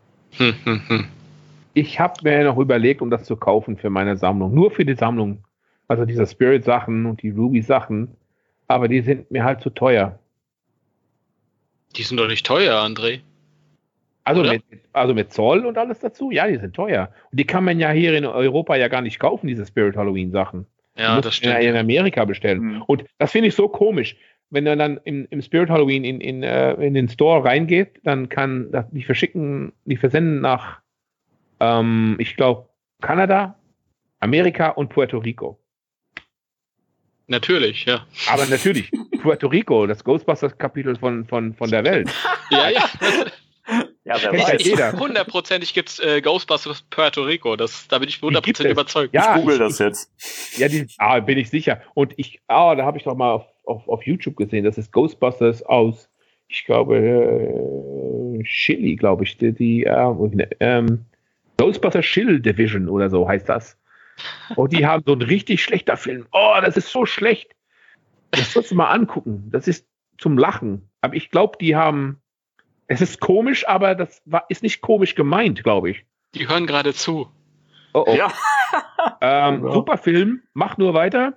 Ich habe mir noch überlegt, um das zu kaufen für meine Sammlung. Nur für die Sammlung. Also diese Spirit-Sachen und die Ruby-Sachen. Aber die sind mir halt zu teuer. Die sind doch nicht teuer, André. Also Oder? mit Zoll und alles dazu? Ja, die sind teuer. Und die kann man ja hier in Europa ja gar nicht kaufen, diese Spirit Halloween Sachen. Ja, das Ja, stimmt. in Amerika bestellen. Mhm. Und das finde ich so komisch. Wenn er dann im Spirit Halloween in den Store reingeht, dann die versenden nach, ich glaube, Kanada, Amerika und Puerto Rico. Natürlich, ja. Aber natürlich, Puerto Rico, das Ghostbusters-Kapitel von der Welt. Ja. Ja, wer Kennt ja weiß. jeder. Hundertprozentig gibt's Ghostbusters Puerto Rico. Da bin ich Die gibt 100% es. überzeugt. Ja, Ich google das jetzt. Ja, bin ich sicher. Und da habe ich doch mal auf YouTube gesehen, das ist Ghostbusters aus, ich glaube, Chile, glaube ich. Ghostbusters Chill Division oder so heißt das. Und die haben so einen richtig schlechter Film. Oh, das ist so schlecht. Das sollst du mal angucken. Das ist zum Lachen. Aber ich glaube, es ist komisch, aber ist nicht komisch gemeint, glaube ich. Die hören gerade zu. Oh, oh. Ja. Super Film, mach nur weiter.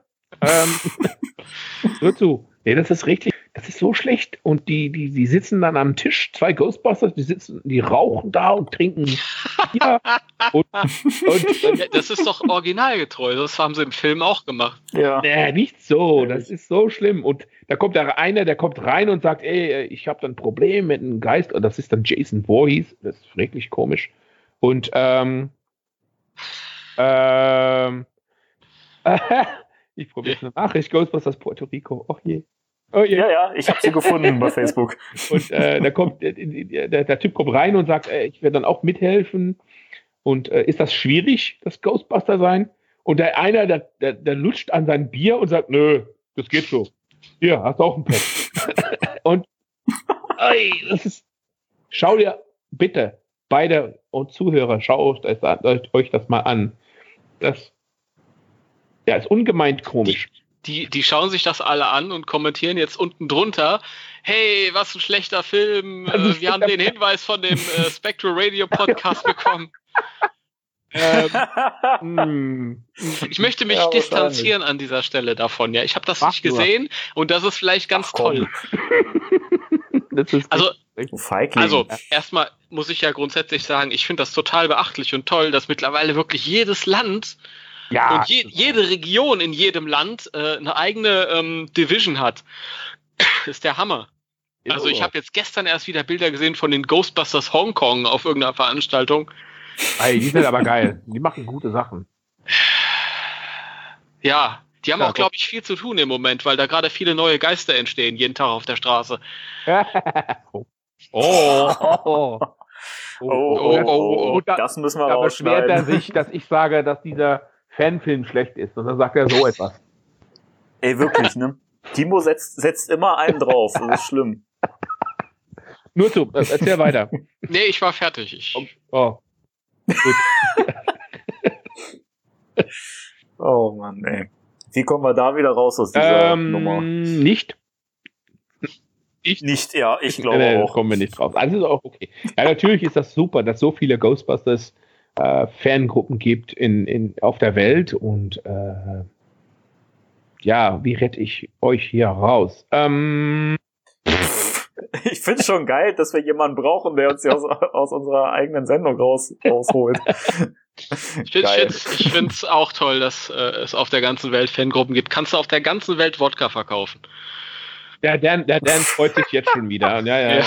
Hör zu. Nee, das ist so schlecht. Und die sitzen dann am Tisch, 2 Ghostbusters, die rauchen da und trinken Bier. und Das ist doch originalgetreu. Das haben sie im Film auch gemacht. Ja. nicht so. Das ist so schlimm. Und da kommt der kommt rein und sagt, ey, ich habe da ein Problem mit einem Geist. Und das ist dann Jason Voorhees. Das ist wirklich komisch. Und ich probiere eine Nachricht, Ghostbusters Puerto Rico. Oh je. Ja, ich habe sie gefunden bei Facebook. Und der Typ kommt rein und sagt, ich werde dann auch mithelfen. Und ist das schwierig, das Ghostbuster sein? Und der lutscht an sein Bier und sagt, nö, das geht so. Hier, hast du auch ein Pet. Und schau dir bitte, beide und Zuhörer, schaut euch das mal an. Das ist ungemeint komisch. Die schauen sich das alle an und kommentieren jetzt unten drunter, hey, was ein schlechter Film, wir haben den Hinweis von dem Spectral Radio Podcast bekommen. Ich möchte mich distanzieren an dieser Stelle davon. Ja, ich habe das nicht gesehen und das ist vielleicht ganz toll. Also erstmal muss ich ja grundsätzlich sagen, ich finde das total beachtlich und toll, dass mittlerweile wirklich jedes Land und jede Region in jedem Land eine eigene Division hat. Ist der Hammer. Also ich habe jetzt gestern erst wieder Bilder gesehen von den Ghostbusters Hongkong auf irgendeiner Veranstaltung. Ey, die sind aber geil. Die machen gute Sachen. Ja, die haben auch, glaube ich, viel zu tun im Moment, weil da gerade viele neue Geister entstehen, jeden Tag auf der Straße. Das müssen wir da beschwert er sich, dass ich sage, dass dieser Fanfilm schlecht ist. Und dann sagt er so etwas. Ey, wirklich, ne? Timo setzt immer einen drauf. Das ist schlimm. Nur zu, erzähl weiter. Nee, ich war fertig. Gut. Oh Mann, ey. Wie kommen wir da wieder raus aus dieser Nummer? Nicht. Nicht, ja, ich glaube auch. Kommen wir nicht drauf. Also ist auch okay. Ja, natürlich ist das super, dass so viele Ghostbusters Fangruppen gibt auf der Welt und wie rette ich euch hier raus? Ich finde es schon geil, dass wir jemanden brauchen, der uns hier aus unserer eigenen Sendung rausholt. Ich finde es auch toll, dass es auf der ganzen Welt Fangruppen gibt. Kannst du auf der ganzen Welt Wodka verkaufen? Der Dan freut sich jetzt schon wieder. Ja.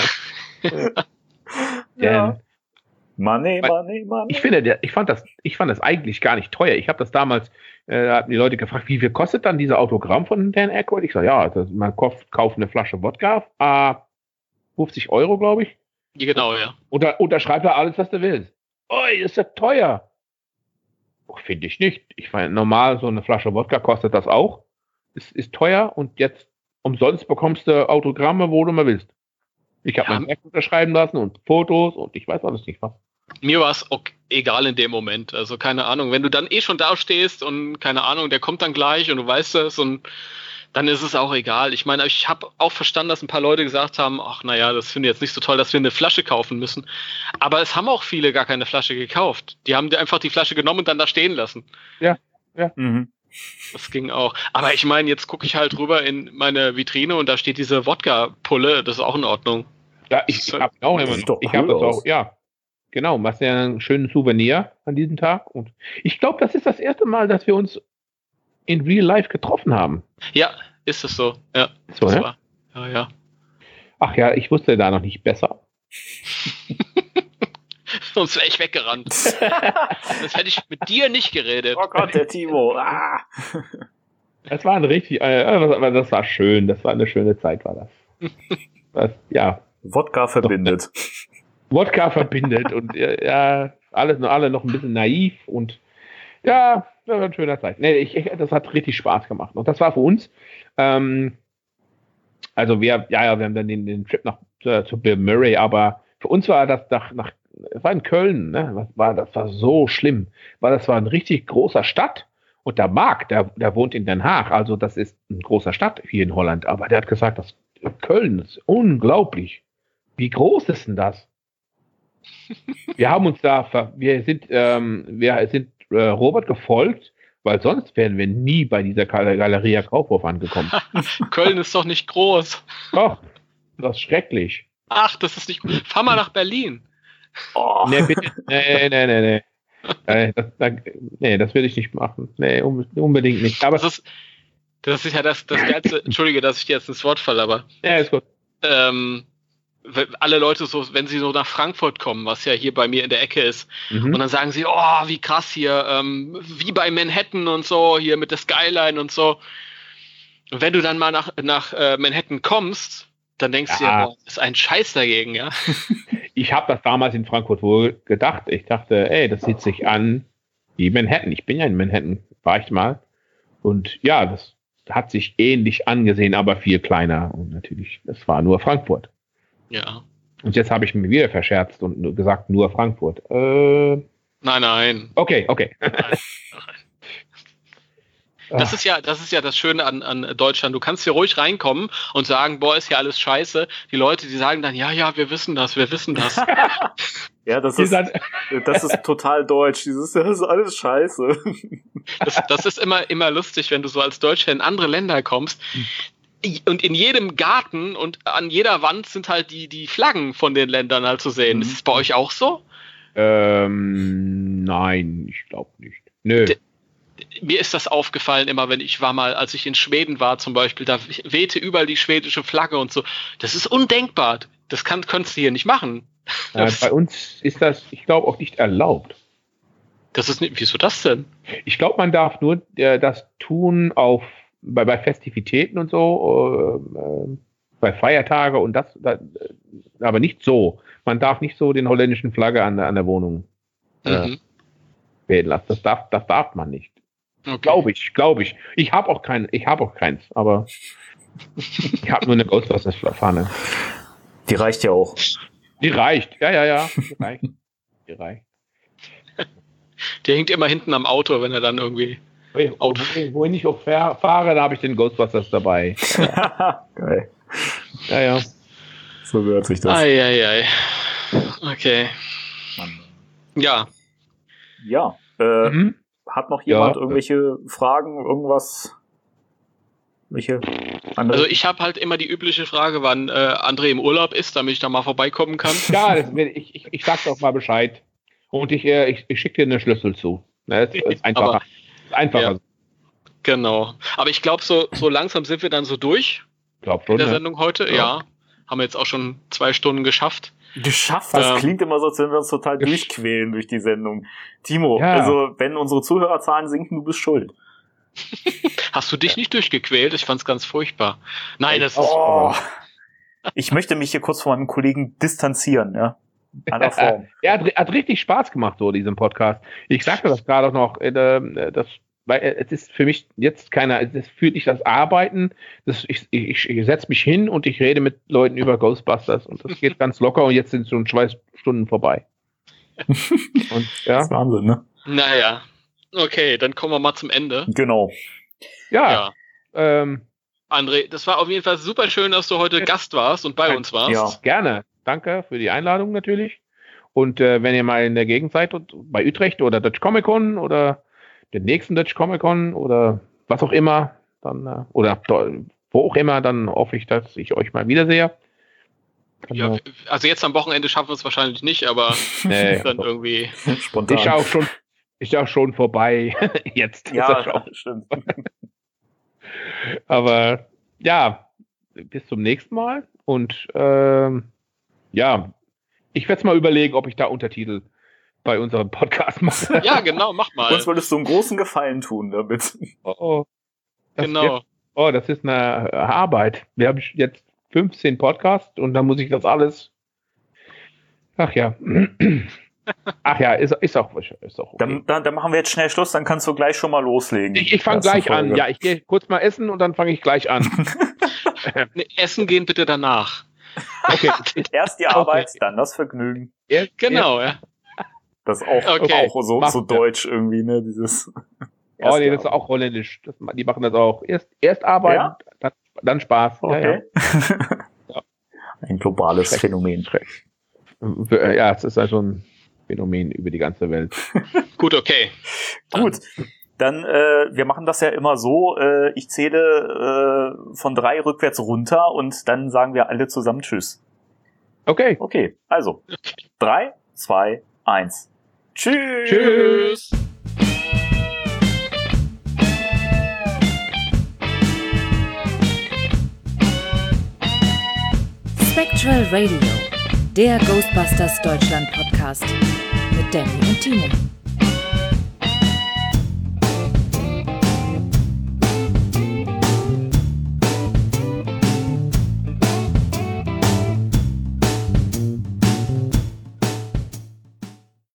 Dan. Money. Ich fand das eigentlich gar nicht teuer. Ich habe das damals, da hatten die Leute gefragt, wie viel kostet dann dieser Autogramm von Dan Aykroyd? Ich sage, man kauft eine Flasche Wodka, 50 €, glaube ich. Genau, ja. Und da unterschreibt er alles, was du willst. Oi, ist das teuer. Finde ich nicht. Ich meine, normal, so eine Flasche Wodka kostet das auch. Ist teuer und jetzt umsonst bekommst du Autogramme, wo du mal willst. Ich habe mein Werk unterschreiben lassen und Fotos und ich weiß alles nicht was. Mir war es egal in dem Moment. Also keine Ahnung, wenn du dann schon da stehst und keine Ahnung, der kommt dann gleich und du weißt es und dann ist es auch egal. Ich meine, ich habe auch verstanden, dass ein paar Leute gesagt haben, ach naja, das finde ich jetzt nicht so toll, dass wir eine Flasche kaufen müssen. Aber es haben auch viele gar keine Flasche gekauft. Die haben einfach die Flasche genommen und dann da stehen lassen. Ja. Mhm. Das ging auch. Aber ich meine, jetzt gucke ich halt rüber in meine Vitrine und da steht diese Wodka-Pulle, das ist auch in Ordnung. Ja, ich habe auch immer noch. Ich habe das auch, ja. Genau, machst ja einen schönen Souvenir an diesem Tag. Und ich glaube, das ist das erste Mal, dass wir uns in Real Life getroffen haben. Ja, ist es so. Ja, so, das ne? war. Ja. Ach ja, ich wusste da noch nicht besser. Sonst wäre ich weggerannt. Das hätte ich mit dir nicht geredet. Oh Gott, der Timo. Das war das war schön. Das war eine schöne Zeit, war das. Ja. Wodka verbindet. Wodka verbindet und ja, alle noch ein bisschen naiv und ja, das war eine schöne Zeit. Nee, das hat richtig Spaß gemacht. Und das war für uns, also wir haben dann den Trip zu Bill Murray, aber für uns war das es war in Köln, ne? Das war so schlimm, weil das war eine richtig große Stadt und der Marc, der wohnt in Den Haag, also das ist eine große Stadt hier in Holland, aber der hat gesagt, dass Köln ist unglaublich. Wie groß ist denn das? Wir sind Robert gefolgt, weil sonst wären wir nie bei dieser Galeria Kaufhof angekommen. Köln ist doch nicht groß. Doch, das ist schrecklich. Ach, das ist nicht gut. Fahr mal nach Berlin. Oh. Nee, bitte. Nee. Das will ich nicht machen. Nee, unbedingt nicht. Aber das ist ja das Geilste. Entschuldige, dass ich dir jetzt ins Wort falle, aber. Ja, ist gut. Alle Leute so, wenn sie so nach Frankfurt kommen, was ja hier bei mir in der Ecke ist, und dann sagen sie, oh, wie krass hier, wie bei Manhattan und so, hier mit der Skyline und so. Und wenn du dann mal nach Manhattan kommst, dann denkst du dir, das ist ein Scheiß dagegen, ja. Ich habe das damals in Frankfurt wohl gedacht. Ich dachte, das sieht sich an wie Manhattan. Ich bin ja in Manhattan, war ich mal. Und ja, das hat sich ähnlich angesehen, aber viel kleiner. Und natürlich, es war nur Frankfurt. Ja. Und jetzt habe ich mir wieder verscherzt und gesagt, nur Frankfurt. Nein. Okay. Nein. Das ist ja das Schöne an Deutschland. Du kannst hier ruhig reinkommen und sagen, boah, ist ja alles scheiße. Die Leute, die sagen dann, ja, wir wissen das. Ja, das ist total deutsch. Das ist alles scheiße. Das ist immer lustig, wenn du so als Deutscher in andere Länder kommst. Und in jedem Garten und an jeder Wand sind halt die Flaggen von den Ländern halt zu sehen. Ist es bei euch auch so? Nein, ich glaube nicht. Nö. Mir ist das aufgefallen immer, als ich in Schweden war zum Beispiel, da wehte überall die schwedische Flagge und so. Das ist undenkbar. Das könntest du hier nicht machen. Bei uns ist das, ich glaube, auch nicht erlaubt. Das ist nicht, wieso das denn? Ich glaube, man darf nur das tun bei Festivitäten und so, bei Feiertage und das, aber nicht so. Man darf nicht so den holländischen Flagge an der Wohnung wehen lassen. Das darf man nicht. Okay. Glaube ich. Ich habe auch keins, aber ich habe nur eine Ghostbusters-Fahne. Die reicht ja auch. Die reicht, ja. Die reicht. Der hängt immer hinten am Auto, wenn er dann irgendwie wohin ich auch fahre, da habe ich den Ghostbusters dabei. Geil. Ja. So gehört sich das. Ei. Okay. Ja. Ja. Hat noch jemand irgendwelche Fragen, irgendwas? Welche andere? Also ich habe halt immer die übliche Frage, wann André im Urlaub ist, damit ich da mal vorbeikommen kann. Ja, ich sag doch mal Bescheid. Und ich schicke dir eine Schlüssel zu. Das ist einfacher. Ja, genau. Aber ich glaube, so langsam sind wir dann so durch. Glaub schon, in der Sendung heute. Ja. Haben wir jetzt auch schon 2 Stunden geschafft. Das klingt immer so, als wenn wir uns total durchquälen durch die Sendung. Timo, also wenn unsere Zuhörerzahlen sinken, du bist schuld. Hast du dich nicht durchgequält? Ich fand's ganz furchtbar. Nein, das ist... Ich möchte mich hier kurz von meinem Kollegen distanzieren, ja. An der Form. Hat richtig Spaß gemacht, so diesem Podcast. Ich sagte das gerade noch, weil es ist für mich jetzt es fühlt nicht das Arbeiten. Ich setze mich hin und ich rede mit Leuten über Ghostbusters und das geht ganz locker und jetzt sind schon 2 Stunden vorbei. Und, ja. Das ist Wahnsinn, ne? Naja. Okay, dann kommen wir mal zum Ende. Genau. Ja. André, das war auf jeden Fall super schön, dass du heute Gast warst und bei uns warst. Ja, gerne. Danke für die Einladung natürlich. Und wenn ihr mal in der Gegend seid, bei Utrecht oder Dutch Comic Con oder den nächsten Dutch Comic Con oder was auch immer, dann oder wo auch immer, dann hoffe ich, dass ich euch mal wiedersehe. Ja, also jetzt am Wochenende schaffen wir es wahrscheinlich nicht, aber dann irgendwie spontan. Ist ja auch schon vorbei. Jetzt. Ja, stimmt. Aber ja, bis zum nächsten Mal. Und ja, ich werde es mal überlegen, ob ich da Untertitel bei unserem Podcast mache. Ja, genau, mach mal. Uns würdest du einen großen Gefallen tun damit. Oh. Genau. Das ist eine Arbeit. Wir haben jetzt 15 Podcasts und dann muss ich das alles. Ach ja, ist auch okay. Dann machen wir jetzt schnell Schluss, dann kannst du gleich schon mal loslegen. Ich fange gleich an. Ja, ich gehe kurz mal essen und dann fange ich gleich an. Nee, essen gehen bitte danach. Okay. Erst die Arbeit, dann das Vergnügen. Genau, ja. Das ist auch so deutsch irgendwie, ne? Dieses. Das ist auch holländisch. Die machen das auch. Erst arbeiten, dann Spaß. Okay. Ja. Ein globales Phänomen. Ja, es ist also ein Phänomen über die ganze Welt. Gut, okay. Gut. Dann, wir machen das ja immer so, ich zähle von 3 rückwärts runter und dann sagen wir alle zusammen Tschüss. Okay. Okay, also 3, 2, 1. Tschüss. Tschüss. Spectral Radio, der Ghostbusters Deutschland Podcast mit Danny und Timo.